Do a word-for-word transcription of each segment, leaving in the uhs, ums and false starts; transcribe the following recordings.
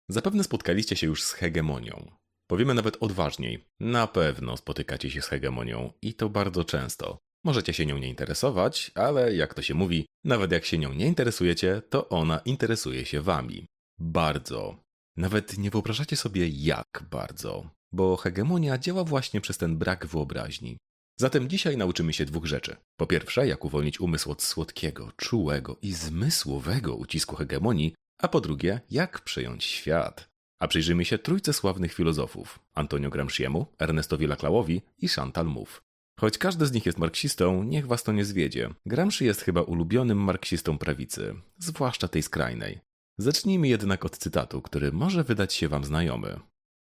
Zapewne spotkaliście się już z hegemonią. Powiemy nawet odważniej. Na pewno spotykacie się z hegemonią i to bardzo często. Możecie się nią nie interesować, ale jak to się mówi, nawet jak się nią nie interesujecie, to ona interesuje się wami. Bardzo. Nawet nie wyobrażacie sobie jak bardzo, bo hegemonia działa właśnie przez ten brak wyobraźni. Zatem dzisiaj nauczymy się dwóch rzeczy. Po pierwsze, jak uwolnić umysł od słodkiego, czułego i zmysłowego ucisku hegemonii, a po drugie, jak przejąć świat. A przyjrzyjmy się trójce sławnych filozofów: Antonio Gramsciemu, Ernestowi Laclauowi i Chantal Mouffe. Choć każdy z nich jest marksistą, niech was to nie zwiedzie. Gramsci jest chyba ulubionym marksistą prawicy, zwłaszcza tej skrajnej. Zacznijmy jednak od cytatu, który może wydać się wam znajomy.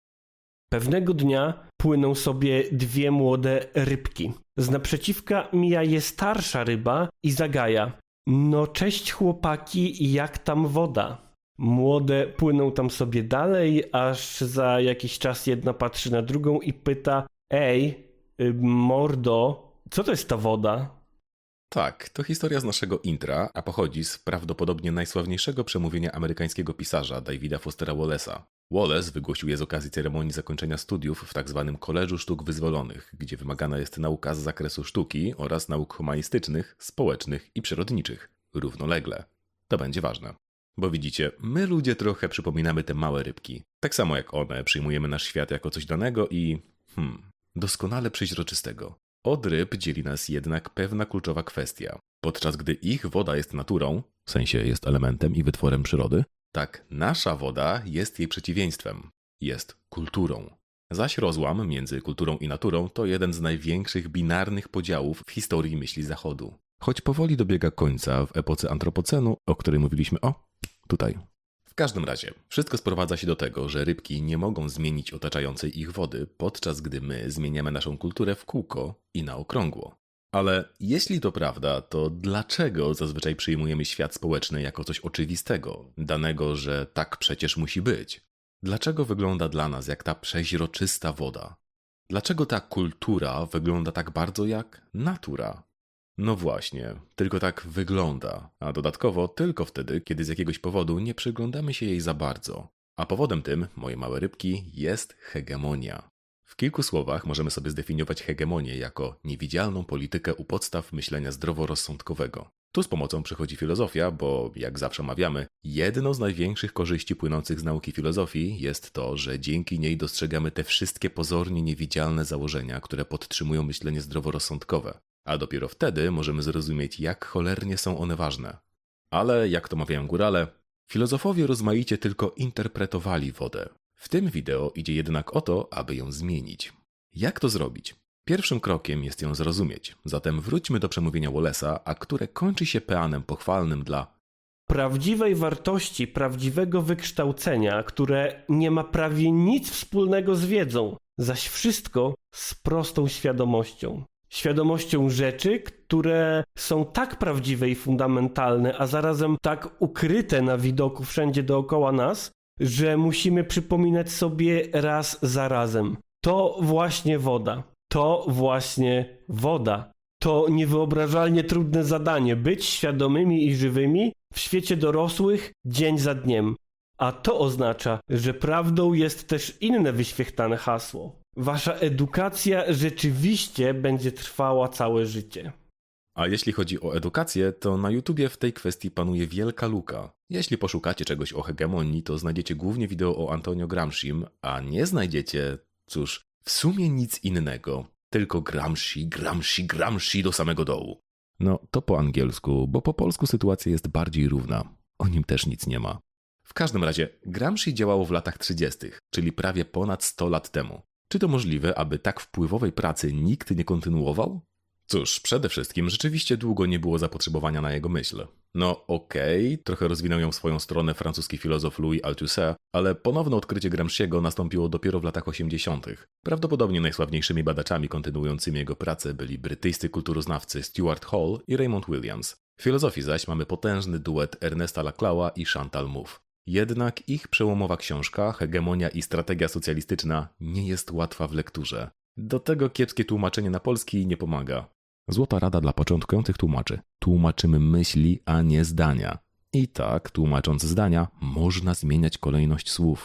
Pewnego dnia płyną sobie dwie młode rybki. Z naprzeciwka mija je starsza ryba i zagaja: no cześć chłopaki, jak tam woda? Młode płyną tam sobie dalej, aż za jakiś czas jedna patrzy na drugą i pyta: ej, y, mordo, co to jest ta woda? Tak, to historia z naszego intra, a pochodzi z prawdopodobnie najsławniejszego przemówienia amerykańskiego pisarza Davida Fostera Wallace'a. Wallace wygłosił je z okazji ceremonii zakończenia studiów w tzw. Koleżu Sztuk Wyzwolonych, gdzie wymagana jest nauka z zakresu sztuki oraz nauk humanistycznych, społecznych i przyrodniczych, równolegle. To będzie ważne. Bo widzicie, my ludzie trochę przypominamy te małe rybki. Tak samo jak one, przyjmujemy nasz świat jako coś danego i... hmm, doskonale przeźroczystego. Od ryb dzieli nas jednak pewna kluczowa kwestia. Podczas gdy ich woda jest naturą, w sensie jest elementem i wytworem przyrody, tak nasza woda jest jej przeciwieństwem. Jest kulturą. Zaś rozłam między kulturą i naturą to jeden z największych binarnych podziałów w historii myśli Zachodu. Choć powoli dobiega końca w epoce antropocenu, o której mówiliśmy o tutaj. W każdym razie, wszystko sprowadza się do tego, że rybki nie mogą zmienić otaczającej ich wody, podczas gdy my zmieniamy naszą kulturę w kółko i na okrągło. Ale jeśli to prawda, to dlaczego zazwyczaj przyjmujemy świat społeczny jako coś oczywistego, danego, że tak przecież musi być? Dlaczego wygląda dla nas jak ta przeźroczysta woda? Dlaczego ta kultura wygląda tak bardzo jak natura? No właśnie, tylko tak wygląda, a dodatkowo tylko wtedy, kiedy z jakiegoś powodu nie przyglądamy się jej za bardzo. A powodem tym, moje małe rybki, jest hegemonia. W kilku słowach możemy sobie zdefiniować hegemonię jako niewidzialną politykę u podstaw myślenia zdroworozsądkowego. Tu z pomocą przychodzi filozofia, bo jak zawsze mawiamy, jedną z największych korzyści płynących z nauki filozofii jest to, że dzięki niej dostrzegamy te wszystkie pozornie niewidzialne założenia, które podtrzymują myślenie zdroworozsądkowe. A dopiero wtedy możemy zrozumieć, jak cholernie są one ważne. Ale, jak to mawiają górale, filozofowie rozmaicie tylko interpretowali wodę. W tym wideo idzie jednak o to, aby ją zmienić. Jak to zrobić? Pierwszym krokiem jest ją zrozumieć. Zatem wróćmy do przemówienia Wallace'a, a które kończy się peanem pochwalnym dla prawdziwej wartości, prawdziwego wykształcenia, które nie ma prawie nic wspólnego z wiedzą, zaś wszystko z prostą świadomością. Świadomością rzeczy, które są tak prawdziwe i fundamentalne, a zarazem tak ukryte na widoku wszędzie dookoła nas, że musimy przypominać sobie raz za razem. To właśnie woda. To właśnie woda. To niewyobrażalnie trudne zadanie, być świadomymi i żywymi w świecie dorosłych dzień za dniem. A to oznacza, że prawdą jest też inne wyświechtane hasło. Wasza edukacja rzeczywiście będzie trwała całe życie. A jeśli chodzi o edukację, to na YouTubie w tej kwestii panuje wielka luka. Jeśli poszukacie czegoś o hegemonii, to znajdziecie głównie wideo o Antonio Gramscim, a nie znajdziecie, cóż, w sumie nic innego. Tylko Gramsci, Gramsci, Gramsci do samego dołu. No, to po angielsku, bo po polsku sytuacja jest bardziej równa. O nim też nic nie ma. W każdym razie, Gramsci działało w latach trzydziestych, czyli prawie ponad sto lat temu. Czy to możliwe, aby tak wpływowej pracy nikt nie kontynuował? Cóż, przede wszystkim rzeczywiście długo nie było zapotrzebowania na jego myśl. No okej, okay, trochę rozwinął ją w swoją stronę francuski filozof Louis Althusser, ale ponowne odkrycie Gramsciego nastąpiło dopiero w latach osiemdziesiątych. Prawdopodobnie najsławniejszymi badaczami kontynuującymi jego pracę byli brytyjscy kulturoznawcy Stuart Hall i Raymond Williams. W filozofii zaś mamy potężny duet Ernesta Laclau'a i Chantal Mouffe. Jednak ich przełomowa książka, Hegemonia i strategia socjalistyczna, nie jest łatwa w lekturze. Do tego kiepskie tłumaczenie na polski nie pomaga. Złota rada dla początkujących tłumaczy. Tłumaczymy myśli, a nie zdania. I tak, tłumacząc zdania, można zmieniać kolejność słów.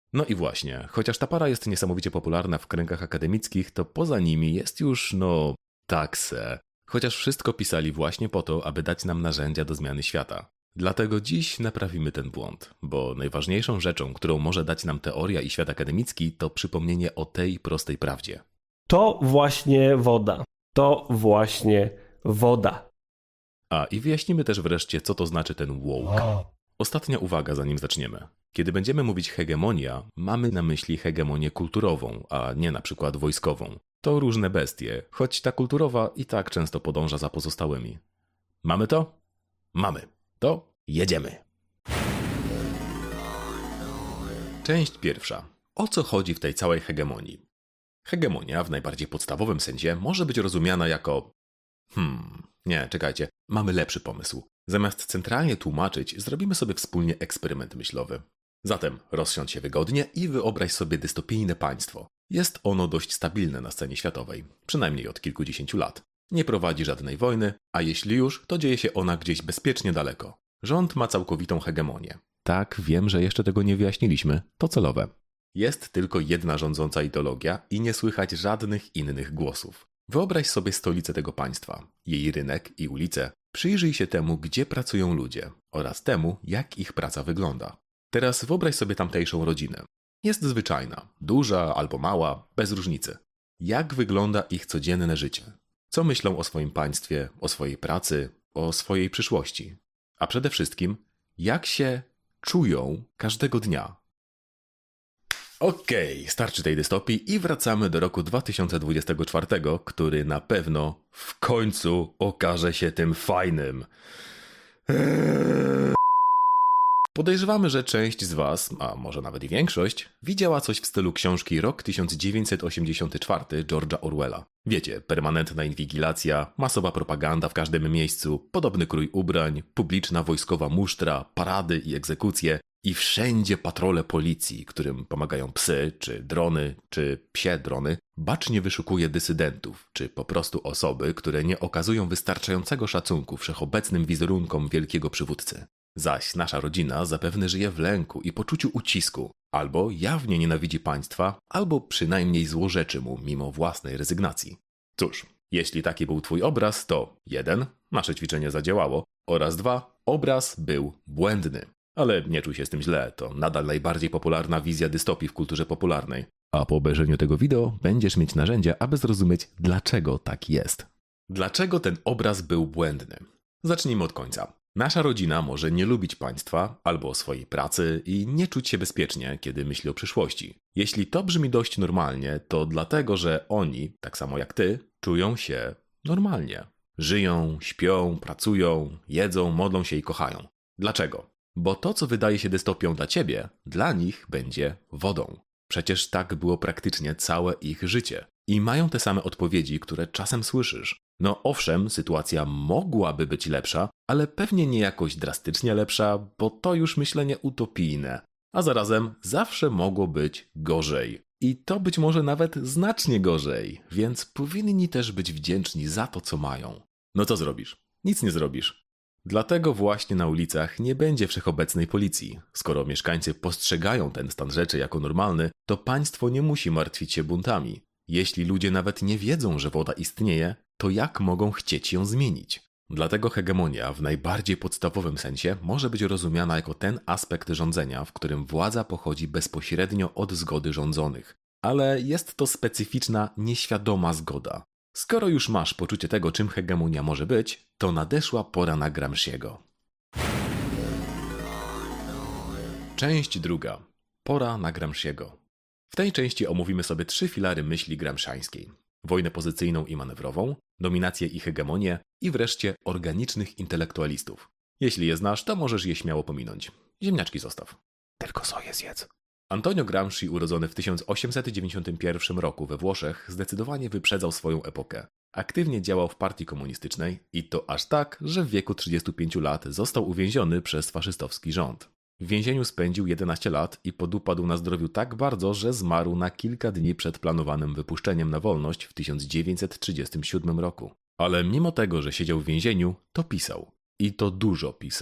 No i właśnie, chociaż ta para jest niesamowicie popularna w kręgach akademickich, to poza nimi jest już, no, tak se. Chociaż wszystko pisali właśnie po to, aby dać nam narzędzia do zmiany świata. Dlatego dziś naprawimy ten błąd, bo najważniejszą rzeczą, którą może dać nam teoria i świat akademicki, to przypomnienie o tej prostej prawdzie. To właśnie woda. To właśnie woda. A i wyjaśnimy też wreszcie, co to znaczy ten woke. Ostatnia uwaga, zanim zaczniemy. Kiedy będziemy mówić hegemonia, mamy na myśli hegemonię kulturową, a nie na przykład wojskową. To różne bestie, choć ta kulturowa i tak często podąża za pozostałymi. Mamy to? Mamy. To jedziemy. Część pierwsza. O co chodzi w tej całej hegemonii? Hegemonia w najbardziej podstawowym sensie może być rozumiana jako... Hmm, nie, czekajcie, mamy lepszy pomysł. Zamiast centralnie tłumaczyć, zrobimy sobie wspólnie eksperyment myślowy. Zatem rozsiądź się wygodnie i wyobraź sobie dystopijne państwo. Jest ono dość stabilne na scenie światowej, przynajmniej od kilkudziesięciu lat. Nie prowadzi żadnej wojny, a jeśli już, to dzieje się ona gdzieś bezpiecznie daleko. Rząd ma całkowitą hegemonię. Tak, wiem, że jeszcze tego nie wyjaśniliśmy, to celowe. Jest tylko jedna rządząca ideologia i nie słychać żadnych innych głosów. Wyobraź sobie stolicę tego państwa, jej rynek i ulice. Przyjrzyj się temu, gdzie pracują ludzie oraz temu, jak ich praca wygląda. Teraz wyobraź sobie tamtejszą rodzinę. Jest zwyczajna, duża albo mała, bez różnicy. Jak wygląda ich codzienne życie? Co myślą o swoim państwie, o swojej pracy, o swojej przyszłości? A przede wszystkim, jak się czują każdego dnia? Okej, starczy tej dystopii i wracamy do roku dwa tysiące dwudziestego czwartego, który na pewno w końcu okaże się tym fajnym. Eee... Podejrzewamy, że część z was, a może nawet i większość, widziała coś w stylu książki Rok tysiąc dziewięćset osiemdziesiąty czwarty George'a Orwella. Wiecie, permanentna inwigilacja, masowa propaganda w każdym miejscu, podobny krój ubrań, publiczna wojskowa musztra, parady i egzekucje i wszędzie patrole policji, którym pomagają psy, czy drony, czy psie drony, bacznie wyszukuje dysydentów, czy po prostu osoby, które nie okazują wystarczającego szacunku wszechobecnym wizerunkom wielkiego przywódcy. Zaś nasza rodzina zapewne żyje w lęku i poczuciu ucisku, albo jawnie nienawidzi państwa, albo przynajmniej złorzeczy mu mimo własnej rezygnacji. Cóż, jeśli taki był twój obraz, to jeden, nasze ćwiczenie zadziałało, oraz dwa, obraz był błędny. Ale nie czuj się z tym źle, to nadal najbardziej popularna wizja dystopii w kulturze popularnej. A po obejrzeniu tego wideo będziesz mieć narzędzia, aby zrozumieć, dlaczego tak jest. Dlaczego ten obraz był błędny? Zacznijmy od końca. Nasza rodzina może nie lubić państwa albo swojej pracy i nie czuć się bezpiecznie, kiedy myśli o przyszłości. Jeśli to brzmi dość normalnie, to dlatego, że oni, tak samo jak ty, czują się normalnie. Żyją, śpią, pracują, jedzą, modlą się i kochają. Dlaczego? Bo to, co wydaje się dystopią dla ciebie, dla nich będzie wodą. Przecież tak było praktycznie całe ich życie. I mają te same odpowiedzi, które czasem słyszysz. No owszem, sytuacja mogłaby być lepsza, ale pewnie nie jakoś drastycznie lepsza, bo to już myślenie utopijne. A zarazem zawsze mogło być gorzej. I to być może nawet znacznie gorzej, więc powinni też być wdzięczni za to, co mają. No co zrobisz? Nic nie zrobisz. Dlatego właśnie na ulicach nie będzie wszechobecnej policji. Skoro mieszkańcy postrzegają ten stan rzeczy jako normalny, to państwo nie musi martwić się buntami. Jeśli ludzie nawet nie wiedzą, że woda istnieje, to jak mogą chcieć ją zmienić? Dlatego hegemonia w najbardziej podstawowym sensie może być rozumiana jako ten aspekt rządzenia, w którym władza pochodzi bezpośrednio od zgody rządzonych. Ale jest to specyficzna, nieświadoma zgoda. Skoro już masz poczucie tego, czym hegemonia może być, to nadeszła pora na Gramsciego. Część druga. Pora na Gramsciego. W tej części omówimy sobie trzy filary myśli gramsciańskiej. Wojnę pozycyjną i manewrową, dominację i hegemonię i wreszcie organicznych intelektualistów. Jeśli je znasz, to możesz je śmiało pominąć. Ziemniaczki zostaw. Tylko soję zjedz. Antonio Gramsci, urodzony w tysiąc osiemset dziewięćdziesiątym pierwszym roku we Włoszech, zdecydowanie wyprzedzał swoją epokę. Aktywnie działał w partii komunistycznej i to aż tak, że w wieku trzydziestu pięciu lat został uwięziony przez faszystowski rząd. W więzieniu spędził jedenaście lat i podupadł na zdrowiu tak bardzo, że zmarł na kilka dni przed planowanym wypuszczeniem na wolność w tysiąc dziewięćset trzydziestym siódmym roku. Ale mimo tego, że siedział w więzieniu, to pisał. I to dużo pisał.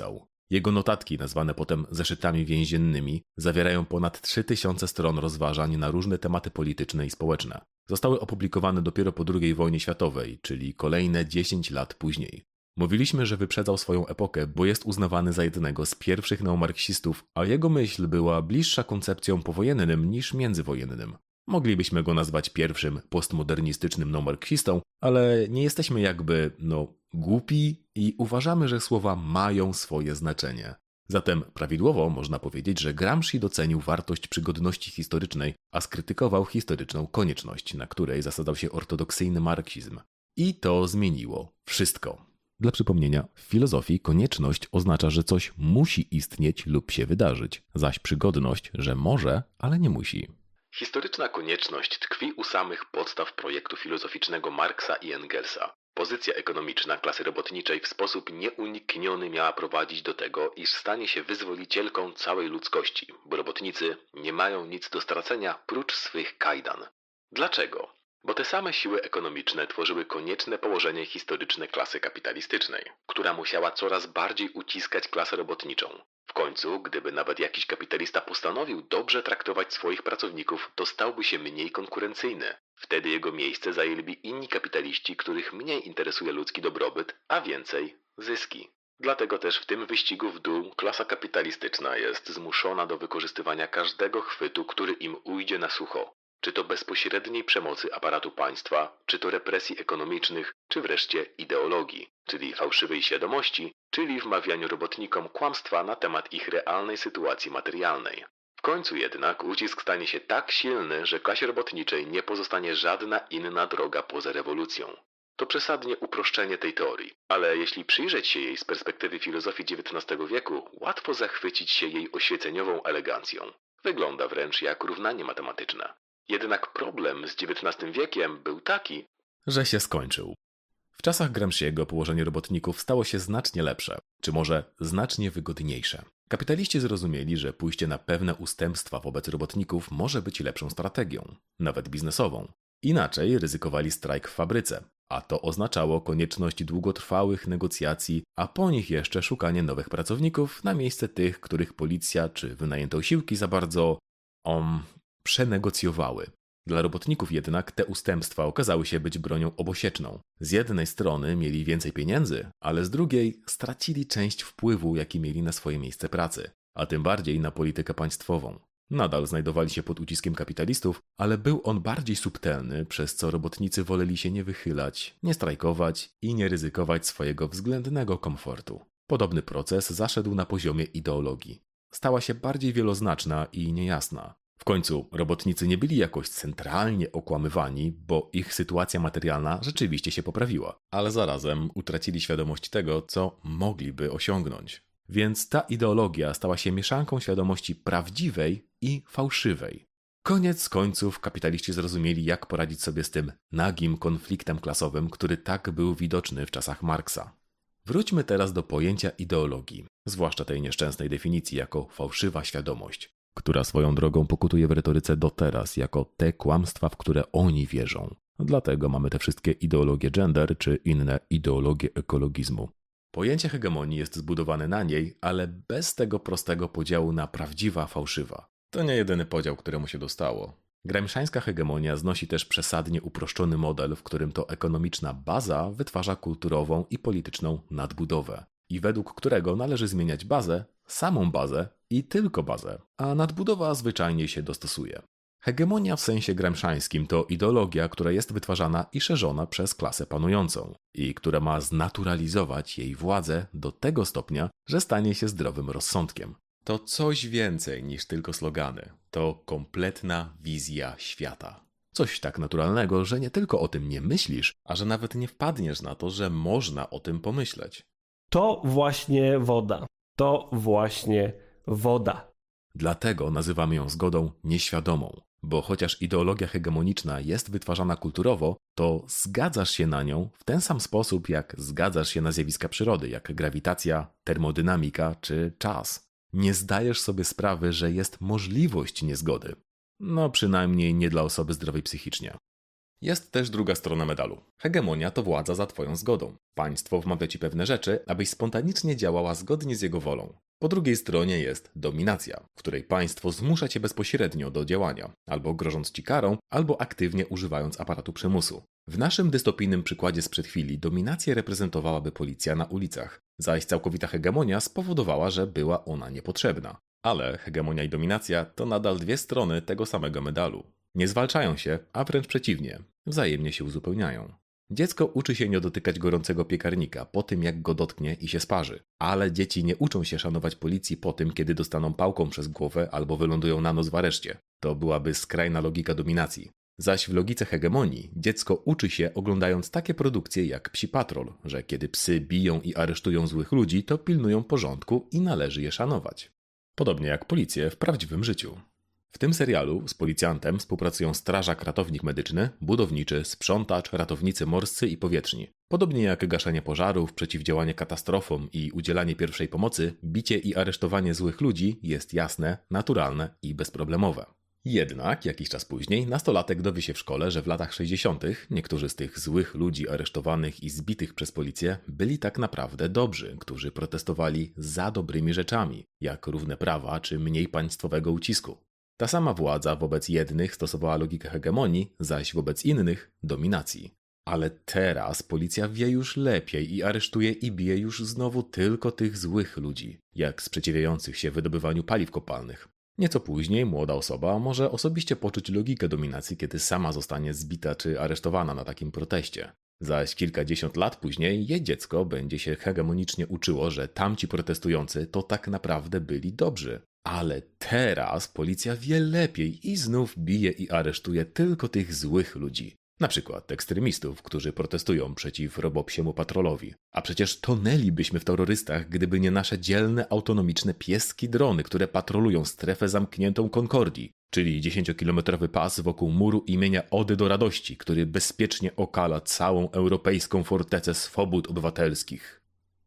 Jego notatki, nazwane potem zeszytami więziennymi, zawierają ponad trzy tysiące stron rozważań na różne tematy polityczne i społeczne. Zostały opublikowane dopiero po drugiej wojnie światowej, czyli kolejne dziesięć lat później. Mówiliśmy, że wyprzedzał swoją epokę, bo jest uznawany za jednego z pierwszych neomarksistów, a jego myśl była bliższa koncepcjom powojennym niż międzywojennym. Moglibyśmy go nazwać pierwszym postmodernistycznym neomarksistą, ale nie jesteśmy jakby, no, głupi i uważamy, że słowa mają swoje znaczenie. Zatem prawidłowo można powiedzieć, że Gramsci docenił wartość przygodności historycznej, a skrytykował historyczną konieczność, na której zasadzał się ortodoksyjny marksizm. I to zmieniło wszystko. Dla przypomnienia, w filozofii konieczność oznacza, że coś musi istnieć lub się wydarzyć, zaś przygodność, że może, ale nie musi. Historyczna konieczność tkwi u samych podstaw projektu filozoficznego Marksa i Engelsa. Pozycja ekonomiczna klasy robotniczej w sposób nieunikniony miała prowadzić do tego, iż stanie się wyzwolicielką całej ludzkości, bo robotnicy nie mają nic do stracenia prócz swych kajdan. Dlaczego? Bo te same siły ekonomiczne tworzyły konieczne położenie historyczne klasy kapitalistycznej, która musiała coraz bardziej uciskać klasę robotniczą. W końcu, gdyby nawet jakiś kapitalista postanowił dobrze traktować swoich pracowników, to stałby się mniej konkurencyjny. Wtedy jego miejsce zajęliby inni kapitaliści, których mniej interesuje ludzki dobrobyt, a więcej zyski. Dlatego też w tym wyścigu w dół klasa kapitalistyczna jest zmuszona do wykorzystywania każdego chwytu, który im ujdzie na sucho. Czy to bezpośredniej przemocy aparatu państwa, czy to represji ekonomicznych, czy wreszcie ideologii, czyli fałszywej świadomości, czyli wmawianiu robotnikom kłamstwa na temat ich realnej sytuacji materialnej. W końcu jednak ucisk stanie się tak silny, że klasie robotniczej nie pozostanie żadna inna droga poza rewolucją. To przesadnie uproszczenie tej teorii, ale jeśli przyjrzeć się jej z perspektywy filozofii dziewiętnastego wieku, łatwo zachwycić się jej oświeceniową elegancją. Wygląda wręcz jak równanie matematyczne. Jednak problem z dziewiętnastym wiekiem był taki, że się skończył. W czasach Gramsciego położenie robotników stało się znacznie lepsze, czy może znacznie wygodniejsze. Kapitaliści zrozumieli, że pójście na pewne ustępstwa wobec robotników może być lepszą strategią, nawet biznesową. Inaczej ryzykowali strajk w fabryce, a to oznaczało konieczność długotrwałych negocjacji, a po nich jeszcze szukanie nowych pracowników na miejsce tych, których policja czy wynajęte osiłki za bardzo um, przenegocjowały. Dla robotników jednak te ustępstwa okazały się być bronią obosieczną. Z jednej strony mieli więcej pieniędzy, ale z drugiej stracili część wpływu, jaki mieli na swoje miejsce pracy, a tym bardziej na politykę państwową. Nadal znajdowali się pod uciskiem kapitalistów, ale był on bardziej subtelny, przez co robotnicy woleli się nie wychylać, nie strajkować i nie ryzykować swojego względnego komfortu. Podobny proces zaszedł na poziomie ideologii. Stała się bardziej wieloznaczna i niejasna. W końcu robotnicy nie byli jakoś centralnie okłamywani, bo ich sytuacja materialna rzeczywiście się poprawiła, ale zarazem utracili świadomość tego, co mogliby osiągnąć. Więc ta ideologia stała się mieszanką świadomości prawdziwej i fałszywej. Koniec końców kapitaliści zrozumieli, jak poradzić sobie z tym nagim konfliktem klasowym, który tak był widoczny w czasach Marksa. Wróćmy teraz do pojęcia ideologii, zwłaszcza tej nieszczęsnej definicji jako fałszywa świadomość, która swoją drogą pokutuje w retoryce do teraz jako te kłamstwa, w które oni wierzą. Dlatego mamy te wszystkie ideologie gender czy inne ideologie ekologizmu. Pojęcie hegemonii jest zbudowane na niej, ale bez tego prostego podziału na prawdziwa, fałszywa. To nie jedyny podział, któremu się dostało. Gramsciańska hegemonia znosi też przesadnie uproszczony model, w którym to ekonomiczna baza wytwarza kulturową i polityczną nadbudowę i według którego należy zmieniać bazę, samą bazę i tylko bazę, a nadbudowa zwyczajnie się dostosuje. Hegemonia w sensie gramsciańskim to ideologia, która jest wytwarzana i szerzona przez klasę panującą i która ma znaturalizować jej władzę do tego stopnia, że stanie się zdrowym rozsądkiem. To coś więcej niż tylko slogany. To kompletna wizja świata. Coś tak naturalnego, że nie tylko o tym nie myślisz, a że nawet nie wpadniesz na to, że można o tym pomyśleć. To właśnie woda. To właśnie woda. Dlatego nazywamy ją zgodą nieświadomą, bo chociaż ideologia hegemoniczna jest wytwarzana kulturowo, to zgadzasz się na nią w ten sam sposób, jak zgadzasz się na zjawiska przyrody, jak grawitacja, termodynamika czy czas. Nie zdajesz sobie sprawy, że jest możliwość niezgody. No przynajmniej nie dla osoby zdrowej psychicznie. Jest też druga strona medalu. Hegemonia to władza za twoją zgodą. Państwo wmawia ci pewne rzeczy, abyś spontanicznie działała zgodnie z jego wolą. Po drugiej stronie jest dominacja, w której państwo zmusza cię bezpośrednio do działania, albo grożąc ci karą, albo aktywnie używając aparatu przymusu. W naszym dystopijnym przykładzie sprzed chwili dominację reprezentowałaby policja na ulicach, zaś całkowita hegemonia spowodowała, że była ona niepotrzebna. Ale hegemonia i dominacja to nadal dwie strony tego samego medalu. Nie zwalczają się, a wręcz przeciwnie, wzajemnie się uzupełniają. Dziecko uczy się nie dotykać gorącego piekarnika po tym, jak go dotknie i się sparzy. Ale dzieci nie uczą się szanować policji po tym, kiedy dostaną pałką przez głowę albo wylądują na noc w areszcie. To byłaby skrajna logika dominacji. Zaś w logice hegemonii dziecko uczy się oglądając takie produkcje jak Psi Patrol, że kiedy psy biją i aresztują złych ludzi, to pilnują porządku i należy je szanować. Podobnie jak policję w prawdziwym życiu. W tym serialu z policjantem współpracują strażak, ratownik medyczny, budowniczy, sprzątacz, ratownicy morscy i powietrzni. Podobnie jak gaszenie pożarów, przeciwdziałanie katastrofom i udzielanie pierwszej pomocy, bicie i aresztowanie złych ludzi jest jasne, naturalne i bezproblemowe. Jednak jakiś czas później nastolatek dowie się w szkole, że w latach sześćdziesiątych niektórzy z tych złych ludzi aresztowanych i zbitych przez policję byli tak naprawdę dobrzy, którzy protestowali za dobrymi rzeczami, jak równe prawa czy mniej państwowego ucisku. Ta sama władza wobec jednych stosowała logikę hegemonii, zaś wobec innych dominacji. Ale teraz policja wie już lepiej i aresztuje i bije już znowu tylko tych złych ludzi, jak sprzeciwiających się wydobywaniu paliw kopalnych. Nieco później młoda osoba może osobiście poczuć logikę dominacji, kiedy sama zostanie zbita czy aresztowana na takim proteście. Zaś kilkadziesiąt lat później jej dziecko będzie się hegemonicznie uczyło, że tamci protestujący to tak naprawdę byli dobrzy. Ale teraz policja wie lepiej i znów bije i aresztuje tylko tych złych ludzi. Na przykład ekstremistów, którzy protestują przeciw robopsiemu patrolowi. A przecież tonęlibyśmy w terrorystach, gdyby nie nasze dzielne, autonomiczne pieski drony, które patrolują strefę zamkniętą Concordii, czyli dziesięciokilometrowy pas wokół muru imienia Ody do Radości, który bezpiecznie okala całą europejską fortecę swobód obywatelskich.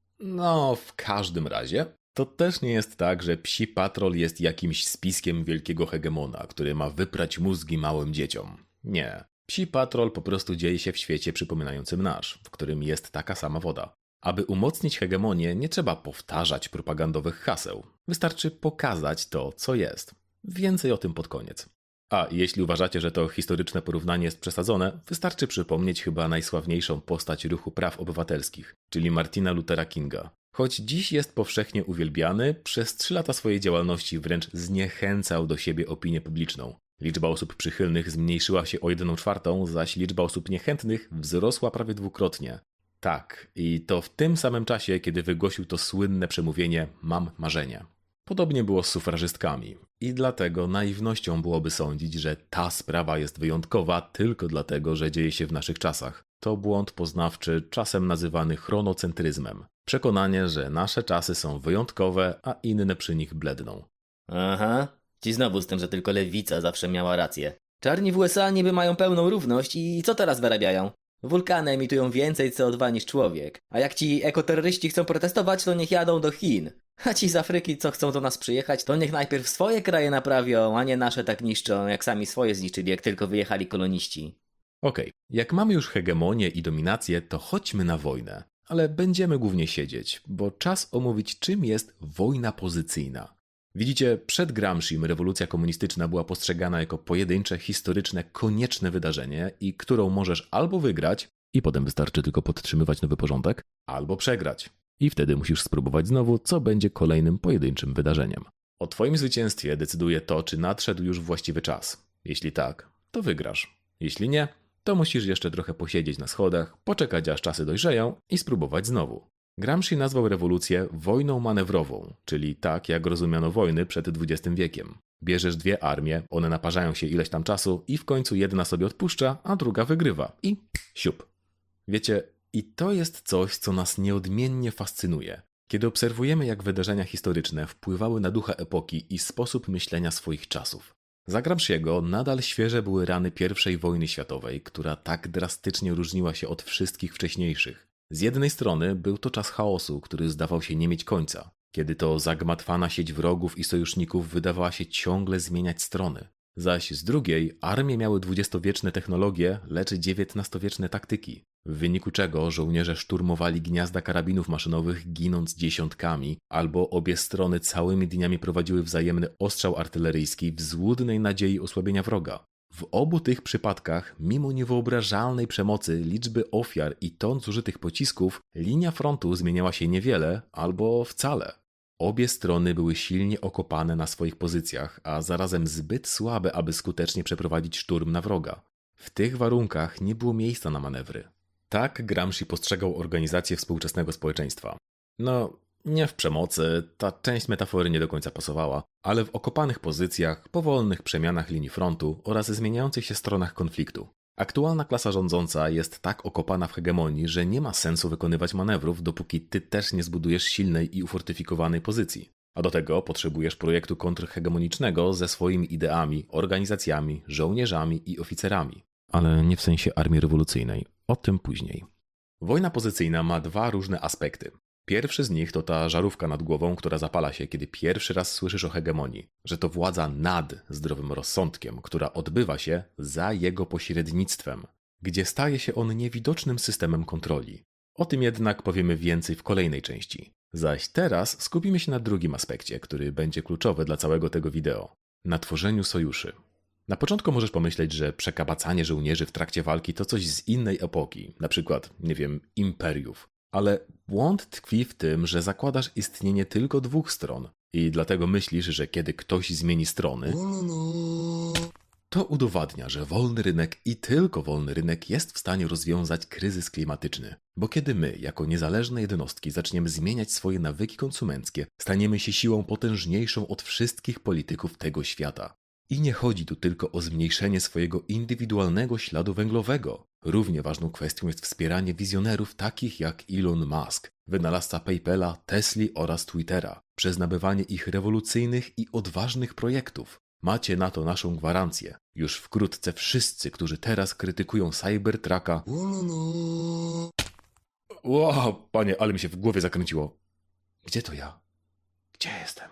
No, w każdym razie, to też nie jest tak, że Psi Patrol jest jakimś spiskiem wielkiego hegemona, który ma wyprać mózgi małym dzieciom. Nie. Psi Patrol po prostu dzieje się w świecie przypominającym nasz, w którym jest taka sama woda. Aby umocnić hegemonię, nie trzeba powtarzać propagandowych haseł. Wystarczy pokazać to, co jest. Więcej o tym pod koniec. A jeśli uważacie, że to historyczne porównanie jest przesadzone, wystarczy przypomnieć chyba najsławniejszą postać ruchu praw obywatelskich, czyli Martina Luthera Kinga. Choć dziś jest powszechnie uwielbiany, przez trzy lata swojej działalności wręcz zniechęcał do siebie opinię publiczną. Liczba osób przychylnych zmniejszyła się o jedną czwartą, zaś liczba osób niechętnych wzrosła prawie dwukrotnie. Tak, i to w tym samym czasie, kiedy wygłosił to słynne przemówienie „Mam marzenia”. Podobnie było z sufrażystkami i dlatego naiwnością byłoby sądzić, że ta sprawa jest wyjątkowa tylko dlatego, że dzieje się w naszych czasach. To błąd poznawczy, czasem nazywany chronocentryzmem. Przekonanie, że nasze czasy są wyjątkowe, a inne przy nich bledną. Aha, ci znowu z tym, że tylko lewica zawsze miała rację. Czarni w U S A niby mają pełną równość i co teraz wyrabiają? Wulkany emitują więcej C O dwa niż człowiek. A jak ci ekoterroryści chcą protestować, to niech jadą do Chin. A ci z Afryki, co chcą do nas przyjechać, to niech najpierw swoje kraje naprawią, a nie nasze tak niszczą, jak sami swoje zniszczyli, jak tylko wyjechali koloniści. Okej, okay. Jak mamy już hegemonię i dominację, to chodźmy na wojnę. Ale będziemy głównie siedzieć, bo czas omówić, czym jest wojna pozycyjna. Widzicie, przed Gramsci'm rewolucja komunistyczna była postrzegana jako pojedyncze, historyczne, konieczne wydarzenie i którą możesz albo wygrać i potem wystarczy tylko podtrzymywać nowy porządek, albo przegrać. I wtedy musisz spróbować znowu, co będzie kolejnym pojedynczym wydarzeniem. O twoim zwycięstwie decyduje to, czy nadszedł już właściwy czas. Jeśli tak, to wygrasz. Jeśli nie, to musisz jeszcze trochę posiedzieć na schodach, poczekać aż czasy dojrzeją i spróbować znowu. Gramsci nazwał rewolucję wojną manewrową, czyli tak jak rozumiano wojny przed dwudziestym wiekiem. Bierzesz dwie armie, one naparzają się ileś tam czasu i w końcu jedna sobie odpuszcza, a druga wygrywa. I siup. Wiecie, i to jest coś, co nas nieodmiennie fascynuje. Kiedy obserwujemy, jak wydarzenia historyczne wpływały na ducha epoki i sposób myślenia swoich czasów. Za Gramsciego nadal świeże były rany pierwszej wojny światowej, która tak drastycznie różniła się od wszystkich wcześniejszych. Z jednej strony był to czas chaosu, który zdawał się nie mieć końca, kiedy to zagmatwana sieć wrogów i sojuszników wydawała się ciągle zmieniać strony. zaś z drugiej armie miały dwudziestowieczne technologie, lecz dziewiętnastowieczne taktyki, w wyniku czego żołnierze szturmowali gniazda karabinów maszynowych ginąc dziesiątkami, albo obie strony całymi dniami prowadziły wzajemny ostrzał artyleryjski w złudnej nadziei osłabienia wroga. W obu tych przypadkach, mimo niewyobrażalnej przemocy, liczby ofiar i ton zużytych pocisków, linia frontu zmieniała się niewiele albo wcale. Obie strony były silnie okopane na swoich pozycjach, a zarazem zbyt słabe, aby skutecznie przeprowadzić szturm na wroga. W tych warunkach nie było miejsca na manewry. Tak Gramsci postrzegał organizację współczesnego społeczeństwa. No, nie w przemocy, ta część metafory nie do końca pasowała, ale w okopanych pozycjach, powolnych przemianach linii frontu oraz zmieniających się stronach konfliktu. Aktualna klasa rządząca jest tak okopana w hegemonii, że nie ma sensu wykonywać manewrów, dopóki ty też nie zbudujesz silnej i ufortyfikowanej pozycji. A do tego potrzebujesz projektu kontrhegemonicznego ze swoimi ideami, organizacjami, żołnierzami i oficerami. Ale nie w sensie armii rewolucyjnej. O tym później. Wojna pozycyjna ma dwa różne aspekty. Pierwszy z nich to ta żarówka nad głową, która zapala się, kiedy pierwszy raz słyszysz o hegemonii, że to władza nad zdrowym rozsądkiem, która odbywa się za jego pośrednictwem, gdzie staje się on niewidocznym systemem kontroli. O tym jednak powiemy więcej w kolejnej części. Zaś teraz skupimy się na drugim aspekcie, który będzie kluczowy dla całego tego wideo. Na tworzeniu sojuszy. Na początku możesz pomyśleć, że przekabacanie żołnierzy w trakcie walki to coś z innej epoki, na przykład, nie wiem, imperiów. Ale błąd tkwi w tym, że zakładasz istnienie tylko dwóch stron i dlatego myślisz, że kiedy ktoś zmieni strony, to udowadnia, że wolny rynek i tylko wolny rynek jest w stanie rozwiązać kryzys klimatyczny. Bo kiedy my, jako niezależne jednostki, zaczniemy zmieniać swoje nawyki konsumenckie, staniemy się siłą potężniejszą od wszystkich polityków tego świata. I nie chodzi tu tylko o zmniejszenie swojego indywidualnego śladu węglowego. Równie ważną kwestią jest wspieranie wizjonerów takich jak Elon Musk, wynalazca PayPala, Tesli oraz Twittera, przez nabywanie ich rewolucyjnych i odważnych projektów. Macie na to naszą gwarancję. Już wkrótce wszyscy, którzy teraz krytykują Cybertrucka... Wow, panie, ale mi się w głowie zakręciło. Gdzie to ja? Gdzie jestem?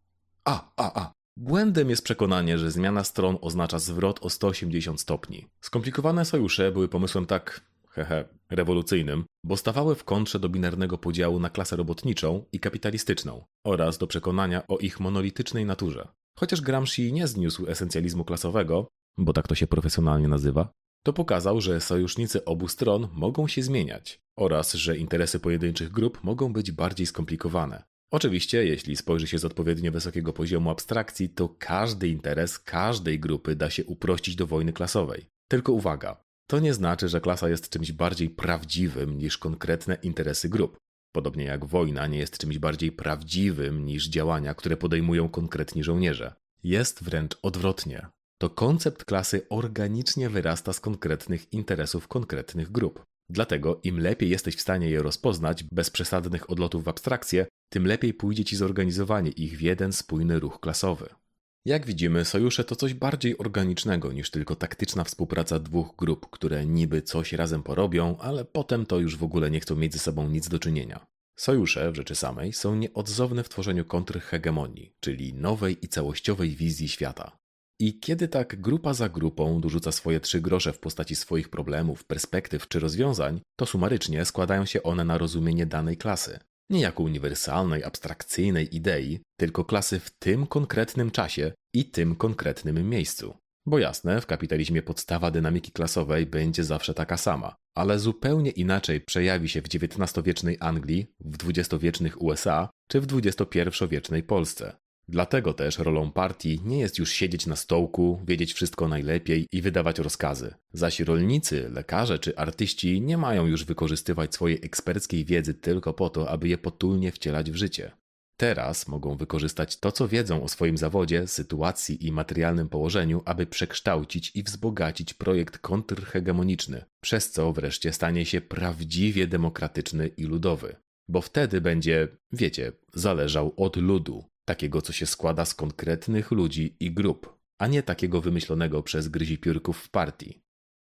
A, a, a. Błędem jest przekonanie, że zmiana stron oznacza zwrot o sto osiemdziesiąt stopni. Skomplikowane sojusze były pomysłem tak, hehe, rewolucyjnym, bo stawały w kontrze do binarnego podziału na klasę robotniczą i kapitalistyczną oraz do przekonania o ich monolitycznej naturze. Chociaż Gramsci nie zniósł esencjalizmu klasowego, bo tak to się profesjonalnie nazywa, to pokazał, że sojusznicy obu stron mogą się zmieniać oraz że interesy pojedynczych grup mogą być bardziej skomplikowane. Oczywiście, jeśli spojrzy się z odpowiednio wysokiego poziomu abstrakcji, to każdy interes każdej grupy da się uprościć do wojny klasowej. Tylko uwaga, to nie znaczy, że klasa jest czymś bardziej prawdziwym niż konkretne interesy grup. Podobnie jak wojna nie jest czymś bardziej prawdziwym niż działania, które podejmują konkretni żołnierze. Jest wręcz odwrotnie. To koncept klasy organicznie wyrasta z konkretnych interesów konkretnych grup. Dlatego im lepiej jesteś w stanie je rozpoznać bez przesadnych odlotów w abstrakcję, tym lepiej pójdzie ci zorganizowanie ich w jeden spójny ruch klasowy. Jak widzimy, sojusze to coś bardziej organicznego niż tylko taktyczna współpraca dwóch grup, które niby coś razem porobią, ale potem to już w ogóle nie chcą mieć ze sobą nic do czynienia. Sojusze w rzeczy samej są nieodzowne w tworzeniu kontrhegemonii, czyli nowej i całościowej wizji świata. I kiedy tak grupa za grupą dorzuca swoje trzy grosze w postaci swoich problemów, perspektyw czy rozwiązań, to sumarycznie składają się one na rozumienie danej klasy. Nie jako uniwersalnej, abstrakcyjnej idei, tylko klasy w tym konkretnym czasie i tym konkretnym miejscu. Bo jasne, w kapitalizmie podstawa dynamiki klasowej będzie zawsze taka sama, ale zupełnie inaczej przejawi się w dziewiętnastowiecznej Anglii, w dwudziestowiecznych U S A czy w dwudziestopierwowiecznej Polsce. Dlatego też rolą partii nie jest już siedzieć na stołku, wiedzieć wszystko najlepiej i wydawać rozkazy. Zaś rolnicy, lekarze czy artyści nie mają już wykorzystywać swojej eksperckiej wiedzy tylko po to, aby je potulnie wcielać w życie. Teraz mogą wykorzystać to, co wiedzą o swoim zawodzie, sytuacji i materialnym położeniu, aby przekształcić i wzbogacić projekt kontrhegemoniczny, przez co wreszcie stanie się prawdziwie demokratyczny i ludowy. Bo wtedy będzie, wiecie, zależał od ludu. Takiego, co się składa z konkretnych ludzi i grup, a nie takiego wymyślonego przez gryzipiórków w partii.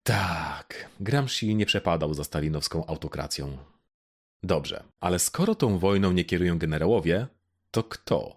Tak, Gramsci nie przepadał za stalinowską autokracją. Dobrze, ale skoro tą wojną nie kierują generałowie, to kto?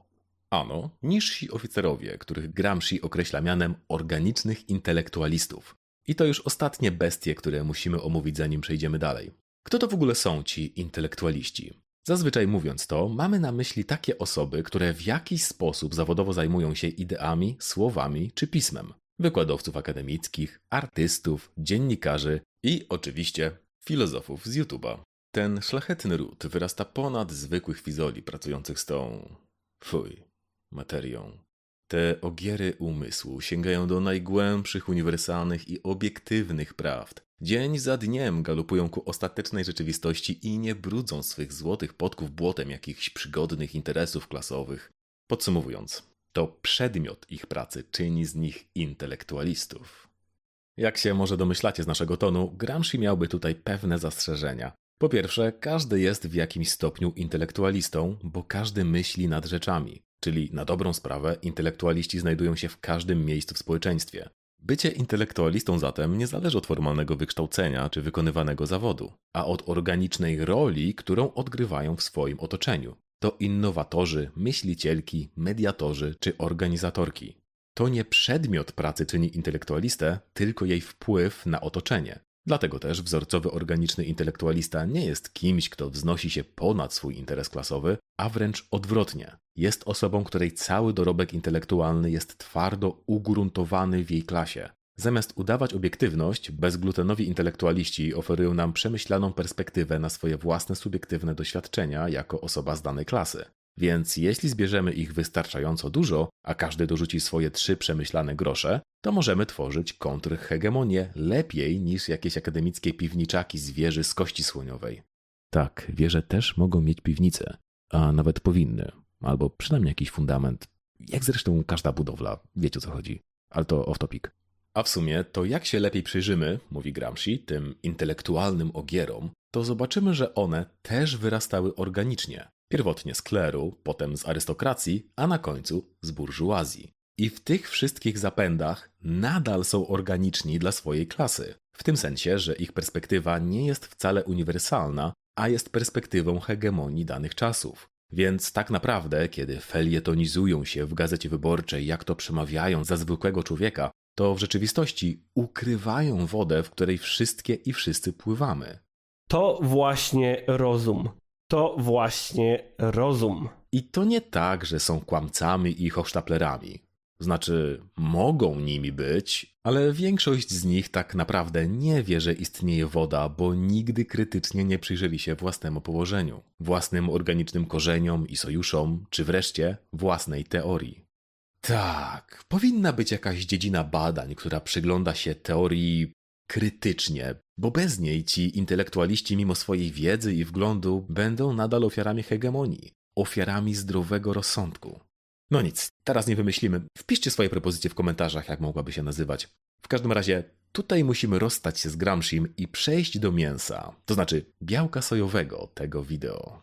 Ano, niżsi oficerowie, których Gramsci określa mianem organicznych intelektualistów. I to już ostatnie bestie, które musimy omówić, zanim przejdziemy dalej. Kto to w ogóle są ci intelektualiści? Zazwyczaj mówiąc to, mamy na myśli takie osoby, które w jakiś sposób zawodowo zajmują się ideami, słowami czy pismem. Wykładowców akademickich, artystów, dziennikarzy i oczywiście filozofów z YouTube'a. Ten szlachetny ród wyrasta ponad zwykłych fizoli pracujących z tą... fuj, materią. Te ogiery umysłu sięgają do najgłębszych uniwersalnych i obiektywnych prawd. Dzień za dniem galopują ku ostatecznej rzeczywistości i nie brudzą swych złotych podków błotem jakichś przygodnych interesów klasowych. Podsumowując, to przedmiot ich pracy czyni z nich intelektualistów. Jak się może domyślacie z naszego tonu, Gramsci miałby tutaj pewne zastrzeżenia. Po pierwsze, każdy jest w jakimś stopniu intelektualistą, bo każdy myśli nad rzeczami. Czyli na dobrą sprawę intelektualiści znajdują się w każdym miejscu w społeczeństwie. Bycie intelektualistą zatem nie zależy od formalnego wykształcenia czy wykonywanego zawodu, a od organicznej roli, którą odgrywają w swoim otoczeniu. To innowatorzy, myślicielki, mediatorzy czy organizatorki. To nie przedmiot pracy czyni intelektualistę, tylko jej wpływ na otoczenie. Dlatego też wzorcowy organiczny intelektualista nie jest kimś, kto wznosi się ponad swój interes klasowy, a wręcz odwrotnie. Jest osobą, której cały dorobek intelektualny jest twardo ugruntowany w jej klasie. Zamiast udawać obiektywność, bezglutenowi intelektualiści oferują nam przemyślaną perspektywę na swoje własne subiektywne doświadczenia jako osoba z danej klasy. Więc jeśli zbierzemy ich wystarczająco dużo, a każdy dorzuci swoje trzy przemyślane grosze, to możemy tworzyć kontrhegemonię lepiej niż jakieś akademickie piwniczaki z wieży z kości słoniowej. Tak, wieże też mogą mieć piwnice, a nawet powinny, albo przynajmniej jakiś fundament, jak zresztą każda budowla, wiecie o co chodzi, ale to off topic. A w sumie to jak się lepiej przyjrzymy, mówi Gramsci, tym intelektualnym ogierom, to zobaczymy, że one też wyrastały organicznie. Pierwotnie z kleru, potem z arystokracji, a na końcu z burżuazji. I w tych wszystkich zapędach nadal są organiczni dla swojej klasy. W tym sensie, że ich perspektywa nie jest wcale uniwersalna, a jest perspektywą hegemonii danych czasów. Więc tak naprawdę, kiedy felietonizują się w Gazecie Wyborczej, jak to przemawiają za zwykłego człowieka, to w rzeczywistości ukrywają wodę, w której wszystkie i wszyscy pływamy. To właśnie rozum. To właśnie rozum. I to nie tak, że są kłamcami i hochsztaplerami. Znaczy, mogą nimi być, ale większość z nich tak naprawdę nie wie, że istnieje woda, bo nigdy krytycznie nie przyjrzeli się własnemu położeniu, własnym organicznym korzeniom i sojuszom, czy wreszcie własnej teorii. Tak, powinna być jakaś dziedzina badań, która przygląda się teorii krytycznie, bo bez niej ci intelektualiści mimo swojej wiedzy i wglądu będą nadal ofiarami hegemonii, ofiarami zdrowego rozsądku. No nic, teraz nie wymyślimy. Wpiszcie swoje propozycje w komentarzach, jak mogłaby się nazywać. W każdym razie, tutaj musimy rozstać się z Gramscim i przejść do mięsa, to znaczy białka sojowego tego wideo.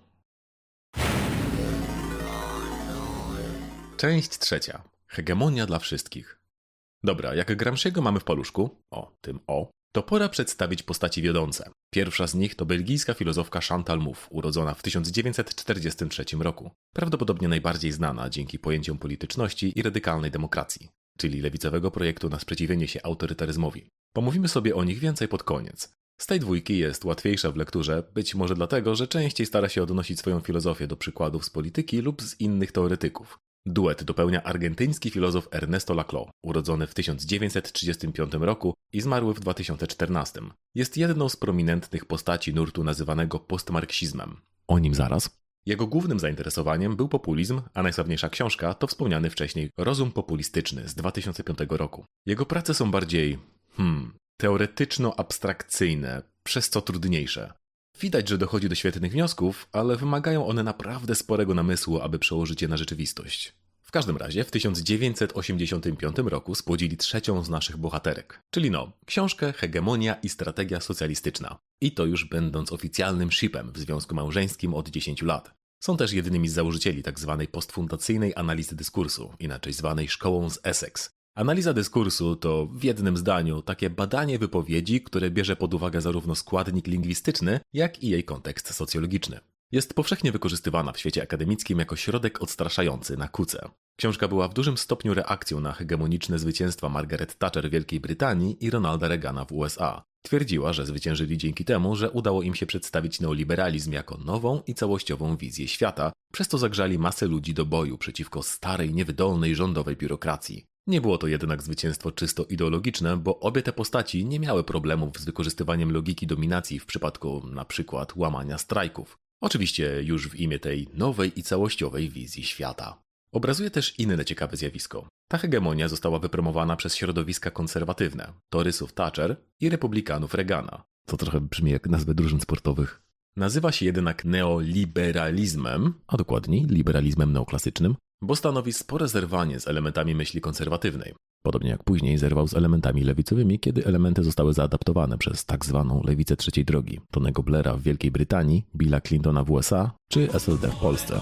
Część trzecia. Hegemonia dla wszystkich. Dobra, jak Gramsciego mamy w paluszku, o, tym o, to pora przedstawić postaci wiodące. Pierwsza z nich to belgijska filozofka Chantal Mouffe, urodzona w tysiąc dziewięćset czterdziestym trzecim roku. Prawdopodobnie najbardziej znana dzięki pojęciom polityczności i radykalnej demokracji, czyli lewicowego projektu na sprzeciwienie się autorytaryzmowi. Pomówimy sobie o nich więcej pod koniec. Z tej dwójki jest łatwiejsza w lekturze, być może dlatego, że częściej stara się odnosić swoją filozofię do przykładów z polityki lub z innych teoretyków. Duet dopełnia argentyński filozof Ernesto Laclau, urodzony w tysiąc dziewięćset trzydziestym piątym roku i zmarły w dwa tysiące czternastym. Jest jedną z prominentnych postaci nurtu nazywanego postmarksizmem. O nim zaraz. Jego głównym zainteresowaniem był populizm, a najsławniejsza książka to wspomniany wcześniej Rozum populistyczny z dwa tysiące piątego roku. Jego prace są bardziej, hmm, teoretyczno-abstrakcyjne, przez co trudniejsze. Widać, że dochodzi do świetnych wniosków, ale wymagają one naprawdę sporego namysłu, aby przełożyć je na rzeczywistość. W każdym razie w tysiąc dziewięćset osiemdziesiątym piątym roku spłodzili trzecią z naszych bohaterek, czyli no, książkę Hegemonia i strategia socjalistyczna. I to już będąc oficjalnym shipem w związku małżeńskim od dziesięciu lat. Są też jednymi z założycieli tzw. postfundacyjnej analizy dyskursu, inaczej zwanej szkołą z Essex. Analiza dyskursu to w jednym zdaniu takie badanie wypowiedzi, które bierze pod uwagę zarówno składnik lingwistyczny, jak i jej kontekst socjologiczny. Jest powszechnie wykorzystywana w świecie akademickim jako środek odstraszający na kuce. Książka była w dużym stopniu reakcją na hegemoniczne zwycięstwa Margaret Thatcher w Wielkiej Brytanii i Ronalda Reagana w U S A. Twierdziła, że zwyciężyli dzięki temu, że udało im się przedstawić neoliberalizm jako nową i całościową wizję świata, przez co zagrzali masę ludzi do boju przeciwko starej, niewydolnej rządowej biurokracji. Nie było to jednak zwycięstwo czysto ideologiczne, bo obie te postaci nie miały problemów z wykorzystywaniem logiki dominacji w przypadku na przykład łamania strajków. Oczywiście już w imię tej nowej i całościowej wizji świata. Obrazuje też inne ciekawe zjawisko. Ta hegemonia została wypromowana przez środowiska konserwatywne, torysów Thatcher i republikanów Reagana. To trochę brzmi jak nazwy drużyn sportowych. Nazywa się jednak neoliberalizmem, a dokładniej liberalizmem neoklasycznym, bo stanowi spore zerwanie z elementami myśli konserwatywnej. Podobnie jak później zerwał z elementami lewicowymi, kiedy elementy zostały zaadaptowane przez tak zwaną lewicę trzeciej drogi, Tonego Blaira w Wielkiej Brytanii, Billa Clintona w U S A czy S L D w Polsce.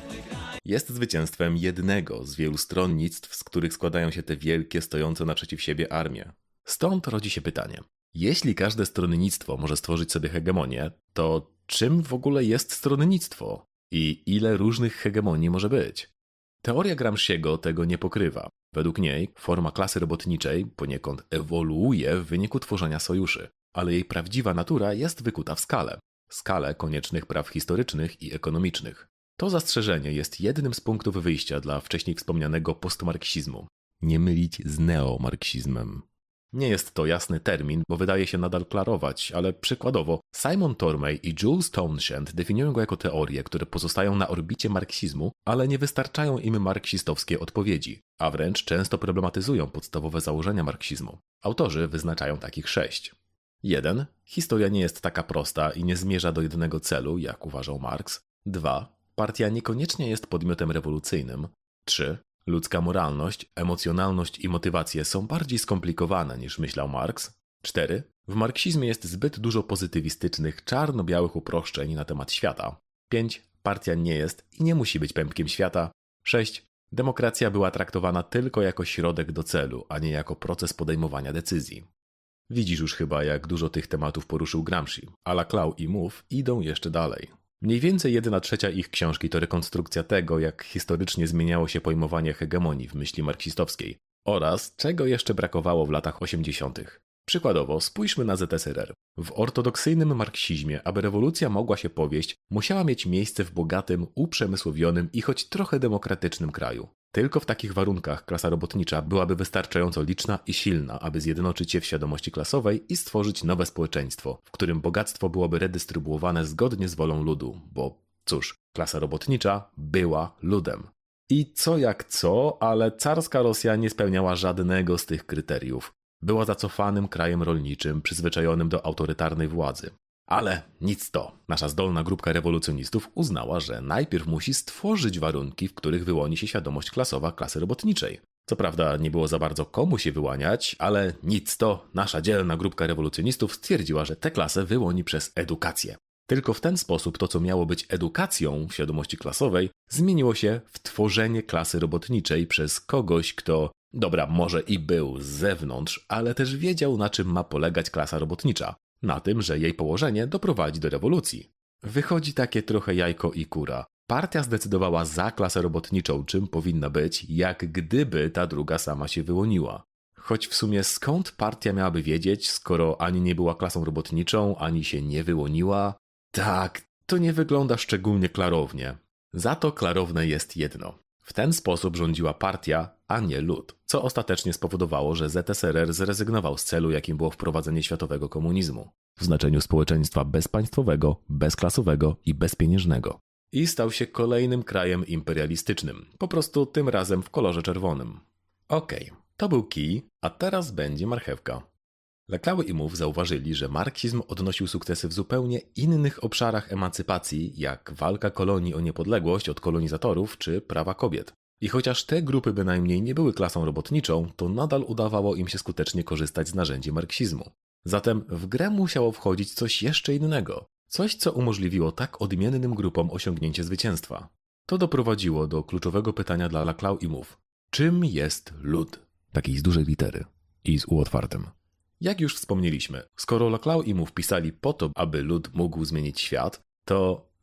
Jest zwycięstwem jednego z wielu stronnictw, z których składają się te wielkie, stojące naprzeciw siebie armie. Stąd rodzi się pytanie. Jeśli każde stronnictwo może stworzyć sobie hegemonię, to czym w ogóle jest stronnictwo? I ile różnych hegemonii może być? Teoria Gramsciego tego nie pokrywa. Według niej forma klasy robotniczej poniekąd ewoluuje w wyniku tworzenia sojuszy, ale jej prawdziwa natura jest wykuta w skale. Skalę koniecznych praw historycznych i ekonomicznych. To zastrzeżenie jest jednym z punktów wyjścia dla wcześniej wspomnianego postmarksizmu. Nie mylić z neomarksizmem. Nie jest to jasny termin, bo wydaje się nadal klarować, ale przykładowo Simon Tormey i Jules Townshend definiują go jako teorie, które pozostają na orbicie marksizmu, ale nie wystarczają im marksistowskie odpowiedzi, a wręcz często problematyzują podstawowe założenia marksizmu. Autorzy wyznaczają takich sześć. jeden. Historia nie jest taka prosta i nie zmierza do jednego celu, jak uważał Marx. dwa. Partia niekoniecznie jest podmiotem rewolucyjnym. trzy. Ludzka moralność, emocjonalność i motywacje są bardziej skomplikowane niż myślał Marx. cztery. W marksizmie jest zbyt dużo pozytywistycznych, czarno-białych uproszczeń na temat świata. pięć. Partia nie jest i nie musi być pępkiem świata. sześć. Demokracja była traktowana tylko jako środek do celu, a nie jako proces podejmowania decyzji. Widzisz już chyba, jak dużo tych tematów poruszył Gramsci, a Laclau i Mouffe idą jeszcze dalej. Mniej więcej jedna trzecia ich książki to rekonstrukcja tego, jak historycznie zmieniało się pojmowanie hegemonii w myśli marksistowskiej oraz czego jeszcze brakowało w latach osiemdziesiątych. Przykładowo, spójrzmy na Z S R R. W ortodoksyjnym marksizmie, aby rewolucja mogła się powieść, musiała mieć miejsce w bogatym, uprzemysłowionym i choć trochę demokratycznym kraju. Tylko w takich warunkach klasa robotnicza byłaby wystarczająco liczna i silna, aby zjednoczyć się w świadomości klasowej i stworzyć nowe społeczeństwo, w którym bogactwo byłoby redystrybuowane zgodnie z wolą ludu, bo cóż, klasa robotnicza była ludem. I co jak co, ale carska Rosja nie spełniała żadnego z tych kryteriów. Była zacofanym krajem rolniczym, przyzwyczajonym do autorytarnej władzy. Ale nic to. Nasza zdolna grupka rewolucjonistów uznała, że najpierw musi stworzyć warunki, w których wyłoni się świadomość klasowa klasy robotniczej. Co prawda nie było za bardzo komu się wyłaniać, ale nic to. Nasza dzielna grupka rewolucjonistów stwierdziła, że tę klasę wyłoni przez edukację. Tylko w ten sposób to, co miało być edukacją w świadomości klasowej, zmieniło się w tworzenie klasy robotniczej przez kogoś, kto, dobra, może i był z zewnątrz, ale też wiedział, na czym ma polegać klasa robotnicza. Na tym, że jej położenie doprowadzi do rewolucji. Wychodzi takie trochę jajko i kura. Partia zdecydowała za klasę robotniczą, czym powinna być, jak gdyby ta druga sama się wyłoniła. Choć w sumie skąd partia miałaby wiedzieć, skoro ani nie była klasą robotniczą, ani się nie wyłoniła? Tak, to nie wygląda szczególnie klarownie. Za to klarowne jest jedno. W ten sposób rządziła partia, a nie lud, co ostatecznie spowodowało, że Z S R R zrezygnował z celu, jakim było wprowadzenie światowego komunizmu, w znaczeniu społeczeństwa bezpaństwowego, bezklasowego i bezpieniężnego. I stał się kolejnym krajem imperialistycznym, po prostu tym razem w kolorze czerwonym. Okej, to był kij, a teraz będzie marchewka. Laclau i Mouffe zauważyli, że marksizm odnosił sukcesy w zupełnie innych obszarach emancypacji, jak walka kolonii o niepodległość od kolonizatorów czy prawa kobiet. I chociaż te grupy bynajmniej nie były klasą robotniczą, to nadal udawało im się skutecznie korzystać z narzędzi marksizmu. Zatem w grę musiało wchodzić coś jeszcze innego. Coś, co umożliwiło tak odmiennym grupom osiągnięcie zwycięstwa. To doprowadziło do kluczowego pytania dla Laclau i Mouffe. Czym jest lud? Takiej z dużej litery i z U otwartym. Jak już wspomnieliśmy, skoro Laclau i Mouffe pisali po to, aby lud mógł zmienić świat, to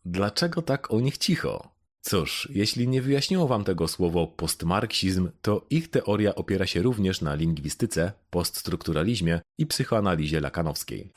dlaczego tak o nich cicho? Cóż, jeśli nie wyjaśniło wam tego słowo postmarksizm, to ich teoria opiera się również na lingwistyce, poststrukturalizmie i psychoanalizie lakanowskiej.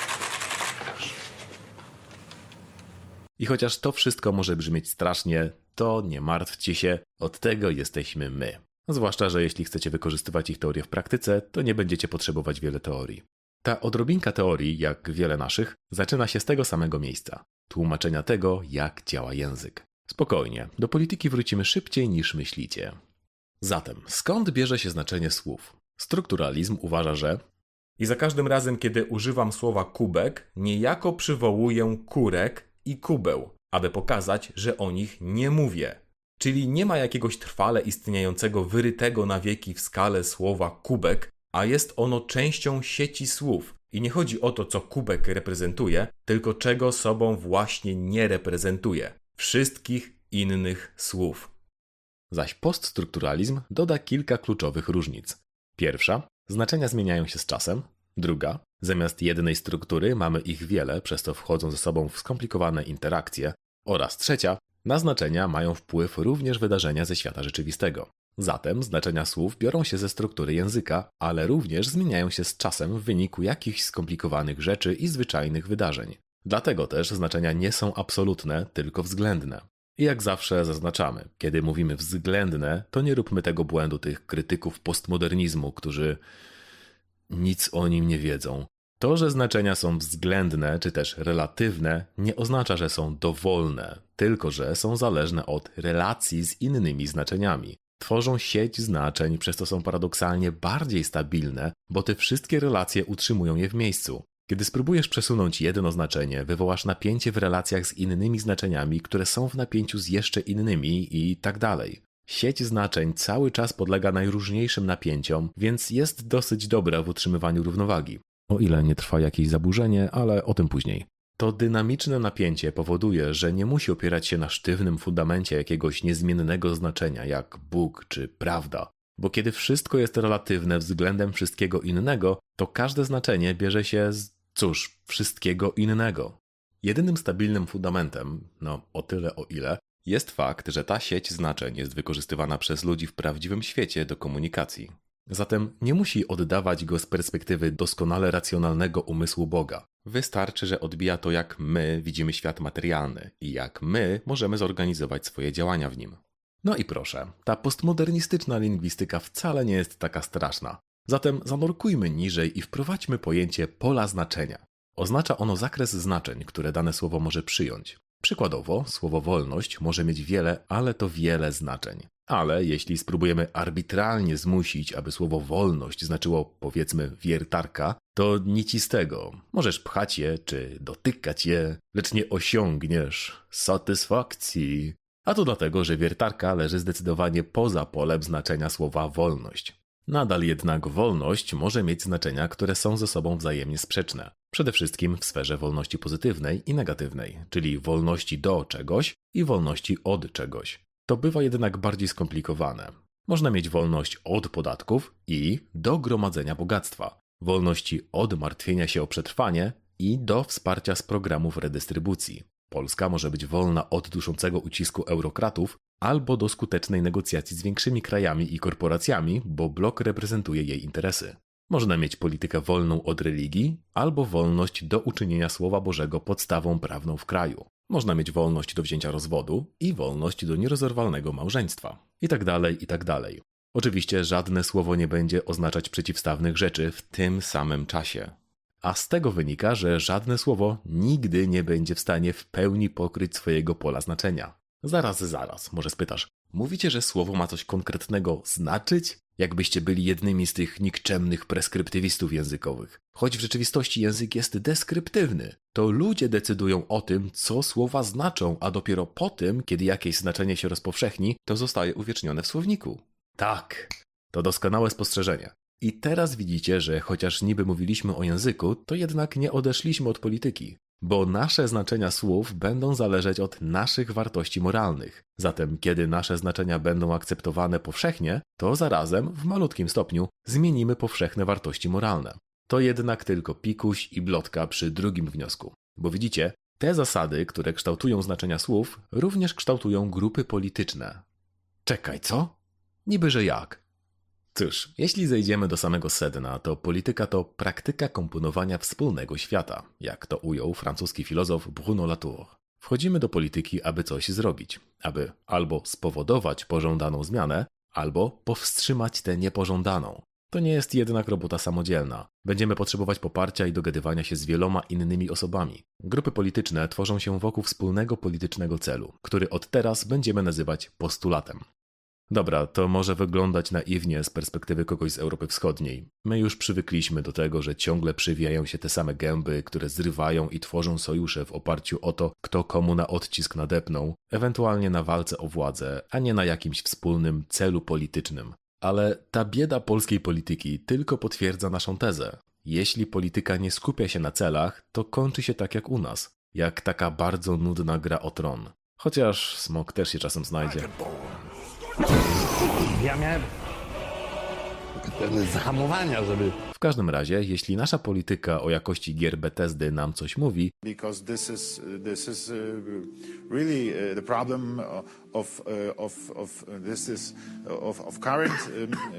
I chociaż to wszystko może brzmieć strasznie, to nie martwcie się, od tego jesteśmy my. Zwłaszcza, że jeśli chcecie wykorzystywać ich teorię w praktyce, to nie będziecie potrzebować wiele teorii. Ta odrobinka teorii, jak wiele naszych, zaczyna się z tego samego miejsca. Tłumaczenia tego, jak działa język. Spokojnie, do polityki wrócimy szybciej niż myślicie. Zatem, skąd bierze się znaczenie słów? Strukturalizm uważa, że i za każdym razem, kiedy używam słowa kubek, niejako przywołuję kurek i kubeł, aby pokazać, że o nich nie mówię. Czyli nie ma jakiegoś trwale istniejącego, wyrytego na wieki w skale słowa kubek, a jest ono częścią sieci słów. I nie chodzi o to, co kubek reprezentuje, tylko czego sobą właśnie nie reprezentuje. Wszystkich innych słów. Zaś poststrukturalizm doda kilka kluczowych różnic. Pierwsza, znaczenia zmieniają się z czasem. Druga, zamiast jednej struktury mamy ich wiele, przez co wchodzą ze sobą w skomplikowane interakcje. Oraz trzecia, na znaczenia mają wpływ również wydarzenia ze świata rzeczywistego. Zatem znaczenia słów biorą się ze struktury języka, ale również zmieniają się z czasem w wyniku jakichś skomplikowanych rzeczy i zwyczajnych wydarzeń. Dlatego też znaczenia nie są absolutne, tylko względne. I jak zawsze zaznaczamy, kiedy mówimy względne, to nie róbmy tego błędu tych krytyków postmodernizmu, którzy nic o nim nie wiedzą. To, że znaczenia są względne czy też relatywne, nie oznacza, że są dowolne, tylko że są zależne od relacji z innymi znaczeniami. Tworzą sieć znaczeń, przez co są paradoksalnie bardziej stabilne, bo te wszystkie relacje utrzymują je w miejscu. Kiedy spróbujesz przesunąć jedno znaczenie, wywołasz napięcie w relacjach z innymi znaczeniami, które są w napięciu z jeszcze innymi i tak dalej. Sieć znaczeń cały czas podlega najróżniejszym napięciom, więc jest dosyć dobra w utrzymywaniu równowagi. O ile nie trwa jakieś zaburzenie, ale o tym później. To dynamiczne napięcie powoduje, że nie musi opierać się na sztywnym fundamencie jakiegoś niezmiennego znaczenia, jak Bóg czy prawda. Bo kiedy wszystko jest relatywne względem wszystkiego innego, to każde znaczenie bierze się z, cóż, wszystkiego innego. Jedynym stabilnym fundamentem, no o tyle o ile, jest fakt, że ta sieć znaczeń jest wykorzystywana przez ludzi w prawdziwym świecie do komunikacji. Zatem nie musi oddawać go z perspektywy doskonale racjonalnego umysłu Boga. Wystarczy, że odbija to, jak my widzimy świat materialny i jak my możemy zorganizować swoje działania w nim. No i proszę, ta postmodernistyczna lingwistyka wcale nie jest taka straszna. Zatem zanurkujmy niżej i wprowadźmy pojęcie pola znaczenia. Oznacza ono zakres znaczeń, które dane słowo może przyjąć. Przykładowo, słowo wolność może mieć wiele, ale to wiele znaczeń. Ale jeśli spróbujemy arbitralnie zmusić, aby słowo wolność znaczyło, powiedzmy, wiertarka, to nic z tego. Możesz pchać je czy dotykać je, lecz nie osiągniesz satysfakcji. A to dlatego, że wiertarka leży zdecydowanie poza polem znaczenia słowa wolność. Nadal jednak wolność może mieć znaczenia, które są ze sobą wzajemnie sprzeczne. Przede wszystkim w sferze wolności pozytywnej i negatywnej, czyli wolności do czegoś i wolności od czegoś. To bywa jednak bardziej skomplikowane. Można mieć wolność od podatków i do gromadzenia bogactwa, wolności od martwienia się o przetrwanie i do wsparcia z programów redystrybucji. Polska może być wolna od duszącego ucisku eurokratów albo do skutecznej negocjacji z większymi krajami i korporacjami, bo blok reprezentuje jej interesy. Można mieć politykę wolną od religii albo wolność do uczynienia Słowa Bożego podstawą prawną w kraju. Można mieć wolność do wzięcia rozwodu i wolność do nierozerwalnego małżeństwa. I tak dalej, i tak dalej. Oczywiście żadne słowo nie będzie oznaczać przeciwstawnych rzeczy w tym samym czasie. A z tego wynika, że żadne słowo nigdy nie będzie w stanie w pełni pokryć swojego pola znaczenia. Zaraz, zaraz, może spytasz, mówicie, że słowo ma coś konkretnego znaczyć? Jakbyście byli jednymi z tych nikczemnych preskryptywistów językowych. Choć w rzeczywistości język jest deskryptywny. To ludzie decydują o tym, co słowa znaczą, a dopiero po tym, kiedy jakieś znaczenie się rozpowszechni, to zostaje uwiecznione w słowniku. Tak, to doskonałe spostrzeżenie. I teraz widzicie, że chociaż niby mówiliśmy o języku, to jednak nie odeszliśmy od polityki. Bo nasze znaczenia słów będą zależeć od naszych wartości moralnych. Zatem kiedy nasze znaczenia będą akceptowane powszechnie, to zarazem w malutkim stopniu zmienimy powszechne wartości moralne. To jednak tylko pikuś i blotka przy drugim wniosku. Bo widzicie, Te zasady, które kształtują znaczenia słów, również kształtują grupy polityczne. Czekaj, co? Niby, że jak? Cóż, jeśli zejdziemy do samego sedna, to polityka to praktyka komponowania wspólnego świata, jak to ujął francuski filozof Bruno Latour. Wchodzimy do polityki, aby coś zrobić, aby albo spowodować pożądaną zmianę, albo powstrzymać tę niepożądaną. To nie jest jednak robota samodzielna. Będziemy potrzebować poparcia i dogadywania się z wieloma innymi osobami. Grupy polityczne tworzą się wokół wspólnego politycznego celu, który od teraz będziemy nazywać postulatem. Dobra, to może wyglądać naiwnie z perspektywy kogoś z Europy Wschodniej. My już przywykliśmy do tego, że ciągle przywijają się te same gęby, które zrywają i tworzą sojusze w oparciu o to, kto komu na odcisk nadepnął, ewentualnie na walce o władzę, a nie na jakimś wspólnym celu politycznym. Ale ta bieda polskiej polityki tylko potwierdza naszą tezę. Jeśli polityka nie skupia się na celach, to kończy się tak jak u nas. Jak taka bardzo nudna gra o tron. Chociaż smok też się czasem znajdzie. Ja miałem pewne zahamowania, żeby... W każdym razie, jeśli nasza polityka o jakości gier Bethesdy nam coś mówi, because this is this is really the problem of of of this is of of current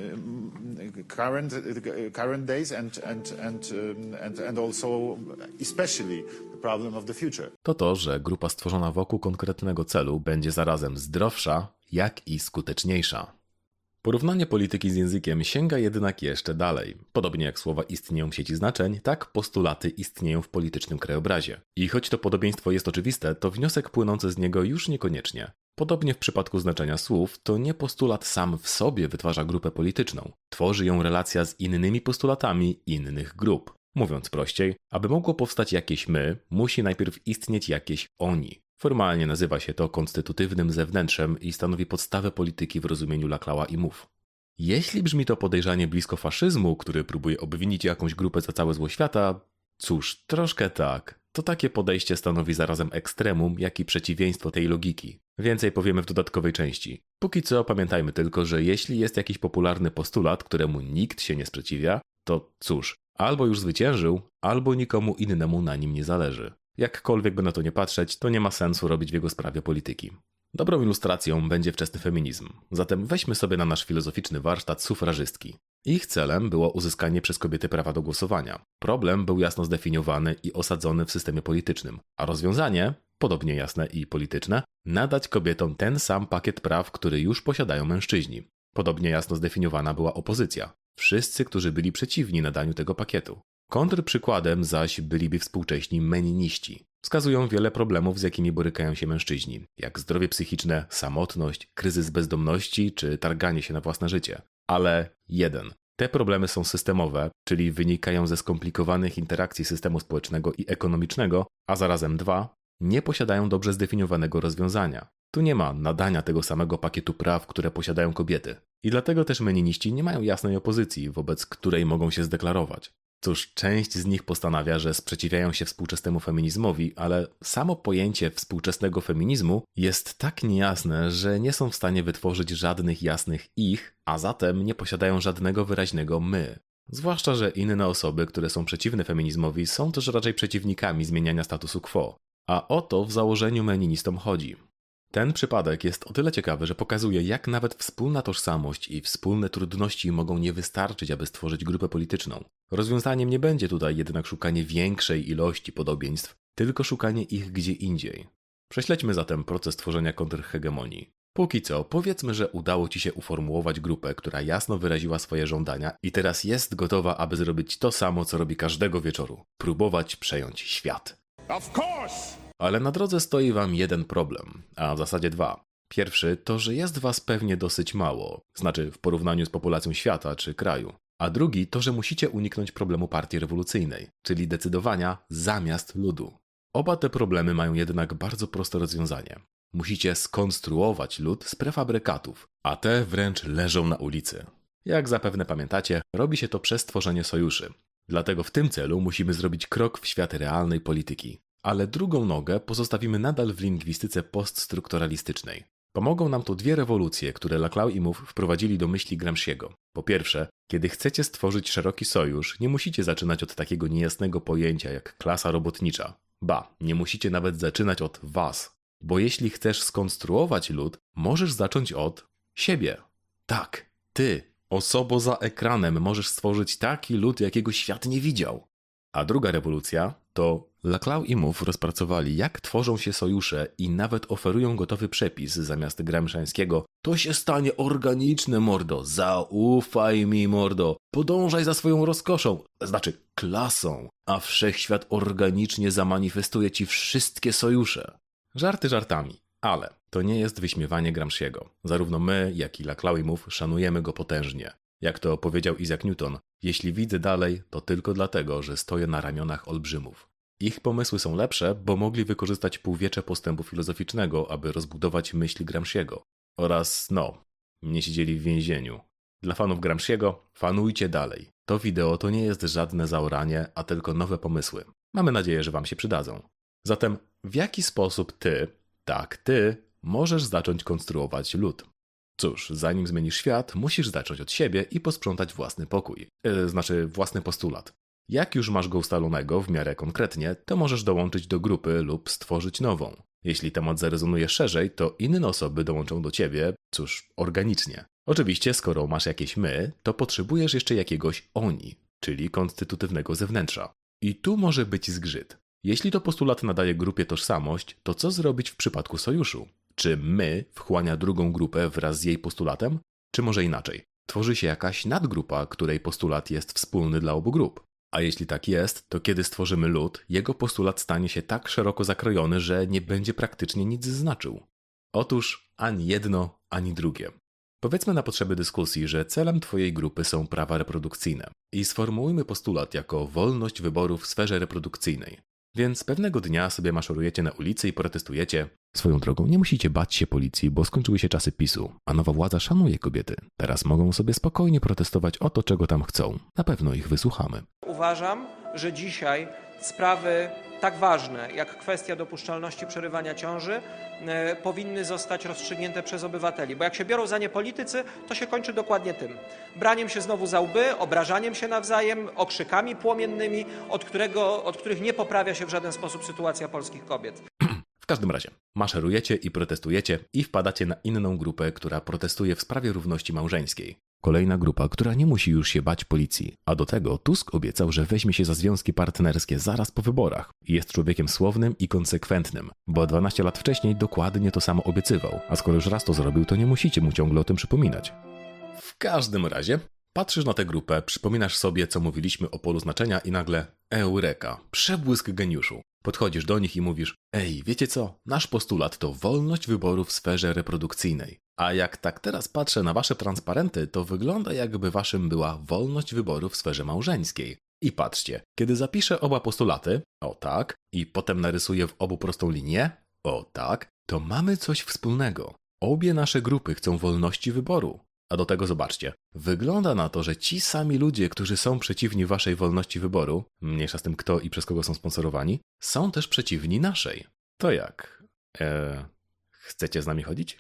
current current days and and and and and also especially the problem of the future. To to, że grupa stworzona wokół konkretnego celu będzie zarazem zdrowsza, jak i skuteczniejsza. Porównanie polityki z językiem sięga jednak jeszcze dalej. Podobnie jak słowa istnieją w sieci znaczeń, tak postulaty istnieją w politycznym krajobrazie. I choć to podobieństwo jest oczywiste, to wniosek płynący z niego już niekoniecznie. Podobnie w przypadku znaczenia słów, to nie postulat sam w sobie wytwarza grupę polityczną. Tworzy ją relacja z innymi postulatami innych grup. Mówiąc prościej, aby mogło powstać jakieś my, musi najpierw istnieć jakieś oni. Formalnie nazywa się to konstytutywnym zewnętrzem i stanowi podstawę polityki w rozumieniu Laclaua i Mouffe. Jeśli brzmi to podejrzanie blisko faszyzmu, który próbuje obwinić jakąś grupę za całe zło świata, cóż, troszkę tak. To takie podejście stanowi zarazem ekstremum, jak i przeciwieństwo tej logiki. Więcej powiemy w dodatkowej części. Póki co pamiętajmy tylko, że jeśli jest jakiś popularny postulat, któremu nikt się nie sprzeciwia, to cóż, albo już zwyciężył, albo nikomu innemu na nim nie zależy. Jakkolwiek by na to nie patrzeć, to nie ma sensu robić w jego sprawie polityki. Dobrą ilustracją będzie wczesny feminizm. Zatem weźmy sobie na nasz filozoficzny warsztat sufrażystki. Ich celem było uzyskanie przez kobiety prawa do głosowania. Problem był jasno zdefiniowany i osadzony w systemie politycznym, a rozwiązanie, podobnie jasne i polityczne, nadać kobietom ten sam pakiet praw, który już posiadają mężczyźni. Podobnie jasno zdefiniowana była opozycja. Wszyscy, którzy byli przeciwni nadaniu tego pakietu. Kontrprzykładem zaś byliby współcześni meniniści. Wskazują wiele problemów, z jakimi borykają się mężczyźni, jak zdrowie psychiczne, samotność, kryzys bezdomności czy targanie się na własne życie. Ale jeden. Te problemy są systemowe, czyli wynikają ze skomplikowanych interakcji systemu społecznego i ekonomicznego, a zarazem dwa. Nie posiadają dobrze zdefiniowanego rozwiązania. Tu nie ma nadania tego samego pakietu praw, które posiadają kobiety. I dlatego też meniniści nie mają jasnej opozycji, wobec której mogą się zdeklarować. Cóż, część z nich postanawia, że sprzeciwiają się współczesnemu feminizmowi, ale samo pojęcie współczesnego feminizmu jest tak niejasne, że nie są w stanie wytworzyć żadnych jasnych ich, a zatem nie posiadają żadnego wyraźnego my. Zwłaszcza, że inne osoby, które są przeciwne feminizmowi, są też raczej przeciwnikami zmieniania statusu quo. A o to w założeniu meninistom chodzi. Ten przypadek jest o tyle ciekawy, że pokazuje, jak nawet wspólna tożsamość i wspólne trudności mogą nie wystarczyć, aby stworzyć grupę polityczną. Rozwiązaniem nie będzie tutaj jednak szukanie większej ilości podobieństw, tylko szukanie ich gdzie indziej. Prześledźmy zatem proces tworzenia kontrhegemonii. Póki co, powiedzmy, że udało Ci się uformułować grupę, która jasno wyraziła swoje żądania i teraz jest gotowa, aby zrobić to samo, co robi każdego wieczoru. Próbować przejąć świat. Of course! Ale na drodze stoi Wam jeden problem, a w zasadzie dwa. Pierwszy to, że jest Was pewnie dosyć mało, znaczy w porównaniu z populacją świata czy kraju. A drugi to, że musicie uniknąć problemu partii rewolucyjnej, czyli decydowania zamiast ludu. Oba te problemy mają jednak bardzo proste rozwiązanie. Musicie skonstruować lud z prefabrykatów, a te wręcz leżą na ulicy. Jak zapewne pamiętacie, robi się to przez tworzenie sojuszy. Dlatego w tym celu musimy zrobić krok w świat realnej polityki. Ale drugą nogę pozostawimy nadal w lingwistyce poststrukturalistycznej. Pomogą nam tu dwie rewolucje, które Laclau i Mouffe wprowadzili do myśli Gramsciego. Po pierwsze, kiedy chcecie stworzyć szeroki sojusz, nie musicie zaczynać od takiego niejasnego pojęcia jak klasa robotnicza. Ba, nie musicie nawet zaczynać od was, bo jeśli chcesz skonstruować lud, możesz zacząć od siebie. Tak, ty, osobo za ekranem, możesz stworzyć taki lud, jakiego świat nie widział. A druga rewolucja to Laclau i Mouffe rozpracowali, jak tworzą się sojusze i nawet oferują gotowy przepis zamiast gramsciańskiego. To się stanie organiczne, mordo, zaufaj mi, mordo, podążaj za swoją rozkoszą, znaczy klasą, a wszechświat organicznie zamanifestuje ci wszystkie sojusze. Żarty żartami, ale to nie jest wyśmiewanie Gramsciego. Zarówno my, jak i Laclau i Mouffe szanujemy go potężnie. Jak to powiedział Isaac Newton, jeśli widzę dalej, to tylko dlatego, że stoję na ramionach olbrzymów. Ich pomysły są lepsze, bo mogli wykorzystać półwiecze postępu filozoficznego, aby rozbudować myśl Gramsciego. Oraz, no, nie siedzieli w więzieniu. Dla fanów Gramsciego, fanujcie dalej. To wideo to nie jest żadne zaoranie, a tylko nowe pomysły. Mamy nadzieję, że wam się przydadzą. Zatem, w jaki sposób ty, tak ty, możesz zacząć konstruować lud? Cóż, zanim zmienisz świat, musisz zacząć od siebie i posprzątać własny pokój. Yy, znaczy własny postulat. Jak już masz go ustalonego w miarę konkretnie, to możesz dołączyć do grupy lub stworzyć nową. Jeśli temat zarezonuje szerzej, to inne osoby dołączą do ciebie, cóż, organicznie. Oczywiście, skoro masz jakieś my, to potrzebujesz jeszcze jakiegoś oni, czyli konstytutywnego zewnętrza. I tu może być zgrzyt. Jeśli to postulat nadaje grupie tożsamość, to co zrobić w przypadku sojuszu? Czy my wchłania drugą grupę wraz z jej postulatem? Czy może inaczej? Tworzy się jakaś nadgrupa, której postulat jest wspólny dla obu grup. A jeśli tak jest, to kiedy stworzymy lud, jego postulat stanie się tak szeroko zakrojony, że nie będzie praktycznie nic znaczył. Otóż ani jedno, ani drugie. Powiedzmy na potrzeby dyskusji, że celem twojej grupy są prawa reprodukcyjne i sformułujmy postulat jako wolność wyboru w sferze reprodukcyjnej. Więc pewnego dnia sobie maszerujecie na ulicy i protestujecie. Swoją drogą, nie musicie bać się policji, bo skończyły się czasy PiSu, a nowa władza szanuje kobiety. Teraz mogą sobie spokojnie protestować o to, czego tam chcą. Na pewno ich wysłuchamy. Uważam, że dzisiaj sprawy tak ważne jak kwestia dopuszczalności przerywania ciąży e, powinny zostać rozstrzygnięte przez obywateli. Bo jak się biorą za nie politycy, to się kończy dokładnie tym. Braniem się znowu za łby, obrażaniem się nawzajem, okrzykami płomiennymi, od, którego, od których nie poprawia się w żaden sposób sytuacja polskich kobiet. W każdym razie, maszerujecie i protestujecie i wpadacie na inną grupę, która protestuje w sprawie równości małżeńskiej. Kolejna grupa, która nie musi już się bać policji. A do tego Tusk obiecał, że weźmie się za związki partnerskie zaraz po wyborach. Jest człowiekiem słownym i konsekwentnym, bo dwanaście lat wcześniej dokładnie to samo obiecywał. A skoro już raz to zrobił, to nie musicie mu ciągle o tym przypominać. W każdym razie, patrzysz na tę grupę, przypominasz sobie, co mówiliśmy o polu znaczenia i nagle eureka, przebłysk geniuszu. Podchodzisz do nich i mówisz: ej, wiecie co? Nasz postulat to wolność wyboru w sferze reprodukcyjnej. A jak tak teraz patrzę na wasze transparenty, to wygląda jakby waszym była wolność wyboru w sferze małżeńskiej. I patrzcie, kiedy zapiszę oba postulaty, o tak, i potem narysuję w obu prostą linię, o tak, to mamy coś wspólnego. Obie nasze grupy chcą wolności wyboru. A do tego zobaczcie, wygląda na to, że ci sami ludzie, którzy są przeciwni waszej wolności wyboru, mniejsza z tym kto i przez kogo są sponsorowani, są też przeciwni naszej. To jak? Eee, chcecie z nami chodzić?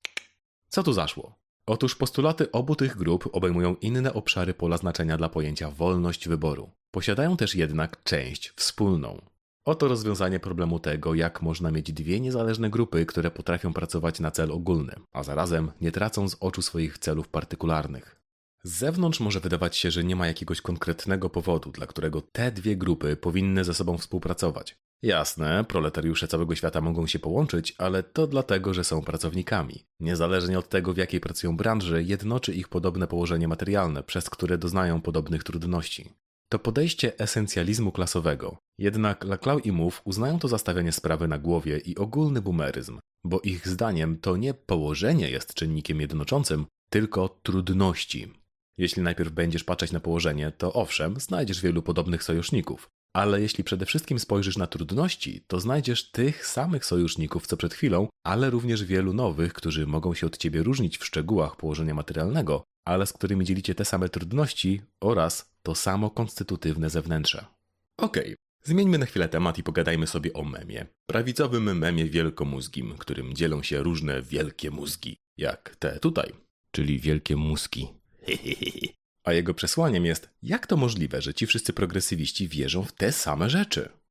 Co tu zaszło? Otóż postulaty obu tych grup obejmują inne obszary pola znaczenia dla pojęcia wolność wyboru. Posiadają też jednak część wspólną. Oto rozwiązanie problemu tego, jak można mieć dwie niezależne grupy, które potrafią pracować na cel ogólny, a zarazem nie tracą z oczu swoich celów partykularnych. Z zewnątrz może wydawać się, że nie ma jakiegoś konkretnego powodu, dla którego te dwie grupy powinny ze sobą współpracować. Jasne, proletariusze całego świata mogą się połączyć, ale to dlatego, że są pracownikami. Niezależnie od tego, w jakiej pracują branży, jednoczy ich podobne położenie materialne, przez które doznają podobnych trudności. To podejście esencjalizmu klasowego. Jednak Laclau i Mouffe uznają to zastawianie sprawy na głowie i ogólny boomeryzm, bo ich zdaniem to nie położenie jest czynnikiem jednoczącym, tylko trudności. Jeśli najpierw będziesz patrzeć na położenie, to owszem, znajdziesz wielu podobnych sojuszników. Ale jeśli przede wszystkim spojrzysz na trudności, to znajdziesz tych samych sojuszników co przed chwilą, ale również wielu nowych, którzy mogą się od ciebie różnić w szczegółach położenia materialnego, ale z którymi dzielicie te same trudności oraz to samo konstytutywne zewnętrze. Okej, zmieńmy na chwilę temat i pogadajmy sobie o memie. Prawicowym memie wielkomózgim, którym dzielą się różne wielkie mózgi, jak te tutaj, czyli wielkie mózgi. A jego przesłaniem jest, jak to możliwe, że ci wszyscy progresywiści wierzą w te same rzeczy?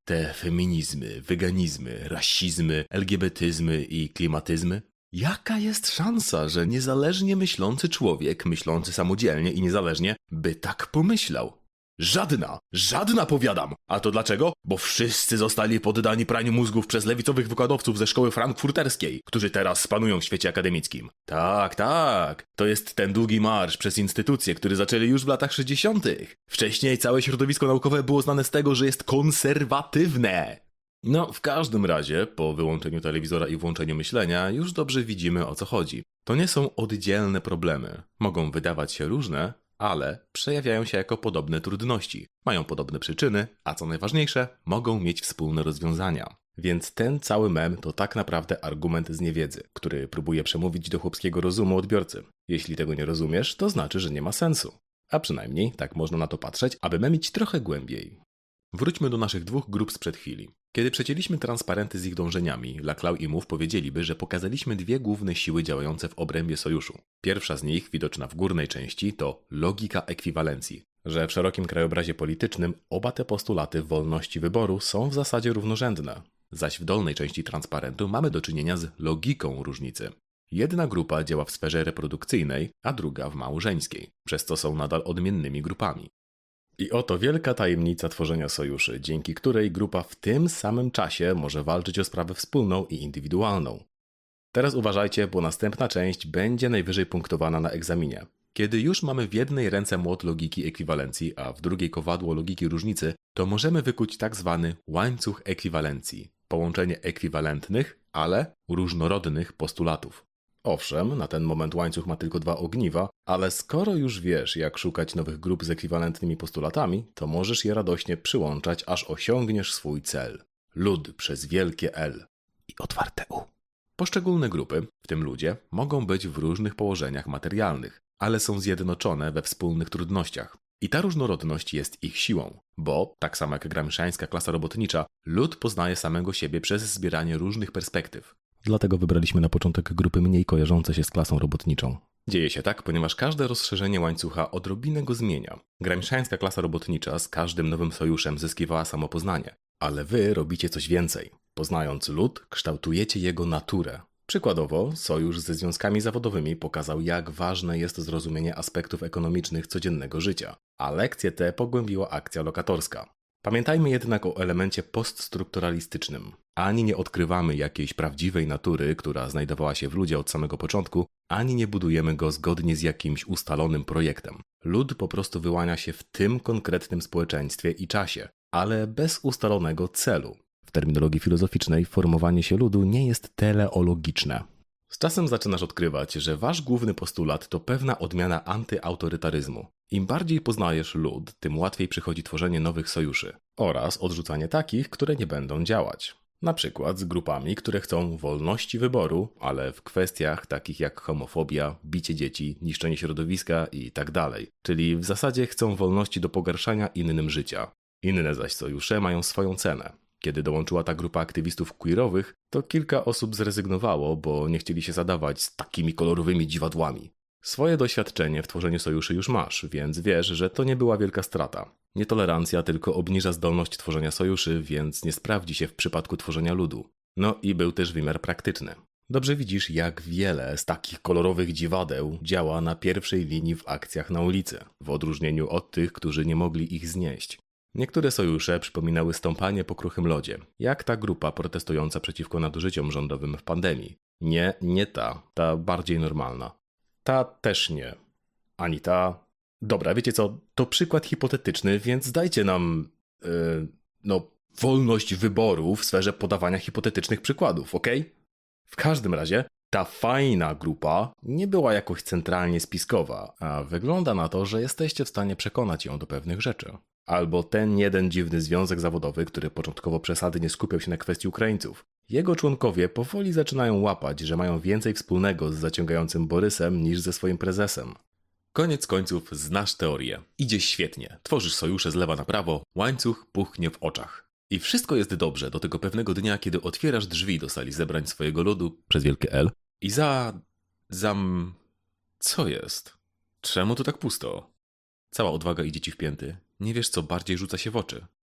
Te feminizmy, weganizmy, rasizmy, elgebetyzmy i klimatyzmy? Jaka jest szansa, że niezależnie myślący człowiek, myślący samodzielnie i niezależnie, by tak pomyślał? Żadna, żadna powiadam! A to dlaczego? Bo wszyscy zostali poddani praniu mózgów przez lewicowych wykładowców ze szkoły frankfurterskiej, którzy teraz panują w świecie akademickim. Tak, tak, to jest ten długi marsz przez instytucje, który zaczęli już w latach sześćdziesiątych. Wcześniej całe środowisko naukowe było znane z tego, że jest konserwatywne. No, w każdym razie, po wyłączeniu telewizora i włączeniu myślenia, już dobrze widzimy, o co chodzi. To nie są oddzielne problemy. Mogą wydawać się różne, ale przejawiają się jako podobne trudności. Mają podobne przyczyny, a co najważniejsze, mogą mieć wspólne rozwiązania. Więc ten cały mem to tak naprawdę argument z niewiedzy, który próbuje przemówić do chłopskiego rozumu odbiorcy. Jeśli tego nie rozumiesz, to znaczy, że nie ma sensu. A przynajmniej tak można na to patrzeć, aby memić trochę głębiej. Wróćmy do naszych dwóch grup sprzed chwili. Kiedy przecięliśmy transparenty z ich dążeniami, Laclau i Mouffe powiedzieliby, że pokazaliśmy dwie główne siły działające w obrębie sojuszu. Pierwsza z nich, widoczna w górnej części, to logika ekwiwalencji, że w szerokim krajobrazie politycznym oba te postulaty wolności wyboru są w zasadzie równorzędne. Zaś w dolnej części transparentu mamy do czynienia z logiką różnicy. Jedna grupa działa w sferze reprodukcyjnej, a druga w małżeńskiej, przez co są nadal odmiennymi grupami. I oto wielka tajemnica tworzenia sojuszy, dzięki której grupa w tym samym czasie może walczyć o sprawę wspólną i indywidualną. Teraz uważajcie, bo następna część będzie najwyżej punktowana na egzaminie. Kiedy już mamy w jednej ręce młot logiki ekwiwalencji, a w drugiej kowadło logiki różnicy, to możemy wykuć tak zwany łańcuch ekwiwalencji. Połączenie ekwiwalentnych, ale różnorodnych postulatów. Owszem, na ten moment łańcuch ma tylko dwa ogniwa, ale skoro już wiesz, jak szukać nowych grup z ekwiwalentnymi postulatami, to możesz je radośnie przyłączać, aż osiągniesz swój cel. Lud przez wielkie L i otwarte U. Poszczególne grupy, w tym ludzie, mogą być w różnych położeniach materialnych, ale są zjednoczone we wspólnych trudnościach. I ta różnorodność jest ich siłą, bo, tak samo jak gramsciańska klasa robotnicza, lud poznaje samego siebie przez zbieranie różnych perspektyw. Dlatego wybraliśmy na początek grupy mniej kojarzące się z klasą robotniczą. Dzieje się tak, ponieważ każde rozszerzenie łańcucha odrobinę go zmienia. Gramsciańska klasa robotnicza z każdym nowym sojuszem zyskiwała samopoznanie, ale wy robicie coś więcej. Poznając lud, kształtujecie jego naturę. Przykładowo, sojusz ze związkami zawodowymi pokazał, jak ważne jest zrozumienie aspektów ekonomicznych codziennego życia, a lekcje te pogłębiła akcja lokatorska. Pamiętajmy jednak o elemencie poststrukturalistycznym. Ani nie odkrywamy jakiejś prawdziwej natury, która znajdowała się w ludzie od samego początku, ani nie budujemy go zgodnie z jakimś ustalonym projektem. Lud po prostu wyłania się w tym konkretnym społeczeństwie i czasie, ale bez ustalonego celu. W terminologii filozoficznej formowanie się ludu nie jest teleologiczne. Z czasem zaczynasz odkrywać, że wasz główny postulat to pewna odmiana antyautorytaryzmu. Im bardziej poznajesz lud, tym łatwiej przychodzi tworzenie nowych sojuszy oraz odrzucanie takich, które nie będą działać. Na przykład z grupami, które chcą wolności wyboru, ale w kwestiach takich jak homofobia, bicie dzieci, niszczenie środowiska i tak dalej. Czyli w zasadzie chcą wolności do pogarszania innym życia. Inne zaś sojusze mają swoją cenę. Kiedy dołączyła ta grupa aktywistów queerowych, to kilka osób zrezygnowało, bo nie chcieli się zadawać z takimi kolorowymi dziwadłami. Swoje doświadczenie w tworzeniu sojuszy już masz, więc wiesz, że to nie była wielka strata. Nietolerancja tylko obniża zdolność tworzenia sojuszy, więc nie sprawdzi się w przypadku tworzenia ludu. No i był też wymiar praktyczny. Dobrze widzisz, jak wiele z takich kolorowych dziwadeł działa na pierwszej linii w akcjach na ulicy, w odróżnieniu od tych, którzy nie mogli ich znieść. Niektóre sojusze przypominały stąpanie po kruchym lodzie, jak ta grupa protestująca przeciwko nadużyciom rządowym w pandemii. Nie, nie ta, ta bardziej normalna. Ta też nie. Ani ta. Dobra, wiecie co, to przykład hipotetyczny, więc dajcie nam, yy, no, wolność wyboru w sferze podawania hipotetycznych przykładów, okej? Okay? W każdym razie, ta fajna grupa nie była jakoś centralnie spiskowa, a wygląda na to, że jesteście w stanie przekonać ją do pewnych rzeczy. Albo ten jeden dziwny związek zawodowy, który początkowo przesadnie skupiał się na kwestii Ukraińców. Jego członkowie powoli zaczynają łapać, że mają więcej wspólnego z zaciągającym Borysem niż ze swoim prezesem. Koniec końców znasz teorię. Idzie świetnie. Tworzysz sojusze z lewa na prawo, łańcuch puchnie w oczach. I wszystko jest dobrze do tego pewnego dnia, kiedy otwierasz drzwi do sali zebrań swojego ludu przez wielkie L i za... zam... co jest? Czemu tu tak pusto? Cała odwaga idzie ci w pięty. Nie wiesz, co bardziej rzuca się w oczy.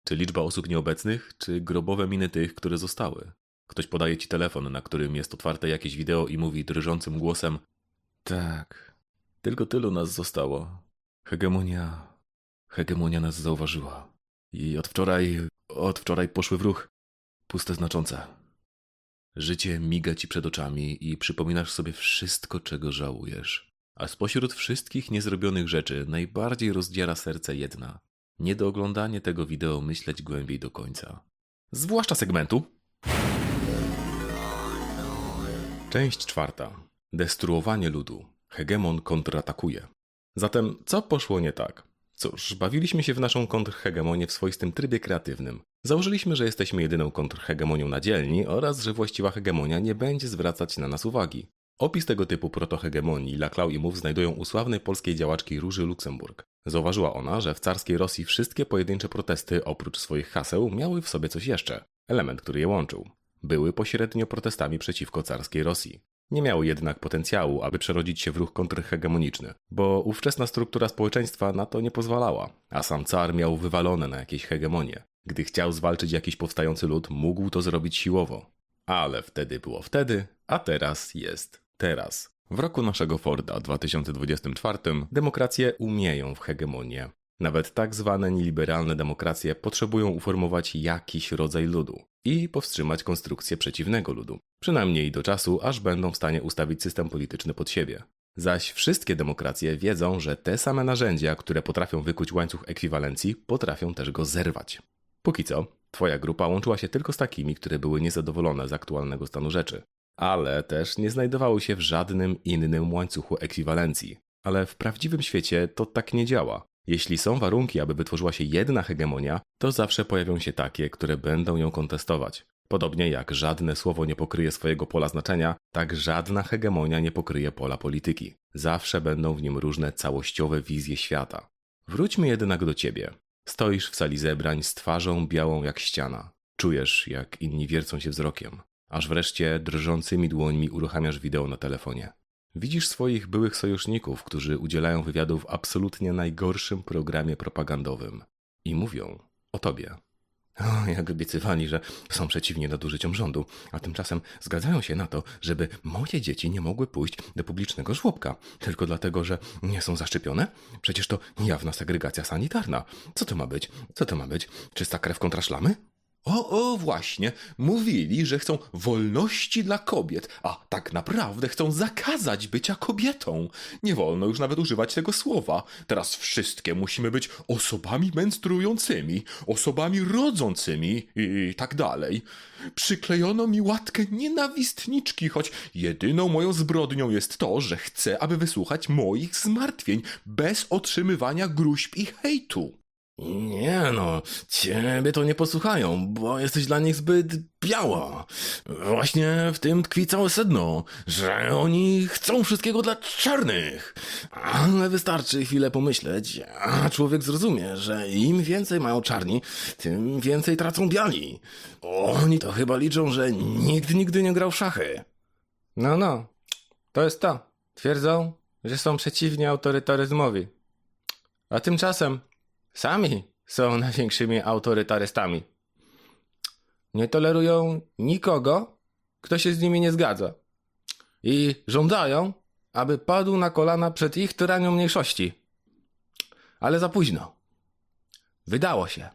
Czy liczba osób nieobecnych, czy grobowe miny tych, które zostały? Ktoś podaje ci telefon, na którym jest otwarte jakieś wideo i mówi drżącym głosem: tak, tylko tylu nas zostało. Hegemonia... Hegemonia nas zauważyła. I od wczoraj... od wczoraj poszły w ruch. Puste znaczące. Życie miga ci przed oczami i przypominasz sobie wszystko, czego żałujesz. A spośród wszystkich niezrobionych rzeczy najbardziej rozdziera serce jedna. Nie do oglądania tego wideo myśleć głębiej do końca. Zwłaszcza segmentu. Część czwarta. Destruowanie ludu. Hegemon kontratakuje. Zatem co poszło nie tak? Cóż, bawiliśmy się w naszą kontrhegemonię w swoistym trybie kreatywnym. Założyliśmy, że jesteśmy jedyną kontrhegemonią na dzielni oraz że właściwa hegemonia nie będzie zwracać na nas uwagi. Opis tego typu protohegemonii Laclau i Mouffe znajdują u sławnej polskiej działaczki Róży Luksemburg. Zauważyła ona, że w carskiej Rosji wszystkie pojedyncze protesty oprócz swoich haseł miały w sobie coś jeszcze. Element, który je łączył. Były pośrednio protestami przeciwko carskiej Rosji. Nie miały jednak potencjału, aby przerodzić się w ruch kontrhegemoniczny, bo ówczesna struktura społeczeństwa na to nie pozwalała, a sam car miał wywalone na jakieś hegemonie. Gdy chciał zwalczyć jakiś powstający lud, mógł to zrobić siłowo. Ale wtedy było wtedy, a teraz jest teraz. W roku naszego Forda dwa tysiące dwudziestym czwartym demokracje umieją w hegemonię. Nawet tak zwane nieliberalne demokracje potrzebują uformować jakiś rodzaj ludu i powstrzymać konstrukcję przeciwnego ludu. Przynajmniej do czasu, aż będą w stanie ustawić system polityczny pod siebie. Zaś wszystkie demokracje wiedzą, że te same narzędzia, które potrafią wykuć łańcuch ekwiwalencji, potrafią też go zerwać. Póki co, twoja grupa łączyła się tylko z takimi, które były niezadowolone z aktualnego stanu rzeczy. Ale też nie znajdowały się w żadnym innym łańcuchu ekwiwalencji. Ale w prawdziwym świecie to tak nie działa. Jeśli są warunki, aby wytworzyła się jedna hegemonia, to zawsze pojawią się takie, które będą ją kontestować. Podobnie jak żadne słowo nie pokryje swojego pola znaczenia, tak żadna hegemonia nie pokryje pola polityki. Zawsze będą w nim różne całościowe wizje świata. Wróćmy jednak do ciebie. Stoisz w sali zebrań z twarzą białą jak ściana. Czujesz, jak inni wiercą się wzrokiem. Aż wreszcie drżącymi dłońmi uruchamiasz wideo na telefonie. Widzisz swoich byłych sojuszników, którzy udzielają wywiadu w absolutnie najgorszym programie propagandowym. I mówią o tobie. O, jak obiecywali, że są przeciwni nadużyciom rządu, a tymczasem zgadzają się na to, żeby moje dzieci nie mogły pójść do publicznego żłobka. Tylko dlatego, że nie są zaszczepione? Przecież to jawna segregacja sanitarna. Co to ma być? Co to ma być? Czysta krew kontra szlamy? O, o, właśnie, mówili, że chcą wolności dla kobiet, a tak naprawdę chcą zakazać bycia kobietą. Nie wolno już nawet używać tego słowa. Teraz wszystkie musimy być osobami menstruującymi, osobami rodzącymi i tak dalej. Przyklejono mi łatkę nienawistniczki, choć jedyną moją zbrodnią jest to, że chcę, aby wysłuchać moich zmartwień, bez otrzymywania gruźb i hejtu. Nie no, ciebie to nie posłuchają, bo jesteś dla nich zbyt biała. Właśnie w tym tkwi całe sedno, że oni chcą wszystkiego dla czarnych. Ale wystarczy chwilę pomyśleć, a człowiek zrozumie, że im więcej mają czarni, tym więcej tracą biali. Oni to chyba liczą, że nikt nigdy nie grał w szachy. No, no, to jest to. Twierdzą, że są przeciwni autorytaryzmowi. A tymczasem sami są największymi autorytarystami. Nie tolerują nikogo, kto się z nimi nie zgadza. I żądają, aby padł na kolana przed ich tyranią mniejszości. Ale za późno. Wydało się.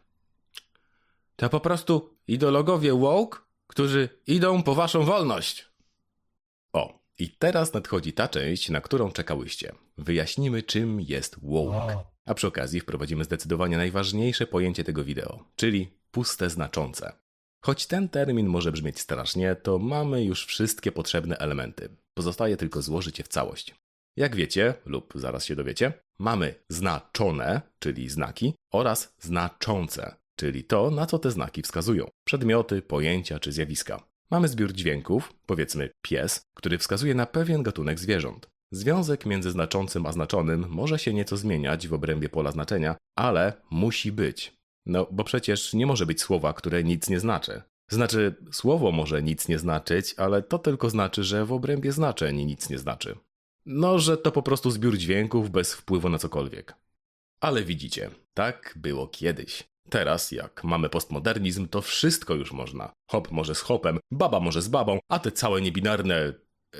To po prostu ideologowie woke, którzy idą po waszą wolność. O, i teraz nadchodzi ta część, na którą czekałyście. Wyjaśnimy, czym jest woke. A przy okazji wprowadzimy zdecydowanie najważniejsze pojęcie tego wideo, czyli puste znaczące. Choć ten termin może brzmieć strasznie, to mamy już wszystkie potrzebne elementy. Pozostaje tylko złożyć je w całość. Jak wiecie, lub zaraz się dowiecie, mamy znaczone, czyli znaki, oraz znaczące, czyli to, na co te znaki wskazują. Przedmioty, pojęcia czy zjawiska. Mamy zbiór dźwięków, powiedzmy pies, który wskazuje na pewien gatunek zwierząt. Związek między znaczącym a znaczonym może się nieco zmieniać w obrębie pola znaczenia, ale musi być. No, bo przecież nie może być słowa, które nic nie znaczy. Znaczy, słowo może nic nie znaczyć, ale to tylko znaczy, że w obrębie znaczeń nic nie znaczy. No, że to po prostu zbiór dźwięków bez wpływu na cokolwiek. Ale widzicie, tak było kiedyś. Teraz, jak mamy postmodernizm, to wszystko już można. Hop może z hopem, baba może z babą, a te całe niebinarne e,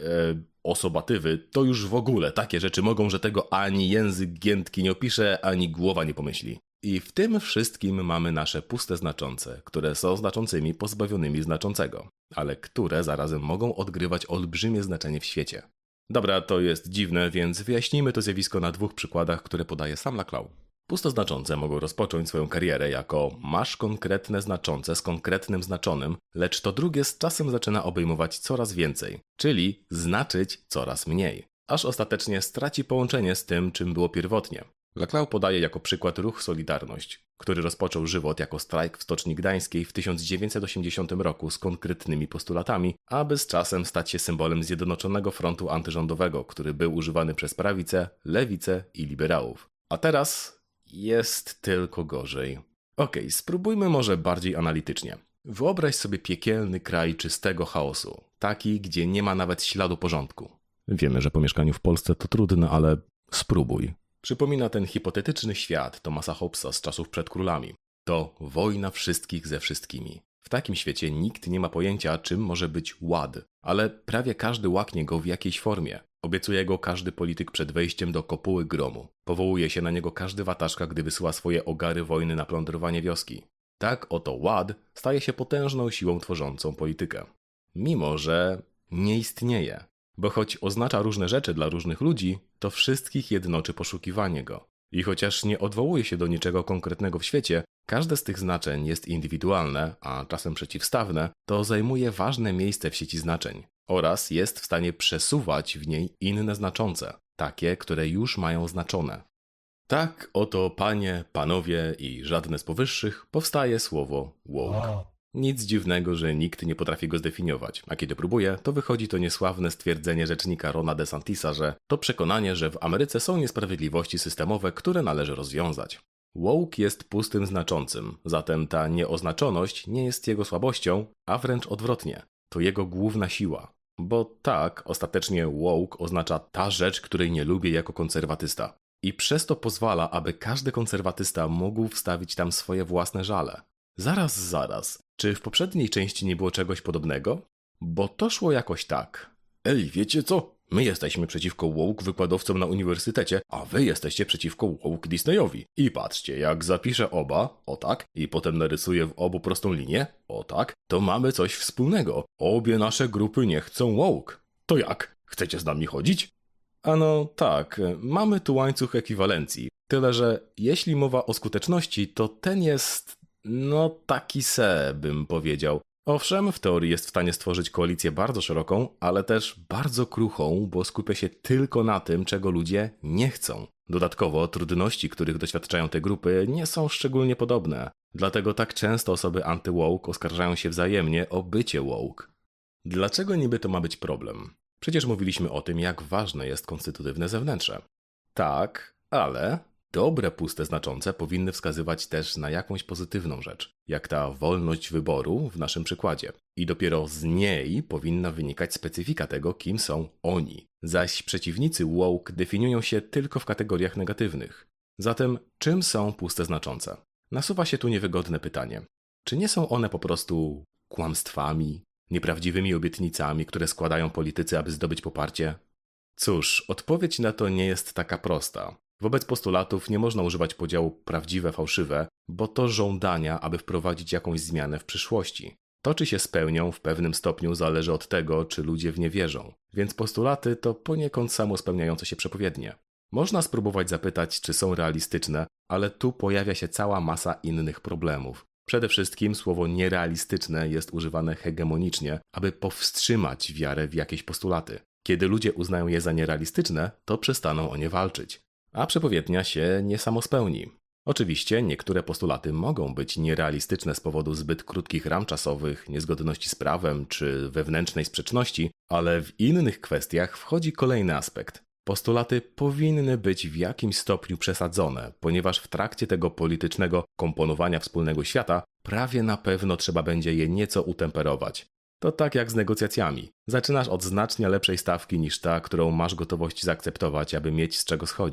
osobatywy to już w ogóle takie rzeczy mogą, że tego ani język giętki nie opisze, ani głowa nie pomyśli. I w tym wszystkim mamy nasze puste znaczące, które są znaczącymi pozbawionymi znaczącego, ale które zarazem mogą odgrywać olbrzymie znaczenie w świecie. Dobra, to jest dziwne, więc wyjaśnijmy to zjawisko na dwóch przykładach, które podaje sam Laclau. Pustoznaczące mogą rozpocząć swoją karierę jako masz konkretne znaczące z konkretnym znaczonym, lecz to drugie z czasem zaczyna obejmować coraz więcej, czyli znaczyć coraz mniej, aż ostatecznie straci połączenie z tym, czym było pierwotnie. Laclau podaje jako przykład ruch Solidarność, który rozpoczął żywot jako strajk w Stoczni Gdańskiej w tysiąc dziewięćset osiemdziesiątym roku z konkretnymi postulatami, aby z czasem stać się symbolem Zjednoczonego Frontu Antyrządowego, który był używany przez prawicę, lewicę i liberałów. A teraz jest tylko gorzej. Okej, okay, spróbujmy może bardziej analitycznie. Wyobraź sobie piekielny kraj czystego chaosu, taki, gdzie nie ma nawet śladu porządku. Wiemy, że po mieszkaniu w Polsce to trudne, ale spróbuj. Przypomina ten hipotetyczny świat Thomasa Hobbesa z czasów przed królami. To wojna wszystkich ze wszystkimi. W takim świecie nikt nie ma pojęcia, czym może być ład, ale prawie każdy łaknie go w jakiejś formie. Obiecuje go każdy polityk przed wejściem do kopuły gromu. Powołuje się na niego każdy wataszka, gdy wysyła swoje ogary wojny na plądrowanie wioski. Tak oto ład staje się potężną siłą tworzącą politykę. Mimo że nie istnieje. Bo choć oznacza różne rzeczy dla różnych ludzi, to wszystkich jednoczy poszukiwanie go. I chociaż nie odwołuje się do niczego konkretnego w świecie, każde z tych znaczeń jest indywidualne, a czasem przeciwstawne, to zajmuje ważne miejsce w sieci znaczeń oraz jest w stanie przesuwać w niej inne znaczące, takie, które już mają znaczone. Tak oto, panie, panowie i żadne z powyższych, powstaje słowo woke. Nic dziwnego, że nikt nie potrafi go zdefiniować, a kiedy próbuje, to wychodzi to niesławne stwierdzenie rzecznika Rona DeSantisa, że to przekonanie, że w Ameryce są niesprawiedliwości systemowe, które należy rozwiązać. Woke jest pustym znaczącym, zatem ta nieoznaczoność nie jest jego słabością, a wręcz odwrotnie, to jego główna siła. Bo tak, ostatecznie woke oznacza ta rzecz, której nie lubię jako konserwatysta. I przez to pozwala, aby każdy konserwatysta mógł wstawić tam swoje własne żale. Zaraz, zaraz. Czy w poprzedniej części nie było czegoś podobnego? Bo to szło jakoś tak. Ej, wiecie co? My jesteśmy przeciwko woke wykładowcom na uniwersytecie, a wy jesteście przeciwko woke Disneyowi. I patrzcie, jak zapiszę oba, o tak, i potem narysuję w obu prostą linię, o tak, to mamy coś wspólnego. Obie nasze grupy nie chcą woke. To jak? Chcecie z nami chodzić? Ano tak, mamy tu łańcuch ekwiwalencji. Tyle, że jeśli mowa o skuteczności, to ten jest... no taki se, bym powiedział. Owszem, w teorii jest w stanie stworzyć koalicję bardzo szeroką, ale też bardzo kruchą, bo skupia się tylko na tym, czego ludzie nie chcą. Dodatkowo trudności, których doświadczają te grupy, nie są szczególnie podobne. Dlatego tak często osoby anty-woke oskarżają się wzajemnie o bycie woke. Dlaczego niby to ma być problem? Przecież mówiliśmy o tym, jak ważne jest konstytutywne zewnętrze. Tak, ale... dobre puste znaczące powinny wskazywać też na jakąś pozytywną rzecz, jak ta wolność wyboru w naszym przykładzie. I dopiero z niej powinna wynikać specyfika tego, kim są oni. Zaś przeciwnicy woke definiują się tylko w kategoriach negatywnych. Zatem czym są puste znaczące? Nasuwa się tu niewygodne pytanie. Czy nie są one po prostu kłamstwami, nieprawdziwymi obietnicami, które składają politycy, aby zdobyć poparcie? Cóż, odpowiedź na to nie jest taka prosta. Wobec postulatów nie można używać podziału prawdziwe-fałszywe, bo to żądania, aby wprowadzić jakąś zmianę w przyszłości. To, czy się spełnią, w pewnym stopniu zależy od tego, czy ludzie w nie wierzą. Więc postulaty to poniekąd samospełniające się przepowiednie. Można spróbować zapytać, czy są realistyczne, ale tu pojawia się cała masa innych problemów. Przede wszystkim słowo nierealistyczne jest używane hegemonicznie, aby powstrzymać wiarę w jakieś postulaty. Kiedy ludzie uznają je za nierealistyczne, to przestaną o nie walczyć. A przepowiednia się nie samospełni. Oczywiście niektóre postulaty mogą być nierealistyczne z powodu zbyt krótkich ram czasowych, niezgodności z prawem czy wewnętrznej sprzeczności, ale w innych kwestiach wchodzi kolejny aspekt. Postulaty powinny być w jakimś stopniu przesadzone, ponieważ w trakcie tego politycznego komponowania wspólnego świata prawie na pewno trzeba będzie je nieco utemperować. To tak jak z negocjacjami. Zaczynasz od znacznie lepszej stawki niż ta, którą masz gotowość zaakceptować, aby mieć z czego schodzić.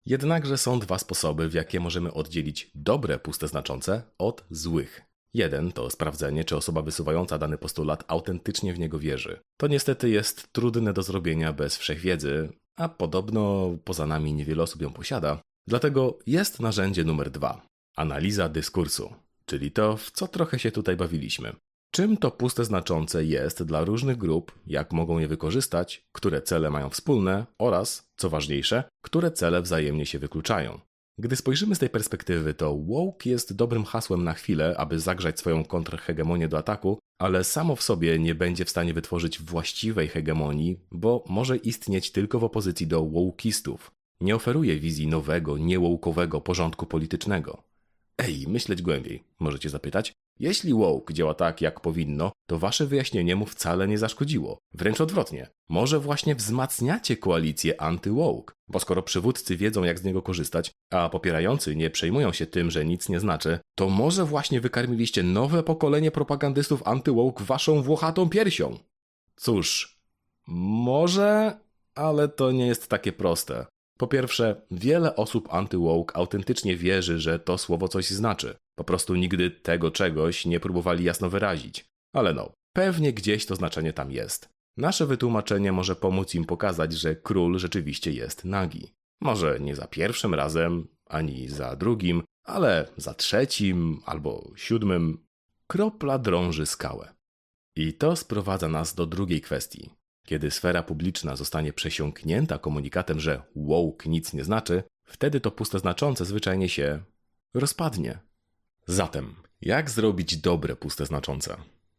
Jednakże są dwa sposoby, w jakie możemy oddzielić dobre puste znaczące od złych. Jeden to sprawdzenie, czy osoba wysuwająca dany postulat autentycznie w niego wierzy. To niestety jest trudne do zrobienia bez wszechwiedzy, a podobno poza nami niewiele osób ją posiada. Dlatego jest narzędzie numer dwa. Analiza dyskursu, czyli to, w co trochę się tutaj bawiliśmy. Czym to puste znaczące jest dla różnych grup, jak mogą je wykorzystać, które cele mają wspólne oraz, co ważniejsze, które cele wzajemnie się wykluczają. Gdy spojrzymy z tej perspektywy, to woke jest dobrym hasłem na chwilę, aby zagrzać swoją kontrhegemonię do ataku, ale samo w sobie nie będzie w stanie wytworzyć właściwej hegemonii, bo może istnieć tylko w opozycji do wokeistów. Nie oferuje wizji nowego, niewołkowego porządku politycznego. Ej, myśleć głębiej, możecie zapytać? Jeśli woke działa tak, jak powinno, to wasze wyjaśnienie mu wcale nie zaszkodziło. Wręcz odwrotnie. Może właśnie wzmacniacie koalicję anty-woke, bo skoro przywódcy wiedzą, jak z niego korzystać, a popierający nie przejmują się tym, że nic nie znaczy, to może właśnie wykarmiliście nowe pokolenie propagandystów anty-woke waszą włochatą piersią. Cóż, może, ale to nie jest takie proste. Po pierwsze, wiele osób anty-woke autentycznie wierzy, że to słowo coś znaczy. Po prostu nigdy tego czegoś nie próbowali jasno wyrazić. Ale no, pewnie gdzieś to znaczenie tam jest. Nasze wytłumaczenie może pomóc im pokazać, że król rzeczywiście jest nagi. Może nie za pierwszym razem, ani za drugim, ale za trzecim albo siódmym. Kropla drąży skałę. I to sprowadza nas do drugiej kwestii. Kiedy sfera publiczna zostanie przesiąknięta komunikatem, że woke nic nie znaczy, wtedy to puste znaczące zwyczajnie się rozpadnie. Zatem, jak zrobić dobre puste znaczące?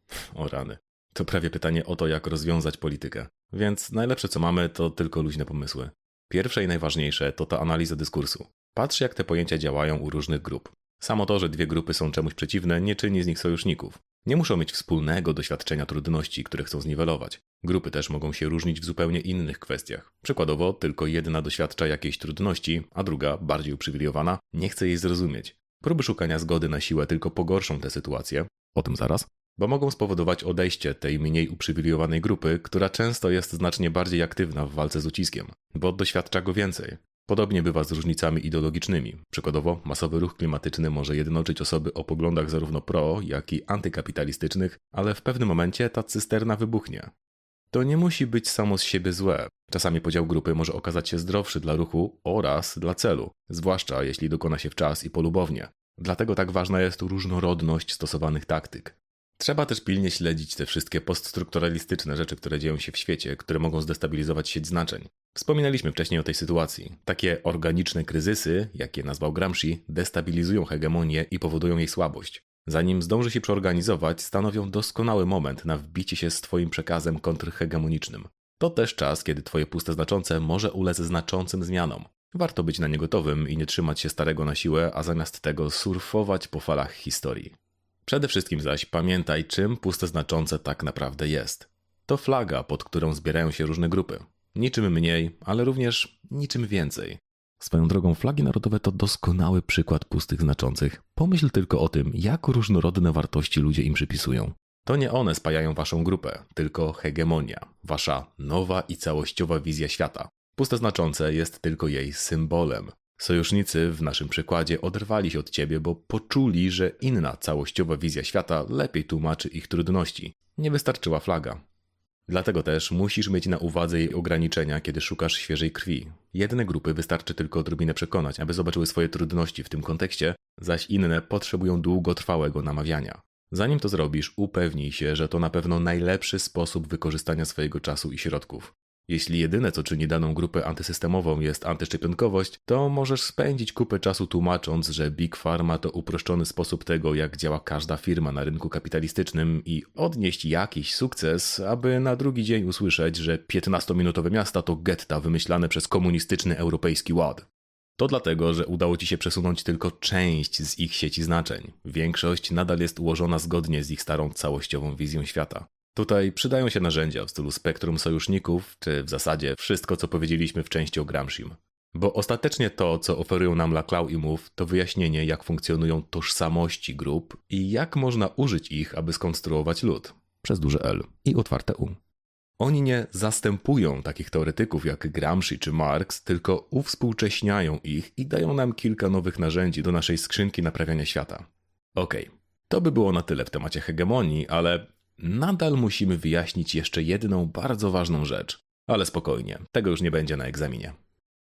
O rany. To prawie pytanie o to, jak rozwiązać politykę. Więc najlepsze co mamy, to tylko luźne pomysły. Pierwsze i najważniejsze to ta analiza dyskursu. Patrz, jak te pojęcia działają u różnych grup. Samo to, że dwie grupy są czemuś przeciwne, nie czyni z nich sojuszników. Nie muszą mieć wspólnego doświadczenia trudności, które chcą zniwelować. Grupy też mogą się różnić w zupełnie innych kwestiach. Przykładowo, tylko jedna doświadcza jakiejś trudności, a druga, bardziej uprzywilejowana, nie chce jej zrozumieć. Próby szukania zgody na siłę tylko pogorszą tę sytuację, o tym zaraz, bo mogą spowodować odejście tej mniej uprzywilejowanej grupy, która często jest znacznie bardziej aktywna w walce z uciskiem, bo doświadcza go więcej. Podobnie bywa z różnicami ideologicznymi. Przykładowo, masowy ruch klimatyczny może jednoczyć osoby o poglądach zarówno pro, jak i antykapitalistycznych, ale w pewnym momencie ta cysterna wybuchnie. To nie musi być samo z siebie złe. Czasami podział grupy może okazać się zdrowszy dla ruchu oraz dla celu, zwłaszcza jeśli dokona się w czas i polubownie. Dlatego tak ważna jest różnorodność stosowanych taktyk. Trzeba też pilnie śledzić te wszystkie poststrukturalistyczne rzeczy, które dzieją się w świecie, które mogą zdestabilizować sieć znaczeń. Wspominaliśmy wcześniej o tej sytuacji. Takie organiczne kryzysy, jakie nazwał Gramsci, destabilizują hegemonię i powodują jej słabość. Zanim zdąży się przeorganizować, stanowią doskonały moment na wbicie się z twoim przekazem kontrhegemonicznym. To też czas, kiedy twoje puste znaczące może ulec znaczącym zmianom. Warto być na nie gotowym i nie trzymać się starego na siłę, a zamiast tego surfować po falach historii. Przede wszystkim zaś pamiętaj, czym puste znaczące tak naprawdę jest. To flaga, pod którą zbierają się różne grupy. Niczym mniej, ale również niczym więcej. Swoją drogą, flagi narodowe to doskonały przykład pustych znaczących. Pomyśl tylko o tym, jak różnorodne wartości ludzie im przypisują. To nie one spajają waszą grupę, tylko hegemonia, wasza nowa i całościowa wizja świata. Puste znaczące jest tylko jej symbolem. Sojusznicy w naszym przykładzie oderwali się od ciebie, bo poczuli, że inna całościowa wizja świata lepiej tłumaczy ich trudności. Nie wystarczyła flaga. Dlatego też musisz mieć na uwadze jej ograniczenia, kiedy szukasz świeżej krwi. Jedne grupy wystarczy tylko odrobinę przekonać, aby zobaczyły swoje trudności w tym kontekście, zaś inne potrzebują długotrwałego namawiania. Zanim to zrobisz, upewnij się, że to na pewno najlepszy sposób wykorzystania swojego czasu i środków. Jeśli jedyne, co czyni daną grupę antysystemową jest antyszczepionkowość, to możesz spędzić kupę czasu tłumacząc, że Big Pharma to uproszczony sposób tego, jak działa każda firma na rynku kapitalistycznym i odnieść jakiś sukces, aby na drugi dzień usłyszeć, że piętnastominutowe miasta to getta wymyślane przez komunistyczny europejski ład. To dlatego, że udało ci się przesunąć tylko część z ich sieci znaczeń. Większość nadal jest ułożona zgodnie z ich starą całościową wizją świata. Tutaj przydają się narzędzia w stylu spektrum sojuszników, czy w zasadzie wszystko, co powiedzieliśmy w części o Gramscim. Bo ostatecznie to, co oferują nam Laclau i Mouffe, to wyjaśnienie, jak funkcjonują tożsamości grup i jak można użyć ich, aby skonstruować lud. Przez duże L i otwarte U. Oni nie zastępują takich teoretyków jak Gramsci czy Marx, tylko uwspółcześniają ich i dają nam kilka nowych narzędzi do naszej skrzynki naprawiania świata. Okej, to by było na tyle w temacie hegemonii, ale nadal musimy wyjaśnić jeszcze jedną bardzo ważną rzecz. Ale spokojnie, tego już nie będzie na egzaminie.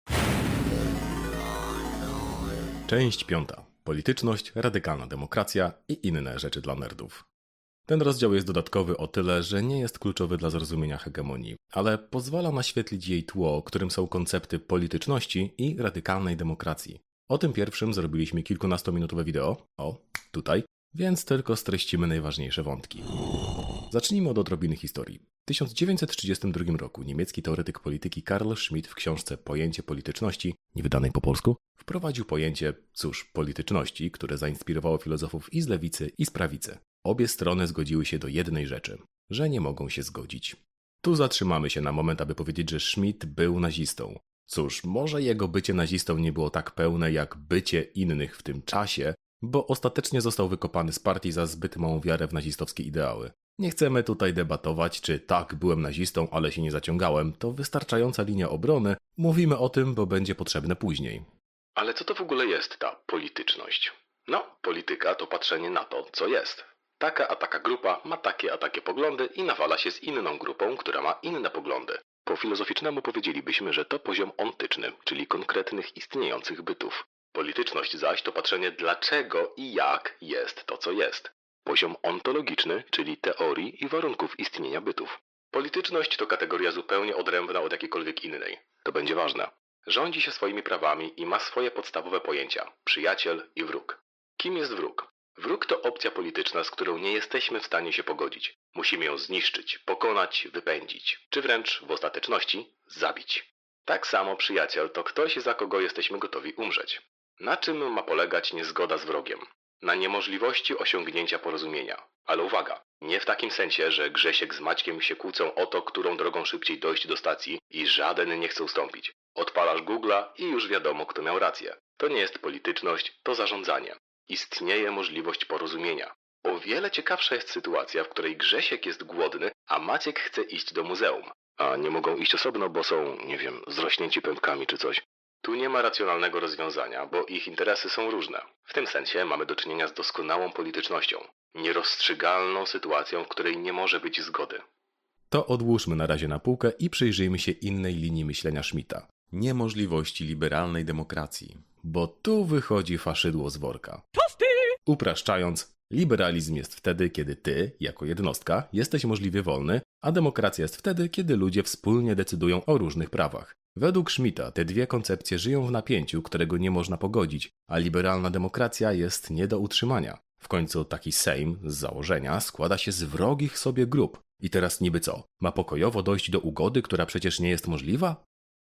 Część piąta. Polityczność, radykalna demokracja i inne rzeczy dla nerdów. Ten rozdział jest dodatkowy o tyle, że nie jest kluczowy dla zrozumienia hegemonii, ale pozwala naświetlić jej tło, którym są koncepty polityczności i radykalnej demokracji. O tym pierwszym zrobiliśmy kilkunastominutowe wideo, o, tutaj, więc tylko streścimy najważniejsze wątki. Zacznijmy od odrobiny historii. W tysiąc dziewięćset trzydziestym drugim roku niemiecki teoretyk polityki Karl Schmitt w książce Pojęcie polityczności, nie wydanej po polsku, wprowadził pojęcie, cóż, polityczności, które zainspirowało filozofów i z lewicy, i z prawicy. Obie strony zgodziły się do jednej rzeczy, że nie mogą się zgodzić. Tu zatrzymamy się na moment, aby powiedzieć, że Schmitt był nazistą. Cóż, może jego bycie nazistą nie było tak pełne jak bycie innych w tym czasie, bo ostatecznie został wykopany z partii za zbyt małą wiarę w nazistowskie ideały. Nie chcemy tutaj debatować, czy tak, byłem nazistą, ale się nie zaciągałem, to wystarczająca linia obrony, mówimy o tym, bo będzie potrzebne później. Ale co to w ogóle jest ta polityczność? No, polityka to patrzenie na to, co jest. Taka a taka grupa ma takie a takie poglądy i nawala się z inną grupą, która ma inne poglądy. Po filozoficznemu powiedzielibyśmy, że to poziom ontyczny, czyli konkretnych istniejących bytów. Polityczność zaś to patrzenie dlaczego i jak jest to, co jest. Poziom ontologiczny, czyli teorii i warunków istnienia bytów. Polityczność to kategoria zupełnie odrębna od jakiejkolwiek innej. To będzie ważne. Rządzi się swoimi prawami i ma swoje podstawowe pojęcia. Przyjaciel i wróg. Kim jest wróg? Wróg to opcja polityczna, z którą nie jesteśmy w stanie się pogodzić. Musimy ją zniszczyć, pokonać, wypędzić, czy wręcz w ostateczności zabić. Tak samo przyjaciel to ktoś, za kogo jesteśmy gotowi umrzeć. Na czym ma polegać niezgoda z wrogiem? Na niemożliwości osiągnięcia porozumienia. Ale uwaga, nie w takim sensie, że Grzesiek z Maćkiem się kłócą o to, którą drogą szybciej dojść do stacji i żaden nie chce ustąpić. Odpalasz Google'a i już wiadomo, kto miał rację. To nie jest polityczność, to zarządzanie. Istnieje możliwość porozumienia. O wiele ciekawsza jest sytuacja, w której Grzesiek jest głodny, a Maciek chce iść do muzeum. A nie mogą iść osobno, bo są, nie wiem, zrośnięci pępkami czy coś. Tu nie ma racjonalnego rozwiązania, bo ich interesy są różne. W tym sensie mamy do czynienia z doskonałą politycznością. Nierozstrzygalną sytuacją, w której nie może być zgody. To odłóżmy na razie na półkę i przyjrzyjmy się innej linii myślenia Schmitta. Niemożliwości liberalnej demokracji. Bo tu wychodzi faszydło z worka. Upraszczając, liberalizm jest wtedy, kiedy ty, jako jednostka, jesteś możliwie wolny, a demokracja jest wtedy, kiedy ludzie wspólnie decydują o różnych prawach. Według Schmitta te dwie koncepcje żyją w napięciu, którego nie można pogodzić, a liberalna demokracja jest nie do utrzymania. W końcu taki Sejm z założenia składa się z wrogich sobie grup. I teraz niby co? Ma pokojowo dojść do ugody, która przecież nie jest możliwa?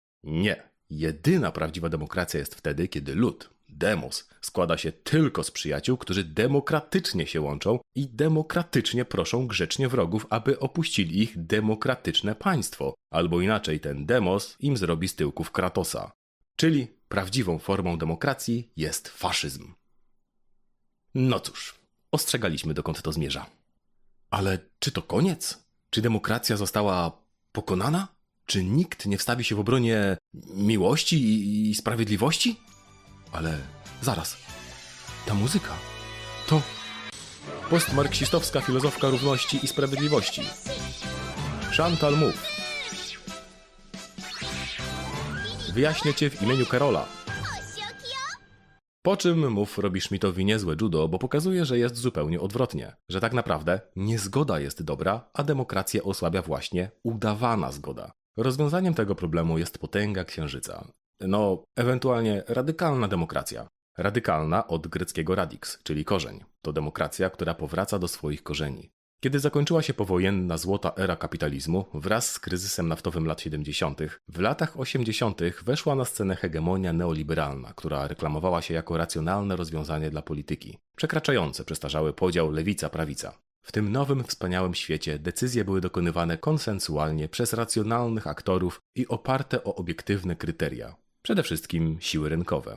Nie. Jedyna prawdziwa demokracja jest wtedy, kiedy lud, demos, składa się tylko z przyjaciół, którzy demokratycznie się łączą i demokratycznie proszą grzecznie wrogów, aby opuścili ich demokratyczne państwo, albo inaczej ten demos im zrobi z tyłków Kratosa. Czyli prawdziwą formą demokracji jest faszyzm. No cóż, ostrzegaliśmy, dokąd to zmierza. Ale czy to koniec? Czy demokracja została pokonana? Czy nikt nie wstawi się w obronie miłości i sprawiedliwości? Ale zaraz, ta muzyka to postmarksistowska filozofka równości i sprawiedliwości. Chantal Mouffe. Wyjaśnię cię w imieniu Karola. Po czym Mouffe robi Schmittowi niezłe judo, bo pokazuje, że jest zupełnie odwrotnie. Że tak naprawdę niezgoda jest dobra, a demokrację osłabia właśnie udawana zgoda. Rozwiązaniem tego problemu jest potęga księżyca. No, ewentualnie radykalna demokracja. Radykalna od greckiego radix, czyli korzeń. To demokracja, która powraca do swoich korzeni. Kiedy zakończyła się powojenna złota era kapitalizmu, wraz z kryzysem naftowym lat siedemdziesiątych, w latach osiemdziesiątych weszła na scenę hegemonia neoliberalna, która reklamowała się jako racjonalne rozwiązanie dla polityki, przekraczające przestarzały podział lewica-prawica. W tym nowym, wspaniałym świecie decyzje były dokonywane konsensualnie przez racjonalnych aktorów i oparte o obiektywne kryteria. Przede wszystkim siły rynkowe.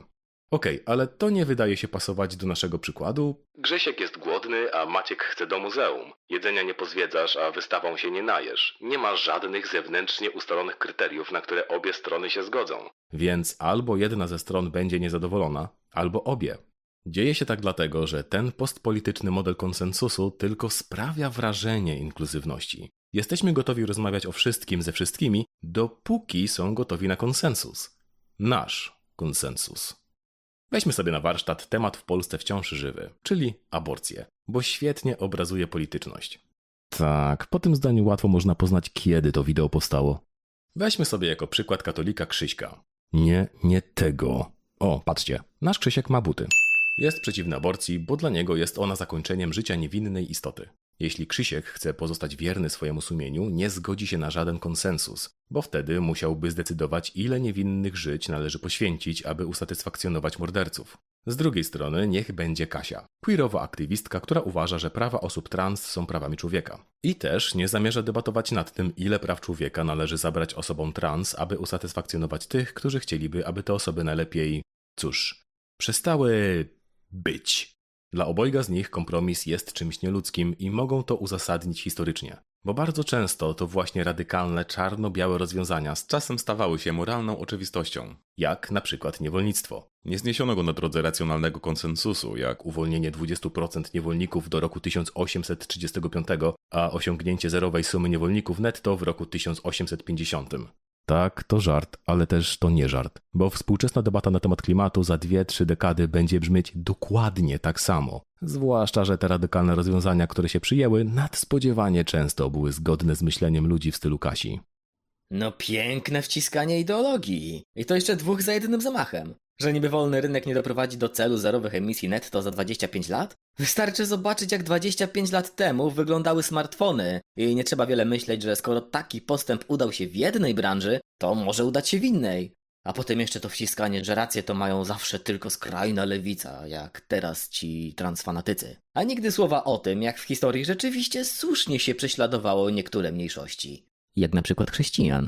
Okej, okay, ale to nie wydaje się pasować do naszego przykładu. Grzesiek jest głodny, a Maciek chce do muzeum. Jedzenia nie pozwiedzasz, a wystawą się nie najesz. Nie ma żadnych zewnętrznie ustalonych kryteriów, na które obie strony się zgodzą. Więc albo jedna ze stron będzie niezadowolona, albo obie. Dzieje się tak dlatego, że ten postpolityczny model konsensusu tylko sprawia wrażenie inkluzywności. Jesteśmy gotowi rozmawiać o wszystkim ze wszystkimi, dopóki są gotowi na konsensus. Nasz konsensus. Weźmy sobie na warsztat temat w Polsce wciąż żywy, czyli aborcję, bo świetnie obrazuje polityczność. Tak, po tym zdaniu łatwo można poznać, kiedy to wideo powstało. Weźmy sobie jako przykład katolika Krzyśka. Nie, nie tego. O, patrzcie, nasz Krzysiek ma buty. Jest przeciwny aborcji, bo dla niego jest ona zakończeniem życia niewinnej istoty. Jeśli Krzysiek chce pozostać wierny swojemu sumieniu, nie zgodzi się na żaden konsensus, bo wtedy musiałby zdecydować, ile niewinnych żyć należy poświęcić, aby usatysfakcjonować morderców. Z drugiej strony niech będzie Kasia, queerowa aktywistka, która uważa, że prawa osób trans są prawami człowieka. I też nie zamierza debatować nad tym, ile praw człowieka należy zabrać osobom trans, aby usatysfakcjonować tych, którzy chcieliby, aby te osoby najlepiej, cóż, przestały być. Dla obojga z nich kompromis jest czymś nieludzkim i mogą to uzasadnić historycznie. Bo bardzo często to właśnie radykalne, czarno-białe rozwiązania z czasem stawały się moralną oczywistością. Jak na przykład niewolnictwo. Nie zniesiono go na drodze racjonalnego konsensusu, jak uwolnienie dwudziestu procent niewolników do roku tysiąc osiemset trzydziestego piątego, a osiągnięcie zerowej sumy niewolników netto w roku tysiąc osiemset pięćdziesiątym. Tak, to żart, ale też to nie żart, bo współczesna debata na temat klimatu za dwie, trzy dekady będzie brzmieć dokładnie tak samo. Zwłaszcza, że te radykalne rozwiązania, które się przyjęły, nadspodziewanie często były zgodne z myśleniem ludzi w stylu Kasi. No piękne wciskanie ideologii. I to jeszcze dwóch za jednym zamachem. Że niby wolny rynek nie doprowadzi do celu zerowych emisji netto za dwadzieścia pięć lat? Wystarczy zobaczyć, jak dwadzieścia pięć lat temu wyglądały smartfony. I nie trzeba wiele myśleć, że skoro taki postęp udał się w jednej branży, to może udać się w innej. A potem jeszcze to wciskanie, że rację to mają zawsze tylko skrajna lewica, jak teraz ci transfanatycy. A nigdy słowa o tym, jak w historii rzeczywiście słusznie się prześladowało niektóre mniejszości. Jak na przykład chrześcijan.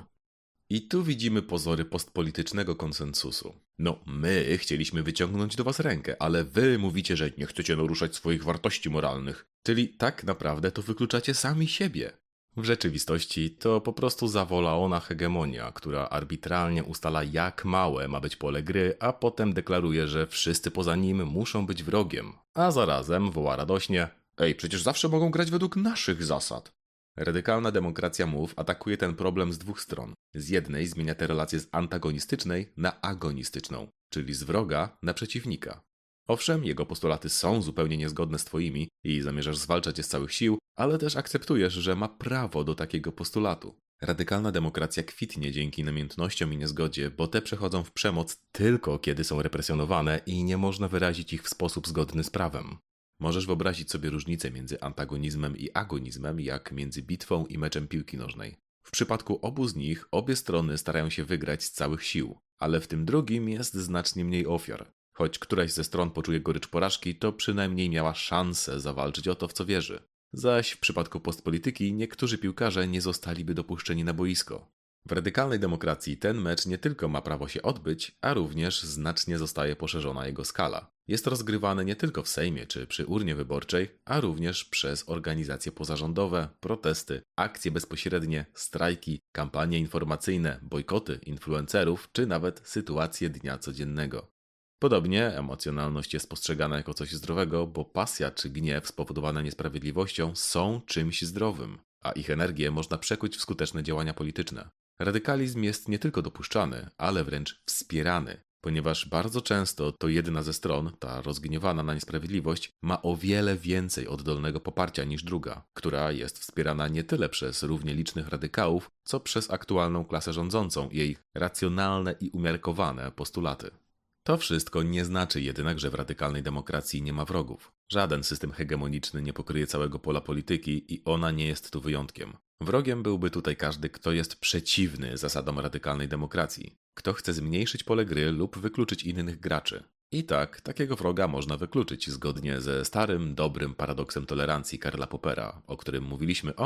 I tu widzimy pozory postpolitycznego konsensusu. No, my chcieliśmy wyciągnąć do was rękę, ale wy mówicie, że nie chcecie naruszać swoich wartości moralnych. Czyli tak naprawdę to wykluczacie sami siebie. W rzeczywistości to po prostu zawolaona hegemonia, która arbitralnie ustala, jak małe ma być pole gry, a potem deklaruje, że wszyscy poza nim muszą być wrogiem. A zarazem woła radośnie: ej, przecież zawsze mogą grać według naszych zasad. Radykalna demokracja mów atakuje ten problem z dwóch stron. Z jednej zmienia te relacje z antagonistycznej na agonistyczną, czyli z wroga na przeciwnika. Owszem, jego postulaty są zupełnie niezgodne z twoimi i zamierzasz zwalczać je z całych sił, ale też akceptujesz, że ma prawo do takiego postulatu. Radykalna demokracja kwitnie dzięki namiętnościom i niezgodzie, bo te przechodzą w przemoc tylko kiedy są represjonowane i nie można wyrazić ich w sposób zgodny z prawem. Możesz wyobrazić sobie różnicę między antagonizmem i agonizmem, jak między bitwą i meczem piłki nożnej. W przypadku obu z nich obie strony starają się wygrać z całych sił, ale w tym drugim jest znacznie mniej ofiar. Choć któraś ze stron poczuje gorycz porażki, to przynajmniej miała szansę zawalczyć o to, w co wierzy. Zaś w przypadku postpolityki niektórzy piłkarze nie zostaliby dopuszczeni na boisko. W radykalnej demokracji ten mecz nie tylko ma prawo się odbyć, a również znacznie zostaje poszerzona jego skala. Jest rozgrywany nie tylko w Sejmie czy przy urnie wyborczej, a również przez organizacje pozarządowe, protesty, akcje bezpośrednie, strajki, kampanie informacyjne, bojkoty influencerów czy nawet sytuacje dnia codziennego. Podobnie emocjonalność jest postrzegana jako coś zdrowego, bo pasja czy gniew spowodowane niesprawiedliwością są czymś zdrowym, a ich energię można przekuć w skuteczne działania polityczne. Radykalizm jest nie tylko dopuszczany, ale wręcz wspierany, ponieważ bardzo często to jedna ze stron, ta rozgniewana na niesprawiedliwość, ma o wiele więcej oddolnego poparcia niż druga, która jest wspierana nie tyle przez równie licznych radykałów, co przez aktualną klasę rządzącą i jej racjonalne i umiarkowane postulaty. To wszystko nie znaczy jednak, że w radykalnej demokracji nie ma wrogów. Żaden system hegemoniczny nie pokryje całego pola polityki i ona nie jest tu wyjątkiem. Wrogiem byłby tutaj każdy, kto jest przeciwny zasadom radykalnej demokracji. Kto chce zmniejszyć pole gry lub wykluczyć innych graczy. I tak, takiego wroga można wykluczyć zgodnie ze starym, dobrym paradoksem tolerancji Karla Poppera, o którym mówiliśmy o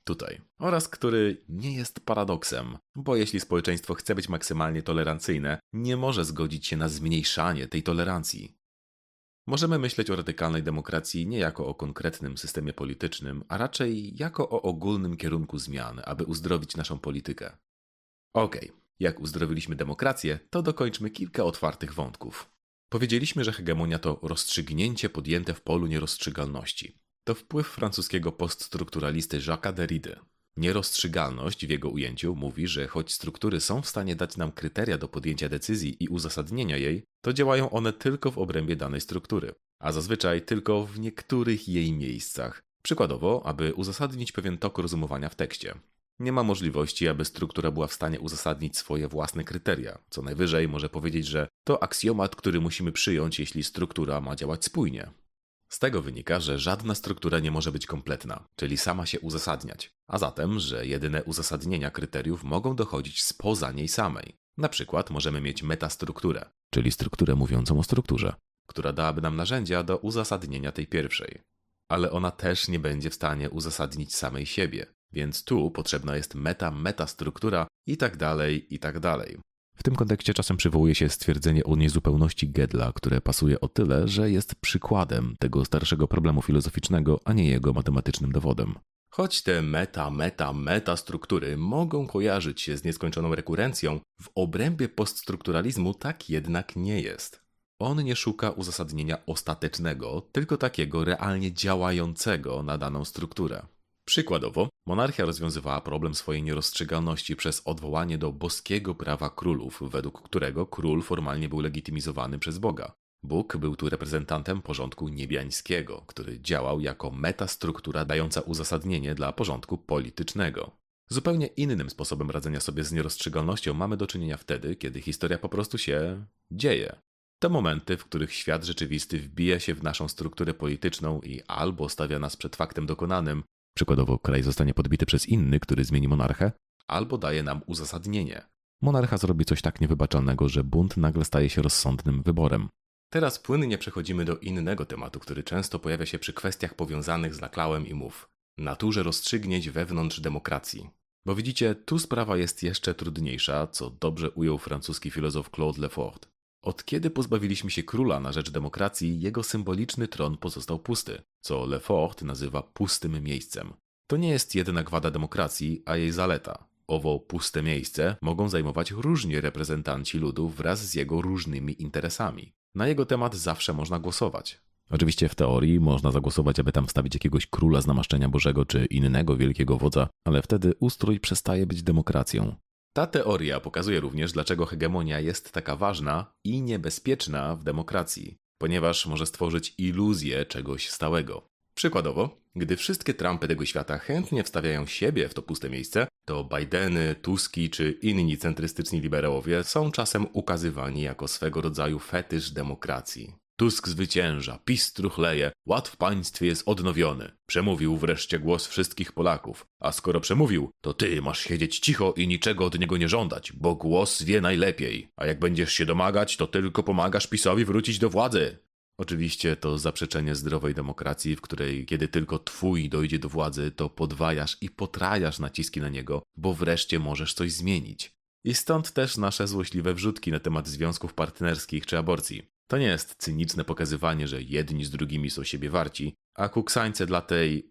tutaj, oraz który nie jest paradoksem, bo jeśli społeczeństwo chce być maksymalnie tolerancyjne, nie może zgodzić się na zmniejszanie tej tolerancji. Możemy myśleć o radykalnej demokracji nie jako o konkretnym systemie politycznym, a raczej jako o ogólnym kierunku zmian, aby uzdrowić naszą politykę. Okej, okay. Jak uzdrowiliśmy demokrację, to dokończmy kilka otwartych wątków. Powiedzieliśmy, że hegemonia to rozstrzygnięcie podjęte w polu nierozstrzygalności. To wpływ francuskiego poststrukturalisty Jacques'a Derrida. Nierozstrzygalność w jego ujęciu mówi, że choć struktury są w stanie dać nam kryteria do podjęcia decyzji i uzasadnienia jej, to działają one tylko w obrębie danej struktury, a zazwyczaj tylko w niektórych jej miejscach. Przykładowo, aby uzasadnić pewien tok rozumowania w tekście. Nie ma możliwości, aby struktura była w stanie uzasadnić swoje własne kryteria. Co najwyżej może powiedzieć, że to aksjomat, który musimy przyjąć, jeśli struktura ma działać spójnie. Z tego wynika, że żadna struktura nie może być kompletna, czyli sama się uzasadniać, a zatem, że jedyne uzasadnienia kryteriów mogą dochodzić spoza niej samej. Na przykład możemy mieć metastrukturę, czyli strukturę mówiącą o strukturze, która dałaby nam narzędzia do uzasadnienia tej pierwszej. Ale ona też nie będzie w stanie uzasadnić samej siebie, więc tu potrzebna jest meta-metastruktura i tak dalej, i tak dalej. W tym kontekście czasem przywołuje się stwierdzenie o niezupełności Gödela, które pasuje o tyle, że jest przykładem tego starszego problemu filozoficznego, a nie jego matematycznym dowodem. Choć te meta, meta, meta struktury mogą kojarzyć się z nieskończoną rekurencją, w obrębie poststrukturalizmu tak jednak nie jest. On nie szuka uzasadnienia ostatecznego, tylko takiego realnie działającego na daną strukturę. Przykładowo, monarchia rozwiązywała problem swojej nierozstrzygalności przez odwołanie do boskiego prawa królów, według którego król formalnie był legitymizowany przez Boga. Bóg był tu reprezentantem porządku niebiańskiego, który działał jako metastruktura dająca uzasadnienie dla porządku politycznego. Zupełnie innym sposobem radzenia sobie z nierozstrzygalnością mamy do czynienia wtedy, kiedy historia po prostu się dzieje. To momenty, w których świat rzeczywisty wbija się w naszą strukturę polityczną i albo stawia nas przed faktem dokonanym, przykładowo kraj zostanie podbity przez inny, który zmieni monarchę, albo daje nam uzasadnienie. Monarcha zrobi coś tak niewybaczalnego, że bunt nagle staje się rozsądnym wyborem. Teraz płynnie przechodzimy do innego tematu, który często pojawia się przy kwestiach powiązanych z Laclauem i Mouffe. Naturze rozstrzygnięć wewnątrz demokracji. Bo widzicie, tu sprawa jest jeszcze trudniejsza, co dobrze ujął francuski filozof Claude Lefort. Od kiedy pozbawiliśmy się króla na rzecz demokracji, jego symboliczny tron pozostał pusty, co Lefort nazywa pustym miejscem. To nie jest jednak wada demokracji, a jej zaleta. Owo puste miejsce mogą zajmować różni reprezentanci ludu wraz z jego różnymi interesami. Na jego temat zawsze można głosować. Oczywiście w teorii można zagłosować, aby tam wstawić jakiegoś króla z namaszczenia Bożego czy innego wielkiego wodza, ale wtedy ustrój przestaje być demokracją. Ta teoria pokazuje również, dlaczego hegemonia jest taka ważna i niebezpieczna w demokracji, ponieważ może stworzyć iluzję czegoś stałego. Przykładowo, gdy wszystkie Trumpy tego świata chętnie wstawiają siebie w to puste miejsce, to Bideny, Tuski czy inni centrystyczni liberałowie są czasem ukazywani jako swego rodzaju fetysz demokracji. Tusk zwycięża, PiS truchleje, ład w państwie jest odnowiony. Przemówił wreszcie głos wszystkich Polaków. A skoro przemówił, to ty masz siedzieć cicho i niczego od niego nie żądać, bo głos wie najlepiej. A jak będziesz się domagać, to tylko pomagasz PiSowi wrócić do władzy. Oczywiście to zaprzeczenie zdrowej demokracji, w której kiedy tylko twój dojdzie do władzy, to podwajasz i potrajasz naciski na niego, bo wreszcie możesz coś zmienić. I stąd też nasze złośliwe wrzutki na temat związków partnerskich czy aborcji. To nie jest cyniczne pokazywanie, że jedni z drugimi są siebie warci, a kuksańce dla tej